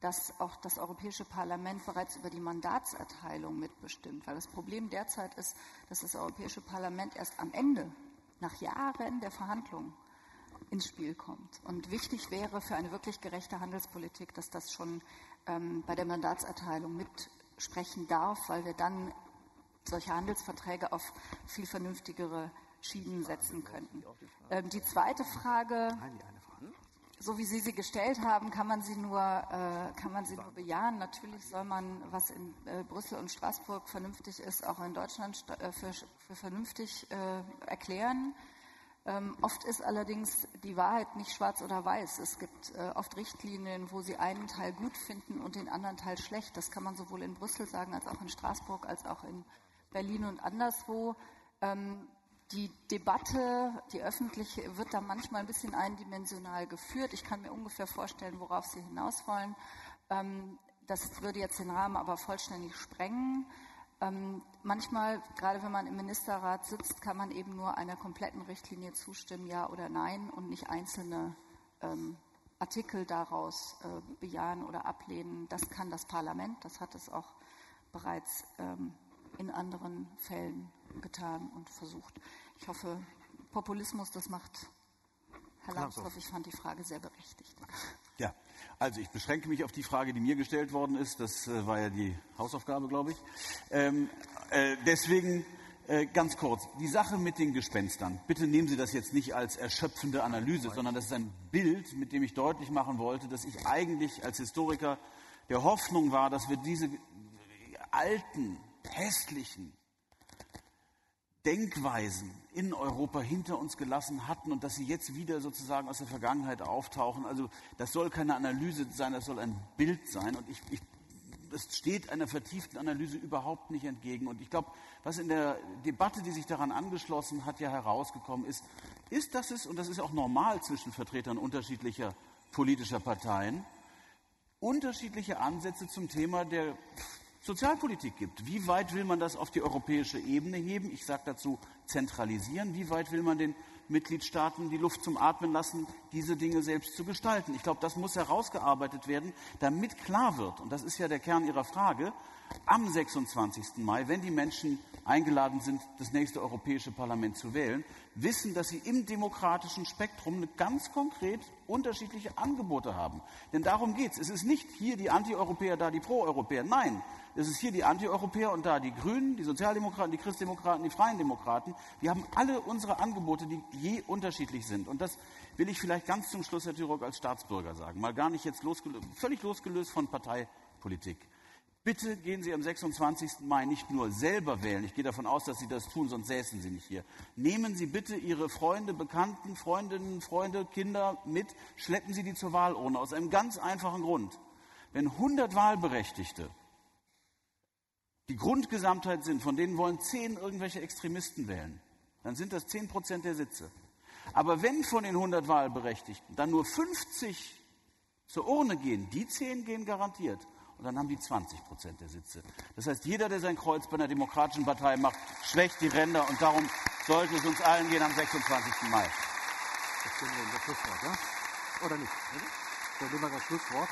dass auch das Europäische Parlament bereits über die Mandatserteilung mitbestimmt. Weil das Problem derzeit ist, dass das Europäische Parlament erst am Ende, nach Jahren der Verhandlungen, ins Spiel kommt. Und wichtig wäre für eine wirklich gerechte Handelspolitik, dass das schon bei der Mandatserteilung mitsprechen darf, weil wir dann solche Handelsverträge auf viel vernünftigere Schienen setzen könnten. Die zweite Frage, so wie Sie sie gestellt haben, kann man sie nur bejahen. Natürlich soll man, was in Brüssel und Straßburg vernünftig ist, auch in Deutschland für vernünftig erklären. Oft ist allerdings die Wahrheit nicht schwarz oder weiß. Es gibt oft Richtlinien, wo Sie einen Teil gut finden und den anderen Teil schlecht. Das kann man sowohl in Brüssel sagen, als auch in Straßburg, als auch in Berlin und anderswo. Die Debatte, die öffentliche, wird da manchmal ein bisschen eindimensional geführt. Ich kann mir ungefähr vorstellen, worauf Sie hinaus wollen. Das würde jetzt den Rahmen aber vollständig sprengen. Manchmal, gerade wenn man im Ministerrat sitzt, kann man eben nur einer kompletten Richtlinie zustimmen, ja oder nein, und nicht einzelne Artikel daraus bejahen oder ablehnen. Das kann das Parlament, das hat es auch bereits in anderen Fällen getan und versucht. Ich hoffe, Populismus, das macht Herr Lambsdorff. Ich fand die Frage sehr berechtigt. Ja, also ich beschränke mich auf die Frage, die mir gestellt worden ist. Das war ja die Hausaufgabe, glaube ich. Deswegen ganz kurz, die Sache mit den Gespenstern. Bitte nehmen Sie das jetzt nicht als erschöpfende Analyse, sondern das ist ein Bild, mit dem ich deutlich machen wollte, dass ich eigentlich als Historiker der Hoffnung war, dass wir diese alten, hässlichen Denkweisen in Europa hinter uns gelassen hatten und dass sie jetzt wieder sozusagen aus der Vergangenheit auftauchen. Also das soll keine Analyse sein, das soll ein Bild sein. Und das steht einer vertieften Analyse überhaupt nicht entgegen. Und ich glaube, was in der Debatte, die sich daran angeschlossen hat, ja herausgekommen ist, dass es, und das ist auch normal zwischen Vertretern unterschiedlicher politischer Parteien, unterschiedliche Ansätze zum Thema der Sozialpolitik gibt. Wie weit will man das auf die europäische Ebene heben? Ich sage dazu zentralisieren. Wie weit will man den Mitgliedstaaten die Luft zum Atmen lassen, diese Dinge selbst zu gestalten? Ich glaube, das muss herausgearbeitet werden, damit klar wird, und das ist ja der Kern Ihrer Frage, am 26. Mai, wenn die Menschen eingeladen sind, das nächste Europäische Parlament zu wählen, wissen, dass sie im demokratischen Spektrum ganz konkret unterschiedliche Angebote haben. Denn darum geht es. Es ist nicht hier die Anti-Europäer, da die Pro-Europäer. Nein, es ist hier die Anti-Europäer und da die Grünen, die Sozialdemokraten, die Christdemokraten, die Freien Demokraten. Wir haben alle unsere Angebote, die je unterschiedlich sind. Und das will ich vielleicht ganz zum Schluss, Herr Türok, als Staatsbürger sagen. Mal gar nicht jetzt völlig losgelöst von Parteipolitik. Bitte gehen Sie am 26. Mai nicht nur selber wählen. Ich gehe davon aus, dass Sie das tun, sonst säßen Sie nicht hier. Nehmen Sie bitte Ihre Freunde, Bekannten, Freundinnen, Freunde, Kinder mit. Schleppen Sie die zur Wahlurne. Aus einem ganz einfachen Grund. Wenn 100 Wahlberechtigte die Grundgesamtheit sind, von denen wollen 10 irgendwelche Extremisten wählen, dann sind das 10% der Sitze. Aber wenn von den 100 Wahlberechtigten dann nur 50 zur Urne gehen, die 10 gehen garantiert. Und dann haben die 20% der Sitze. Das heißt, jeder, der sein Kreuz bei einer demokratischen Partei macht, schwächt die Ränder. Und darum sollte es uns allen gehen am 26. Mai. Das finden wir das Schlusswort, ja? Oder nicht? Dann nehmen wir das Schlusswort.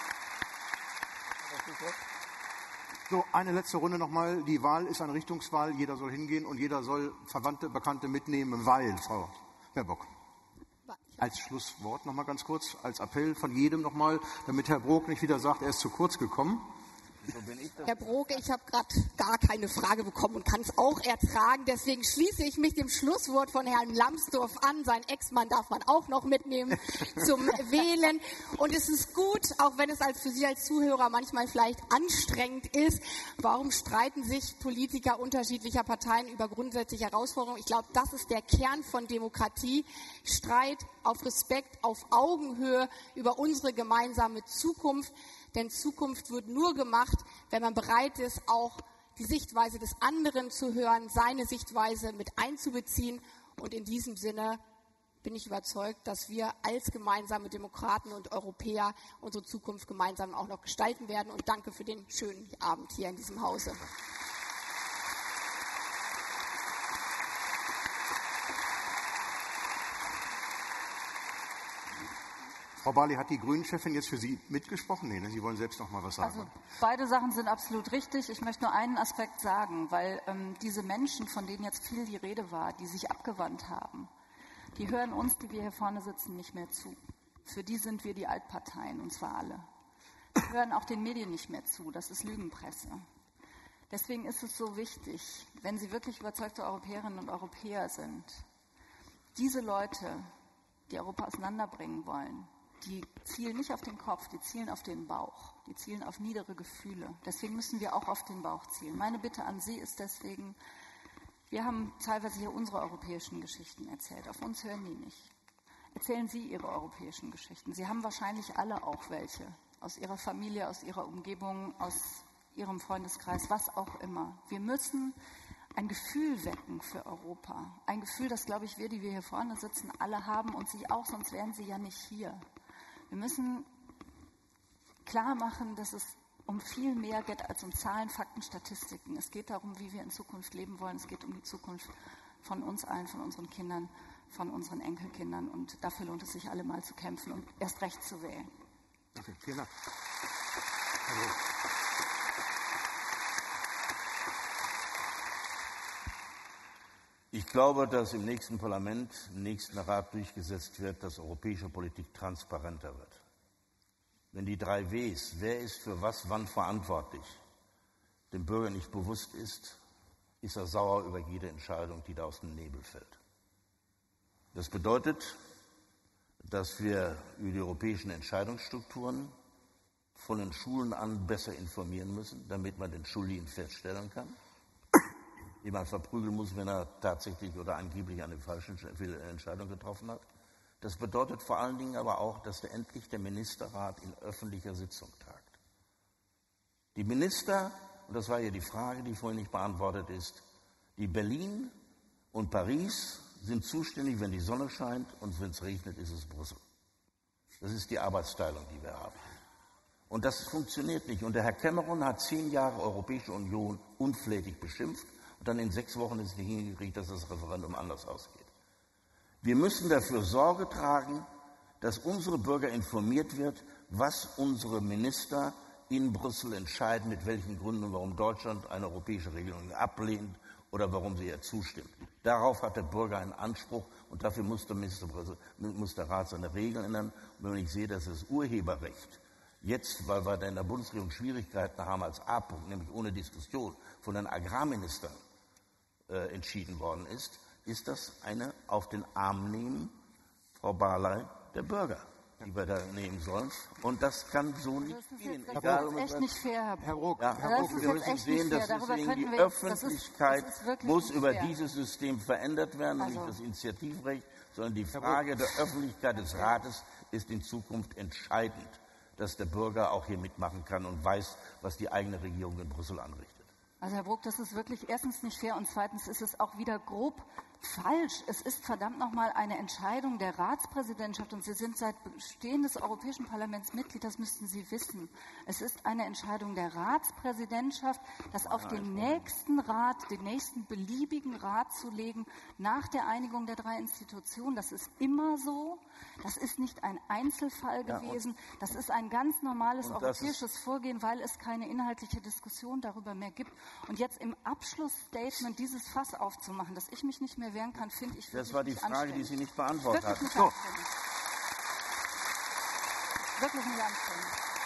So, eine letzte Runde nochmal. Die Wahl ist eine Richtungswahl. Jeder soll hingehen und jeder soll Verwandte, Bekannte mitnehmen, weil, Frau Baerbock. Als Schlusswort nochmal ganz kurz, als Appell von jedem nochmal, damit Herr Brok nicht wieder sagt, er ist zu kurz gekommen. Herr Broke, ich habe gerade gar keine Frage bekommen und kann es auch ertragen. Deswegen schließe ich mich dem Schlusswort von Herrn Lambsdorff an. Sein Ex-Mann darf man auch noch mitnehmen zum Wählen. Und es ist gut, auch wenn es für Sie als Zuhörer manchmal vielleicht anstrengend ist. Warum streiten sich Politiker unterschiedlicher Parteien über grundsätzliche Herausforderungen? Ich glaube, das ist der Kern von Demokratie. Streit auf Respekt, auf Augenhöhe über unsere gemeinsame Zukunft. Denn Zukunft wird nur gemacht, wenn man bereit ist, auch die Sichtweise des anderen zu hören, seine Sichtweise mit einzubeziehen. Und in diesem Sinne bin ich überzeugt, dass wir als gemeinsame Demokraten und Europäer unsere Zukunft gemeinsam auch noch gestalten werden. Und danke für den schönen Abend hier in diesem Hause. Frau Barley, hat die Grünen-Chefin jetzt für Sie mitgesprochen? Nee, ne? Sie wollen selbst noch mal was sagen. Also beide Sachen sind absolut richtig. Ich möchte nur einen Aspekt sagen, weil diese Menschen, von denen jetzt viel die Rede war, die sich abgewandt haben, die hören uns, die wir hier vorne sitzen, nicht mehr zu. Für die sind wir die Altparteien, und zwar alle. Die hören auch den Medien nicht mehr zu. Das ist Lügenpresse. Deswegen ist es so wichtig, wenn Sie wirklich überzeugte Europäerinnen und Europäer sind, diese Leute, die Europa auseinanderbringen wollen, die zielen nicht auf den Kopf, die zielen auf den Bauch, die zielen auf niedere Gefühle. Deswegen müssen wir auch auf den Bauch zielen. Meine Bitte an Sie ist deswegen, wir haben teilweise hier unsere europäischen Geschichten erzählt. Auf uns hören die nicht. Erzählen Sie Ihre europäischen Geschichten. Sie haben wahrscheinlich alle auch welche. Aus Ihrer Familie, aus Ihrer Umgebung, aus Ihrem Freundeskreis, was auch immer. Wir müssen ein Gefühl wecken für Europa. Ein Gefühl, das, glaube ich, wir, die wir hier vorne sitzen, alle haben und Sie auch, sonst wären Sie ja nicht hier. Wir müssen klar machen, dass es um viel mehr geht als um Zahlen, Fakten, Statistiken. Es geht darum, wie wir in Zukunft leben wollen. Es geht um die Zukunft von uns allen, von unseren Kindern, von unseren Enkelkindern. Und dafür lohnt es sich, alle mal zu kämpfen und erst recht zu wählen. Okay, vielen Dank. Ich glaube, dass im nächsten Parlament, im nächsten Rat durchgesetzt wird, dass europäische Politik transparenter wird. Wenn die 3 Ws, wer ist für was wann verantwortlich, dem Bürger nicht bewusst ist, ist er sauer über jede Entscheidung, die da aus dem Nebel fällt. Das bedeutet, dass wir über die europäischen Entscheidungsstrukturen von den Schulen an besser informieren müssen, damit man den Schuldigen feststellen kann, die man verprügeln muss, wenn er tatsächlich oder angeblich eine falsche Entscheidung getroffen hat. Das bedeutet vor allen Dingen aber auch, dass endlich der Ministerrat in öffentlicher Sitzung tagt. Die Minister, und das war ja die Frage, die vorhin nicht beantwortet ist, die Berlin und Paris sind zuständig, wenn die Sonne scheint, und wenn es regnet, ist es Brüssel. Das ist die Arbeitsteilung, die wir haben. Und das funktioniert nicht. Und der Herr Cameron hat 10 Jahre Europäische Union unflätig beschimpft und dann in 6 Wochen ist nicht hingekriegt, dass das Referendum anders ausgeht. Wir müssen dafür Sorge tragen, dass unsere Bürger informiert wird, was unsere Minister in Brüssel entscheiden, mit welchen Gründen und warum Deutschland eine europäische Regelung ablehnt oder warum sie ihr zustimmt. Darauf hat der Bürger einen Anspruch und dafür muss der Rat seine Regeln ändern. Und wenn ich sehe, dass das Urheberrecht jetzt, weil wir da in der Bundesregierung Schwierigkeiten haben als A-Punkt, nämlich ohne Diskussion, von den Agrarministern entschieden worden ist, ist das eine auf den Arm nehmen, Frau Barley, der Bürger, die wir da nehmen sollen. Und das kann so nicht gehen. Das ist echt nicht fair, Herr Ruck, wir müssen sehen, dass deswegen die Öffentlichkeit muss über dieses System verändert werden, nicht das Initiativrecht, sondern die Frage der Öffentlichkeit des Rates ist in Zukunft entscheidend, dass der Bürger auch hier mitmachen kann und weiß, was die eigene Regierung in Brüssel anrichtet. Also Herr Brok, das ist wirklich erstens nicht fair und zweitens ist es auch wieder grob falsch. Es ist verdammt nochmal eine Entscheidung der Ratspräsidentschaft und Sie sind seit Bestehen des Europäischen Parlaments Mitglied, das müssten Sie wissen. Es ist eine Entscheidung der Ratspräsidentschaft, das auf den nächsten Rat, den nächsten beliebigen Rat zu legen, nach der Einigung der 3 Institutionen. Das ist immer so. Das ist nicht ein Einzelfall gewesen. Das ist ein ganz normales europäisches Vorgehen, weil es keine inhaltliche Diskussion darüber mehr gibt. Und jetzt im Abschlussstatement dieses Fass aufzumachen, dass ich mich nicht mehr wehren kann, finde ich wirklich Das war die nicht Frage, anständig. die Sie nicht beantwortet Wirklich hatten. nicht anständig. Wirklich nicht anständig.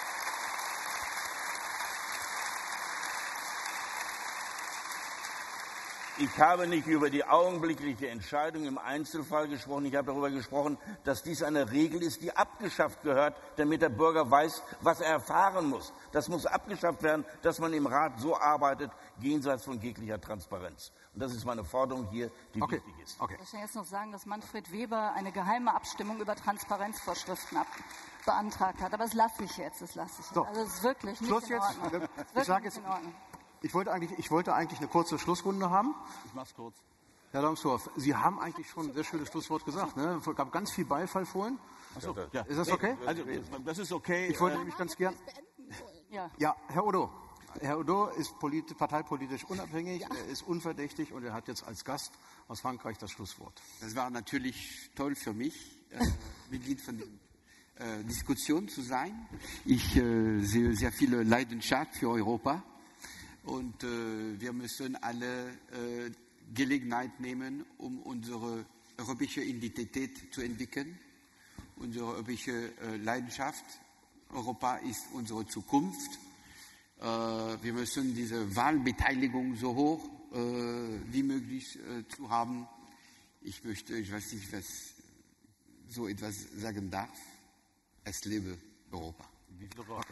Ich habe nicht über die augenblickliche Entscheidung im Einzelfall gesprochen. Ich habe darüber gesprochen, dass dies eine Regel ist, die abgeschafft gehört, damit der Bürger weiß, was er erfahren muss. Das muss abgeschafft werden, dass man im Rat so arbeitet, jenseits von jeglicher Transparenz. Und das ist meine Forderung hier, die wichtig ist. Ich möchte jetzt noch sagen, dass Manfred Weber eine geheime Abstimmung über Transparenzvorschriften beantragt hat. Aber das lasse ich jetzt. Also das ist wirklich nicht in Ordnung. Ich sage jetzt, ich wollte eigentlich eine kurze Schlussrunde haben. Ich mach's kurz. Herr Lambsdorff, Sie haben eigentlich schon ein sehr schönes Schlusswort gesagt. Ne? Es gab ganz viel Beifall vorhin. Achso, ja. Ist das okay? Also, das ist okay. Ich wollte nämlich ganz gern. Ja, Herr Odo. Herr Odo ist parteipolitisch unabhängig, er ist unverdächtig und er hat jetzt als Gast aus Frankreich das Schlusswort. Das war natürlich toll für mich, Mitglied von dem Diskussion zu sein. Ich sehe sehr viel Leidenschaft für Europa und wir müssen alle Gelegenheit nehmen, um unsere europäische Identität zu entwickeln, unsere europäische Leidenschaft. Europa ist unsere Zukunft. Wir müssen diese Wahlbeteiligung so hoch wie möglich zu haben. Ich weiß nicht, was so etwas sagen darf. Es lebe Europa. Vive l'Europe.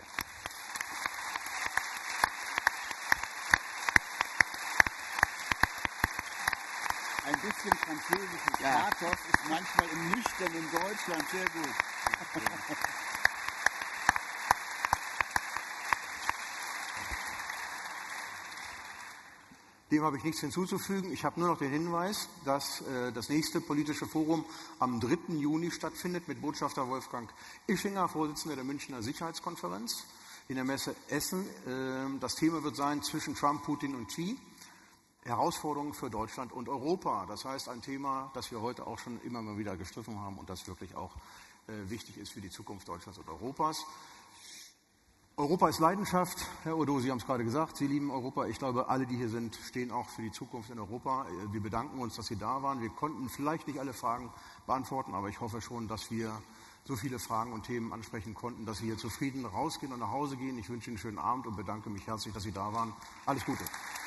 Ein bisschen französisches Pathos ist manchmal im nüchternen Deutschland sehr gut. Dem habe ich nichts hinzuzufügen. Ich habe nur noch den Hinweis, dass das nächste politische Forum am 3. Juni stattfindet mit Botschafter Wolfgang Ischinger, Vorsitzender der Münchner Sicherheitskonferenz, in der Messe Essen. Das Thema wird sein zwischen Trump, Putin und Xi. Herausforderungen für Deutschland und Europa. Das heißt, ein Thema, das wir heute auch schon immer mal wieder gestriffen haben und das wirklich auch wichtig ist für die Zukunft Deutschlands und Europas. Europa ist Leidenschaft. Herr Odo, Sie haben es gerade gesagt, Sie lieben Europa. Ich glaube, alle, die hier sind, stehen auch für die Zukunft in Europa. Wir bedanken uns, dass Sie da waren. Wir konnten vielleicht nicht alle Fragen beantworten, aber ich hoffe schon, dass wir so viele Fragen und Themen ansprechen konnten, dass Sie hier zufrieden rausgehen und nach Hause gehen. Ich wünsche Ihnen einen schönen Abend und bedanke mich herzlich, dass Sie da waren. Alles Gute.